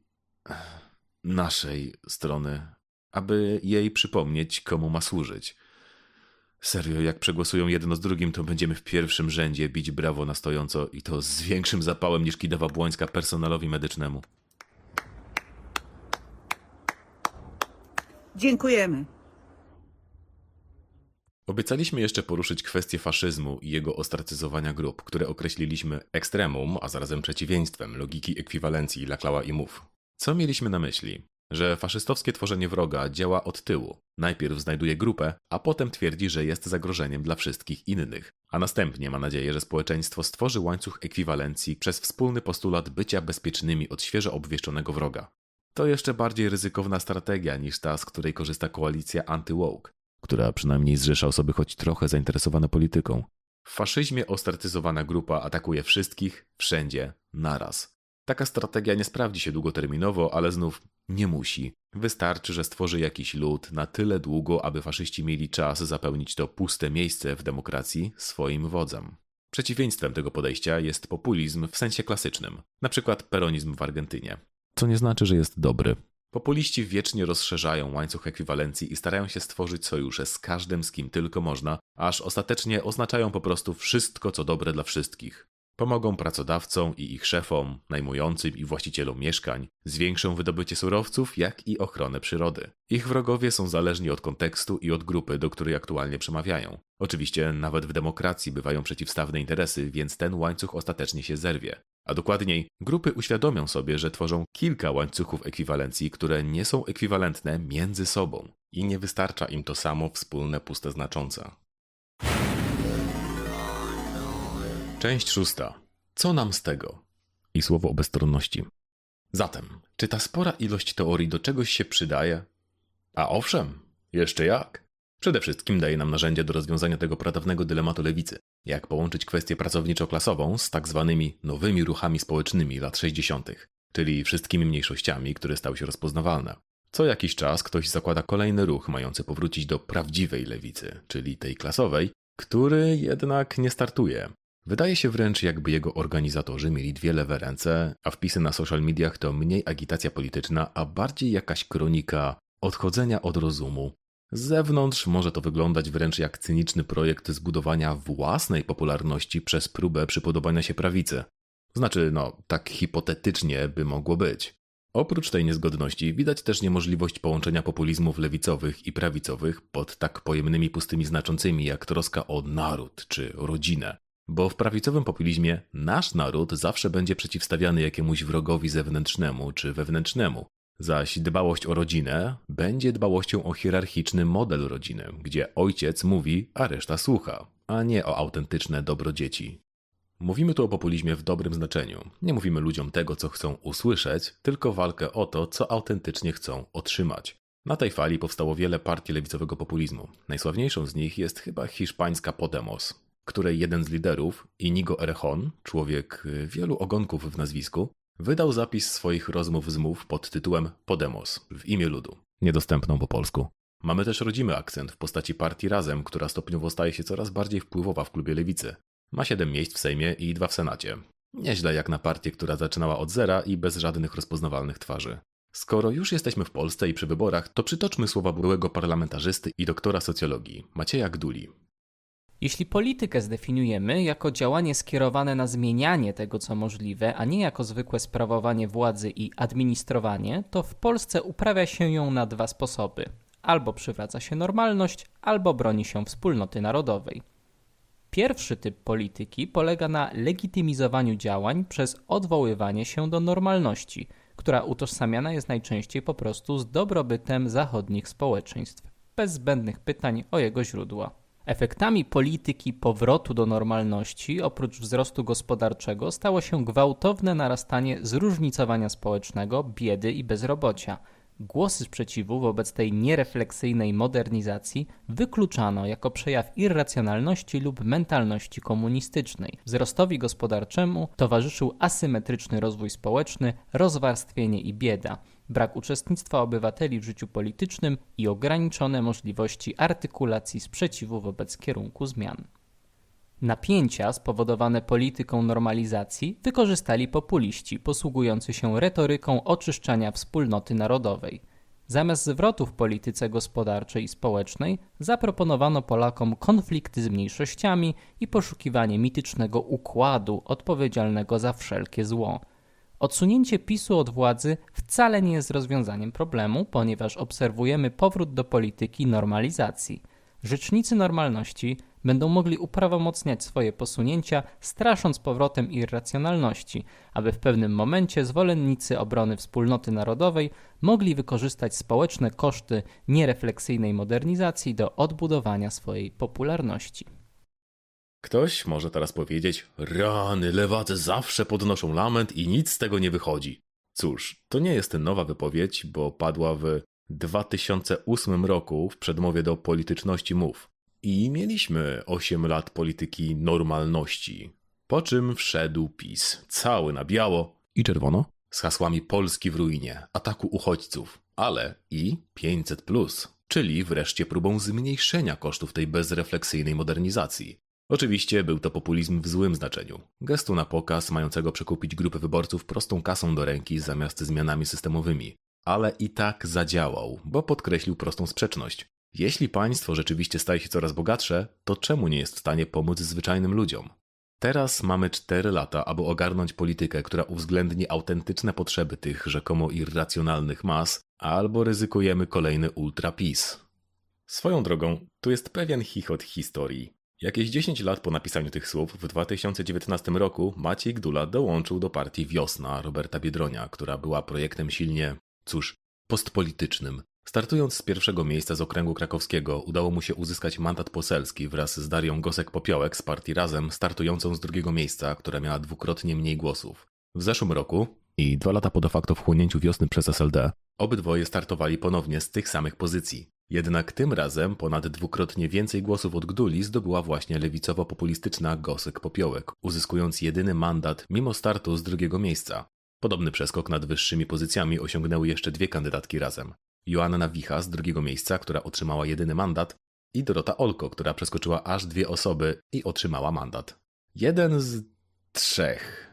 naszej strony, aby jej przypomnieć, komu ma służyć. Serio, jak przegłosują jedno z drugim, to będziemy w pierwszym rzędzie bić brawo na stojąco i to z większym zapałem niż Kidawa Błońska personelowi medycznemu. Dziękujemy. Obiecaliśmy jeszcze poruszyć kwestię faszyzmu i jego ostracyzowania grup, które określiliśmy ekstremum, a zarazem przeciwieństwem logiki ekwiwalencji Laclaua i Mouffe. Co mieliśmy na myśli? Że faszystowskie tworzenie wroga działa od tyłu. Najpierw znajduje grupę, a potem twierdzi, że jest zagrożeniem dla wszystkich innych. A następnie ma nadzieję, że społeczeństwo stworzy łańcuch ekwiwalencji przez wspólny postulat bycia bezpiecznymi od świeżo obwieszczonego wroga. To jeszcze bardziej ryzykowna strategia niż ta, z której korzysta koalicja anty-woke, która przynajmniej zrzesza osoby choć trochę zainteresowane polityką. W faszyzmie ostracyzowana grupa atakuje wszystkich, wszędzie, naraz. Taka strategia nie sprawdzi się długoterminowo, ale znów nie musi. Wystarczy, że stworzy jakiś lud na tyle długo, aby faszyści mieli czas zapełnić to puste miejsce w demokracji swoim wodzem. Przeciwieństwem tego podejścia jest populizm w sensie klasycznym, na przykład peronizm w Argentynie. Co nie znaczy, że jest dobry. Populiści wiecznie rozszerzają łańcuch ekwiwalencji i starają się stworzyć sojusze z każdym, z kim tylko można, aż ostatecznie oznaczają po prostu wszystko, co dobre dla wszystkich. Pomogą pracodawcom i ich szefom, najmującym i właścicielom mieszkań, zwiększą wydobycie surowców, jak i ochronę przyrody. Ich wrogowie są zależni od kontekstu i od grupy, do której aktualnie przemawiają. Oczywiście nawet w demokracji bywają przeciwstawne interesy, więc ten łańcuch ostatecznie się zerwie. A dokładniej, grupy uświadomią sobie, że tworzą kilka łańcuchów ekwiwalencji, które nie są ekwiwalentne między sobą. I nie wystarcza im to samo wspólne puste znaczące. Część szósta. Co nam z tego? I słowo o bezstronności. Zatem, czy ta spora ilość teorii do czegoś się przydaje? A owszem, jeszcze jak. Przede wszystkim daje nam narzędzie do rozwiązania tego pradawnego dylematu lewicy. Jak połączyć kwestię pracowniczo-klasową z tak zwanymi nowymi ruchami społecznymi lat sześćdziesiątych, czyli wszystkimi mniejszościami, które stały się rozpoznawalne. Co jakiś czas ktoś zakłada kolejny ruch mający powrócić do prawdziwej lewicy, czyli tej klasowej, który jednak nie startuje. Wydaje się wręcz, jakby jego organizatorzy mieli dwie lewe ręce, a wpisy na social mediach to mniej agitacja polityczna, a bardziej jakaś kronika odchodzenia od rozumu. Z zewnątrz może to wyglądać wręcz jak cyniczny projekt zbudowania własnej popularności przez próbę przypodobania się prawicy. Znaczy, no, tak hipotetycznie by mogło być. Oprócz tej niezgodności widać też niemożliwość połączenia populizmów lewicowych i prawicowych pod tak pojemnymi pustymi znaczącymi jak troska o naród czy rodzinę. Bo w prawicowym populizmie nasz naród zawsze będzie przeciwstawiany jakiemuś wrogowi zewnętrznemu czy wewnętrznemu, zaś dbałość o rodzinę będzie dbałością o hierarchiczny model rodziny, gdzie ojciec mówi, a reszta słucha, a nie o autentyczne dobro dzieci. Mówimy tu o populizmie w dobrym znaczeniu. Nie mówimy ludziom tego, co chcą usłyszeć, tylko walkę o to, co autentycznie chcą otrzymać. Na tej fali powstało wiele partii lewicowego populizmu. Najsławniejszą z nich jest chyba hiszpańska Podemos, której jeden z liderów, Inigo Errejón, człowiek wielu ogonków w nazwisku, wydał zapis swoich rozmów z MOVE pod tytułem Podemos, w imię ludu, niedostępną po polsku. Mamy też rodzimy akcent w postaci partii Razem, która stopniowo staje się coraz bardziej wpływowa w klubie lewicy. Ma siedem miejsc w Sejmie i dwa w Senacie. Nieźle jak na partię, która zaczynała od zera i bez żadnych rozpoznawalnych twarzy. Skoro już jesteśmy w Polsce i przy wyborach, to przytoczmy słowa byłego parlamentarzysty i doktora socjologii, Macieja Gduli. Jeśli politykę zdefiniujemy jako działanie skierowane na zmienianie tego, co możliwe, a nie jako zwykłe sprawowanie władzy i administrowanie, to w Polsce uprawia się ją na dwa sposoby. Albo przywraca się normalność, albo broni się wspólnoty narodowej. Pierwszy typ polityki polega na legitymizowaniu działań przez odwoływanie się do normalności, która utożsamiana jest najczęściej po prostu z dobrobytem zachodnich społeczeństw, bez zbędnych pytań o jego źródła. Efektami polityki powrotu do normalności, oprócz wzrostu gospodarczego, stało się gwałtowne narastanie zróżnicowania społecznego, biedy i bezrobocia. Głosy sprzeciwu wobec tej nierefleksyjnej modernizacji wykluczano jako przejaw irracjonalności lub mentalności komunistycznej. Wzrostowi gospodarczemu towarzyszył asymetryczny rozwój społeczny, rozwarstwienie i bieda, brak uczestnictwa obywateli w życiu politycznym i ograniczone możliwości artykulacji sprzeciwu wobec kierunku zmian. Napięcia spowodowane polityką normalizacji wykorzystali populiści posługujący się retoryką oczyszczania wspólnoty narodowej. Zamiast zwrotu w polityce gospodarczej i społecznej zaproponowano Polakom konflikty z mniejszościami i poszukiwanie mitycznego układu odpowiedzialnego za wszelkie zło. Odsunięcie PiSu od władzy wcale nie jest rozwiązaniem problemu, ponieważ obserwujemy powrót do polityki normalizacji. Rzecznicy normalności będą mogli uprawomocniać swoje posunięcia, strasząc powrotem irracjonalności, aby w pewnym momencie zwolennicy obrony wspólnoty narodowej mogli wykorzystać społeczne koszty nierefleksyjnej modernizacji do odbudowania swojej popularności. Ktoś może teraz powiedzieć, rany, lewacy zawsze podnoszą lament i nic z tego nie wychodzi. Cóż, to nie jest nowa wypowiedź, bo padła w dwa tysiące ósmym roku w przedmowie do polityczności MOVE. I mieliśmy osiem lat polityki normalności. Po czym wszedł PiS, cały na biało i czerwono, z hasłami Polski w ruinie, ataku uchodźców, ale i pięćset plus, czyli wreszcie próbą zmniejszenia kosztów tej bezrefleksyjnej modernizacji. Oczywiście był to populizm w złym znaczeniu, gestu na pokaz mającego przekupić grupę wyborców prostą kasą do ręki zamiast zmianami systemowymi. Ale i tak zadziałał, bo podkreślił prostą sprzeczność. Jeśli państwo rzeczywiście staje się coraz bogatsze, to czemu nie jest w stanie pomóc zwyczajnym ludziom? Teraz mamy cztery lata, aby ogarnąć politykę, która uwzględni autentyczne potrzeby tych rzekomo irracjonalnych mas, albo ryzykujemy kolejny ultra-PiS. Swoją drogą, tu jest pewien chichot historii. Jakieś dziesięć lat po napisaniu tych słów, w dwa tysiące dziewiętnastym roku Maciej Gdula dołączył do partii Wiosna Roberta Biedronia, która była projektem silnie, cóż, postpolitycznym. Startując z pierwszego miejsca z okręgu krakowskiego, udało mu się uzyskać mandat poselski wraz z Darią Gosek-Popiołek z partii Razem, startującą z drugiego miejsca, która miała dwukrotnie mniej głosów. W zeszłym roku, i dwa lata po de facto wchłonięciu Wiosny przez S L D, obydwoje startowali ponownie z tych samych pozycji. Jednak tym razem ponad dwukrotnie więcej głosów od Gduli zdobyła właśnie lewicowo-populistyczna Gosek-Popiołek, uzyskując jedyny mandat mimo startu z drugiego miejsca. Podobny przeskok nad wyższymi pozycjami osiągnęły jeszcze dwie kandydatki Razem. Joanna Wicha z drugiego miejsca, która otrzymała jedyny mandat, i Dorota Olko, która przeskoczyła aż dwie osoby i otrzymała mandat. Jeden z trzech.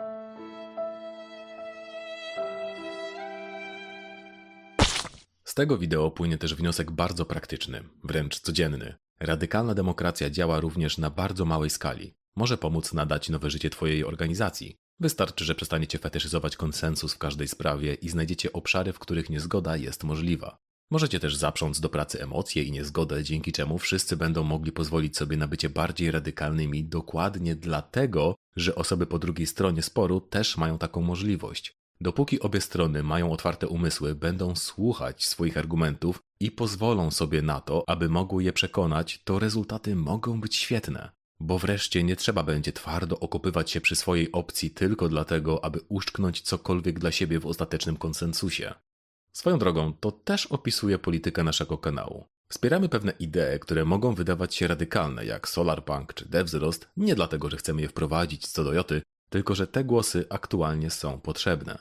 Z tego wideo płynie też wniosek bardzo praktyczny, wręcz codzienny. Radykalna demokracja działa również na bardzo małej skali. Może pomóc nadać nowe życie Twojej organizacji. Wystarczy, że przestaniecie fetyszyzować konsensus w każdej sprawie i znajdziecie obszary, w których niezgoda jest możliwa. Możecie też zaprząc do pracy emocje i niezgodę, dzięki czemu wszyscy będą mogli pozwolić sobie na bycie bardziej radykalnymi dokładnie dlatego, że osoby po drugiej stronie sporu też mają taką możliwość. Dopóki obie strony mają otwarte umysły, będą słuchać swoich argumentów i pozwolą sobie na to, aby mogły je przekonać, to rezultaty mogą być świetne. Bo wreszcie nie trzeba będzie twardo okopywać się przy swojej opcji tylko dlatego, aby uszczknąć cokolwiek dla siebie w ostatecznym konsensusie. Swoją drogą, to też opisuje politykę naszego kanału. Wspieramy pewne idee, które mogą wydawać się radykalne, jak Solarpunk czy Devwzrost, nie dlatego, że chcemy je wprowadzić co do joty, tylko że te głosy aktualnie są potrzebne.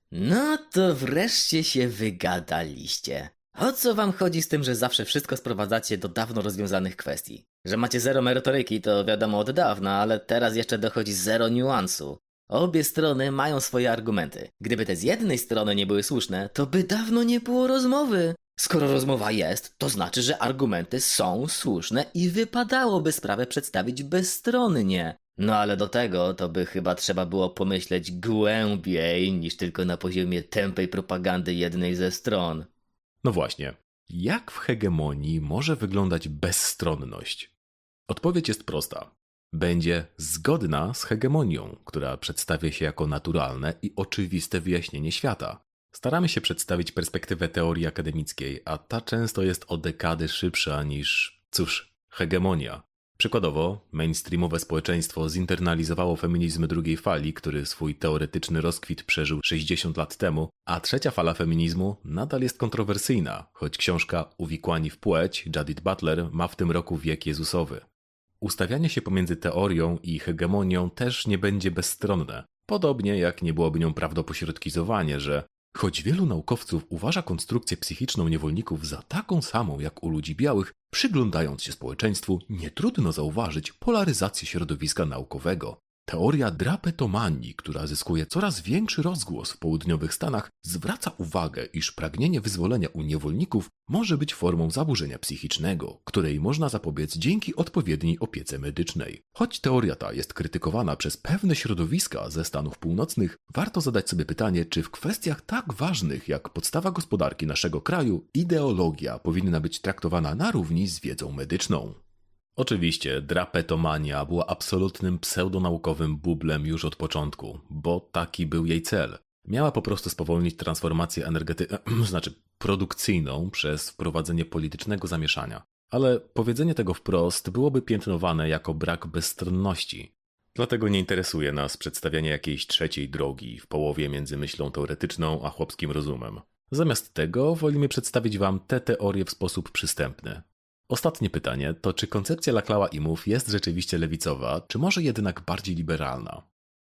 No to wreszcie się wygadaliście. O co wam chodzi z tym, że zawsze wszystko sprowadzacie do dawno rozwiązanych kwestii? Że macie zero merytoryki, to wiadomo od dawna, ale teraz jeszcze dochodzi zero niuansu. Obie strony mają swoje argumenty. Gdyby te z jednej strony nie były słuszne, to by dawno nie było rozmowy. Skoro rozmowa jest, to znaczy, że argumenty są słuszne i wypadałoby sprawę przedstawić bezstronnie. No ale do tego to by chyba trzeba było pomyśleć głębiej niż tylko na poziomie tępej propagandy jednej ze stron. No właśnie, jak w hegemonii może wyglądać bezstronność? Odpowiedź jest prosta. Będzie zgodna z hegemonią, która przedstawia się jako naturalne i oczywiste wyjaśnienie świata. Staramy się przedstawić perspektywę teorii akademickiej, a ta często jest o dekady szybsza niż, cóż, hegemonia. Przykładowo, mainstreamowe społeczeństwo zinternalizowało feminizm drugiej fali, który swój teoretyczny rozkwit przeżył sześćdziesiąt lat temu, a trzecia fala feminizmu nadal jest kontrowersyjna, choć książka Uwikłani w płeć Judith Butler ma w tym roku wiek Jezusowy. Ustawianie się pomiędzy teorią i hegemonią też nie będzie bezstronne, podobnie jak nie byłoby nią prawdopośrodkizowanie, że choć wielu naukowców uważa konstrukcję psychiczną niewolników za taką samą jak u ludzi białych, przyglądając się społeczeństwu, nie trudno zauważyć polaryzację środowiska naukowego. Teoria drapetomanii, która zyskuje coraz większy rozgłos w południowych Stanach, zwraca uwagę, iż pragnienie wyzwolenia u niewolników może być formą zaburzenia psychicznego, której można zapobiec dzięki odpowiedniej opiece medycznej. Choć teoria ta jest krytykowana przez pewne środowiska ze Stanów Północnych, warto zadać sobie pytanie, czy w kwestiach tak ważnych jak podstawa gospodarki naszego kraju, ideologia powinna być traktowana na równi z wiedzą medyczną. Oczywiście drapetomania była absolutnym pseudonaukowym bublem już od początku, bo taki był jej cel. Miała po prostu spowolnić transformację energetyczną, znaczy produkcyjną przez wprowadzenie politycznego zamieszania. Ale powiedzenie tego wprost byłoby piętnowane jako brak bezstronności. Dlatego nie interesuje nas przedstawianie jakiejś trzeciej drogi w połowie między myślą teoretyczną a chłopskim rozumem. Zamiast tego wolimy przedstawić wam te teorie w sposób przystępny. Ostatnie pytanie to, czy koncepcja Laclau'a-Imów jest rzeczywiście lewicowa, czy może jednak bardziej liberalna?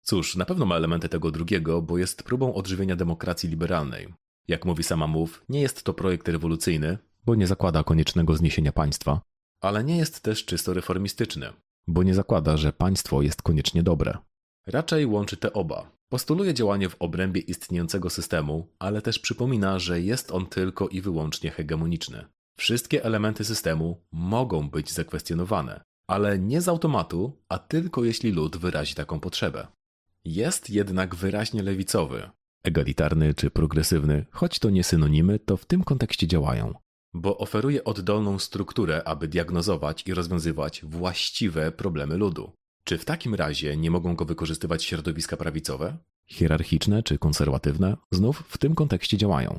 Cóż, na pewno ma elementy tego drugiego, bo jest próbą odżywienia demokracji liberalnej. Jak mówi sama Mów, nie jest to projekt rewolucyjny, bo nie zakłada koniecznego zniesienia państwa, ale nie jest też czysto reformistyczny, bo nie zakłada, że państwo jest koniecznie dobre. Raczej łączy te oba. Postuluje działanie w obrębie istniejącego systemu, ale też przypomina, że jest on tylko i wyłącznie hegemoniczny. Wszystkie elementy systemu mogą być zakwestionowane, ale nie z automatu, a tylko jeśli lud wyrazi taką potrzebę. Jest jednak wyraźnie lewicowy. Egalitarny czy progresywny, choć to nie synonimy, to w tym kontekście działają. Bo oferuje oddolną strukturę, aby diagnozować i rozwiązywać właściwe problemy ludu. Czy w takim razie nie mogą go wykorzystywać środowiska prawicowe? Hierarchiczne czy konserwatywne? Znów w tym kontekście działają.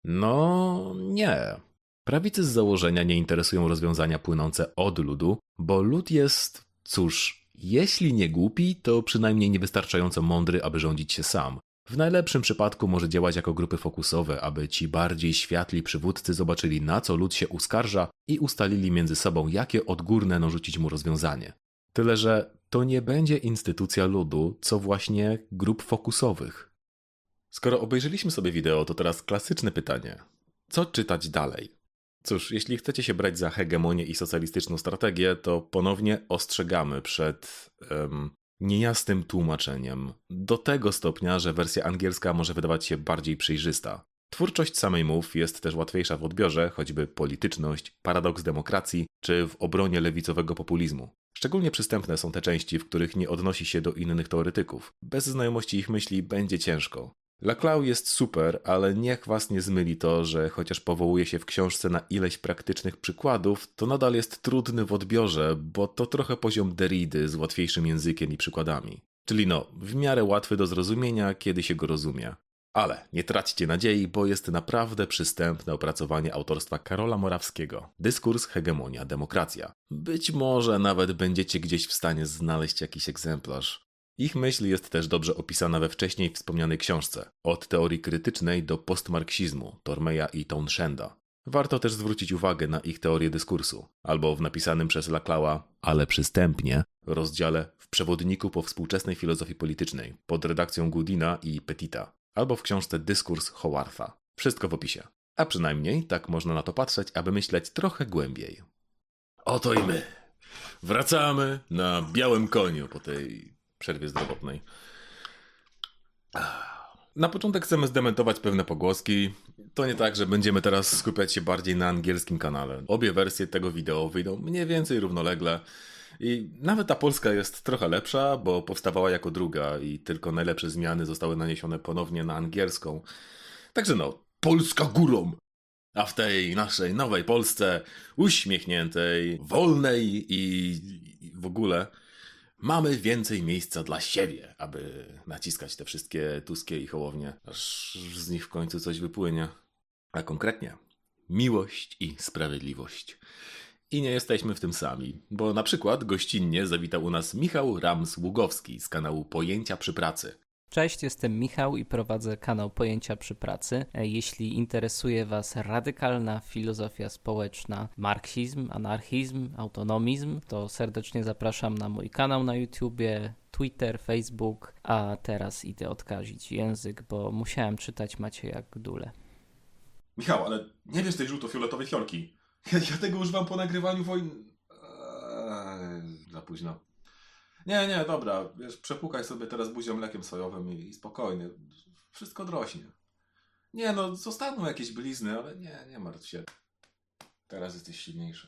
No nie. Prawicy z założenia nie interesują rozwiązania płynące od ludu, bo lud jest, cóż, jeśli nie głupi, to przynajmniej niewystarczająco mądry, aby rządzić się sam. W najlepszym przypadku może działać jako grupy fokusowe, aby ci bardziej światli przywódcy zobaczyli, na co lud się uskarża i ustalili między sobą, jakie odgórne narzucić mu rozwiązanie. Tyle, że to nie będzie instytucja ludu, co właśnie grup fokusowych. Skoro obejrzeliśmy sobie wideo, to teraz klasyczne pytanie. Co czytać dalej? Cóż, jeśli chcecie się brać za hegemonię i socjalistyczną strategię, to ponownie ostrzegamy przed um, niejasnym tłumaczeniem. Do tego stopnia, że wersja angielska może wydawać się bardziej przejrzysta. Twórczość samej Mów jest też łatwiejsza w odbiorze, choćby polityczność, paradoks demokracji, czy w obronie lewicowego populizmu. Szczególnie przystępne są te części, w których nie odnosi się do innych teoretyków. Bez znajomości ich myśli będzie ciężko. Laclau jest super, ale niech was nie zmyli to, że chociaż powołuje się w książce na ileś praktycznych przykładów, to nadal jest trudny w odbiorze, bo to trochę poziom Derridy z łatwiejszym językiem i przykładami. Czyli no, w miarę łatwy do zrozumienia, kiedy się go rozumie. Ale nie traćcie nadziei, bo jest naprawdę przystępne opracowanie autorstwa Karola Morawskiego. Dyskurs, hegemonia, demokracja. Być może nawet będziecie gdzieś w stanie znaleźć jakiś egzemplarz. Ich myśl jest też dobrze opisana we wcześniej wspomnianej książce. Od teorii krytycznej do postmarksizmu Tormeya i Townshenda. Warto też zwrócić uwagę na ich teorię dyskursu. Albo w napisanym przez Laclaua, ale przystępnie, rozdziale w przewodniku po współczesnej filozofii politycznej pod redakcją Goodina i Petita. Albo w książce Dyskurs Howartha. Wszystko w opisie. A przynajmniej tak można na to patrzeć, aby myśleć trochę głębiej. Oto i my. Wracamy na białym koniu po tej przerwie zdrowotnej. Na początek chcemy zdementować pewne pogłoski. To nie tak, że będziemy teraz skupiać się bardziej na angielskim kanale. Obie wersje tego wideo wyjdą mniej więcej równolegle. I nawet ta polska jest trochę lepsza, bo powstawała jako druga i tylko najlepsze zmiany zostały naniesione ponownie na angielską. Także no, Polska górą! A w tej naszej nowej Polsce, uśmiechniętej, wolnej i w ogóle, mamy więcej miejsca dla siebie, aby naciskać te wszystkie Tuskie i Hołownie, aż z nich w końcu coś wypłynie. A konkretnie, miłość i sprawiedliwość. I nie jesteśmy w tym sami, bo na przykład gościnnie zawitał u nas Michał Rams-Ługowski z kanału Pojęcia przy pracy. Cześć, jestem Michał i prowadzę kanał Pojęcia przy pracy. Jeśli interesuje Was radykalna filozofia społeczna, marksizm, anarchizm, autonomizm, to serdecznie zapraszam na mój kanał na YouTubie, Twitter, Facebook, a teraz idę odkazić język, bo musiałem czytać Macieja Gdulę. Michał, ale nie wiesz tej żółto-fioletowej fiolki. Ja, ja tego używam po nagrywaniu wojny... Eee, za późno. Nie, nie, dobra, wiesz, przepukaj sobie teraz buzią mlekiem sojowym i, i spokojnie. Wszystko drośnie. Nie no, zostaną jakieś blizny, ale nie, nie martw się. Teraz jesteś silniejszy.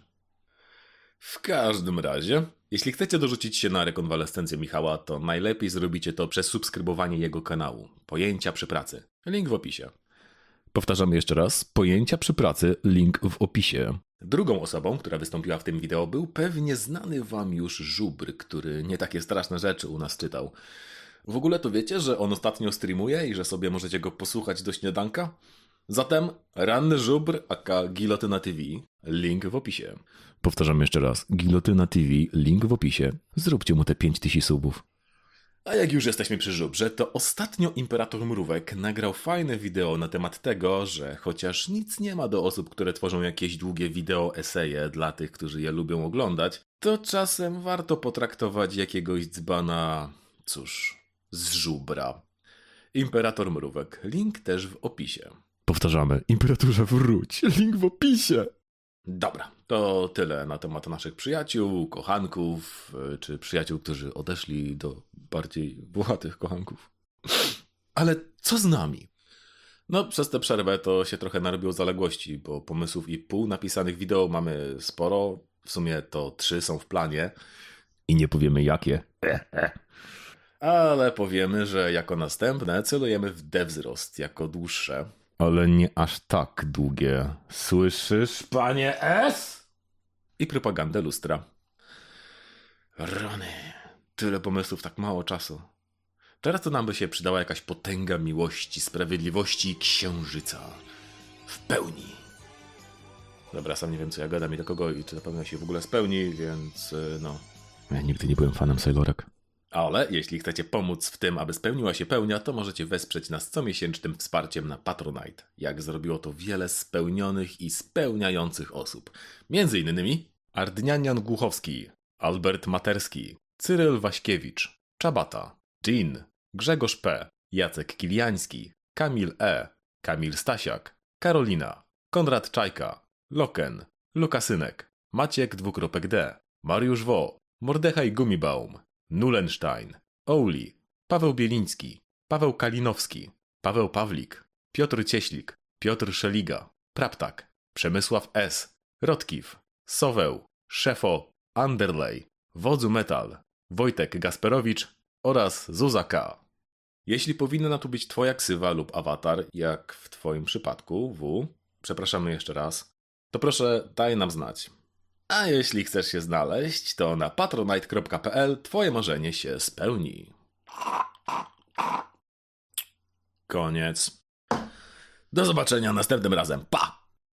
W każdym razie, jeśli chcecie dorzucić się na rekonwalescencję Michała, to najlepiej zrobicie to przez subskrybowanie jego kanału. Pojęcia przy pracy. Link w opisie. Powtarzamy jeszcze raz. Pojęcia przy pracy. Link w opisie. Drugą osobą, która wystąpiła w tym wideo, był pewnie znany wam już Żubr, który nie takie straszne rzeczy u nas czytał. W ogóle to wiecie, że on ostatnio streamuje i że sobie możecie go posłuchać do śniadanka? Zatem Ranny Żubr aka Gilotyna T V. Link w opisie. Powtarzamy jeszcze raz. Gilotyna T V. Link w opisie. Zróbcie mu te pięć tysięcy subów. A jak już jesteśmy przy Żubrze, to ostatnio Imperator Mrówek nagrał fajne wideo na temat tego, że chociaż nic nie ma do osób, które tworzą jakieś długie wideo eseje dla tych, którzy je lubią oglądać, to czasem warto potraktować jakiegoś dzbana, cóż, z żubra. Imperator Mrówek. Link też w opisie. Powtarzamy. Imperatorze wróć. Link w opisie. Dobra, to tyle na temat naszych przyjaciół, kochanków, czy przyjaciół, którzy odeszli do bardziej włochatych kochanków. Ale co z nami? No, przez tę przerwę to się trochę narobiło zaległości, bo pomysłów i pół napisanych wideo mamy sporo. W sumie to trzy są w planie. I nie powiemy jakie. Ale powiemy, że jako następne celujemy w devzrost jako dłuższe. Ale nie aż tak długie. Słyszysz, panie S? I propagandę lustra. Rany, tyle pomysłów, tak mało czasu. Teraz to nam by się przydała jakaś potęga miłości, sprawiedliwości i księżyca. W pełni. Dobra, sam nie wiem co ja gadam i do kogo i czy na pewno się w ogóle spełni, więc no... Ja nigdy nie byłem fanem Sailorek. Ale jeśli chcecie pomóc w tym, aby spełniła się pełnia, to możecie wesprzeć nas comiesięcznym wsparciem na Patronite. Jak zrobiło to wiele spełnionych i spełniających osób. Między innymi Ardnianian Głuchowski, Albert Materski, Cyryl Waśkiewicz, Czabata, Jean, Grzegorz P., Jacek Kiliański, Kamil E., Kamil Stasiak, Karolina, Konrad Czajka, Loken, Lukasynek, Maciek dwukropek D, Mariusz Wo, Mordechaj Gumibaum, Nulenstein, Ouli, Paweł Bieliński, Paweł Kalinowski, Paweł Pawlik, Piotr Cieślik, Piotr Szeliga, Praptak, Przemysław S., Rotkiw, Soweł, Szefo, Underlay, Wodzu Metal, Wojtek Gasperowicz oraz Zuza K. Jeśli powinna tu być twoja ksywa lub awatar, jak w twoim przypadku, W, przepraszamy jeszcze raz, to proszę daj nam znać. A jeśli chcesz się znaleźć, to na patronite kropka p l twoje marzenie się spełni. Koniec. Do zobaczenia następnym razem. Pa!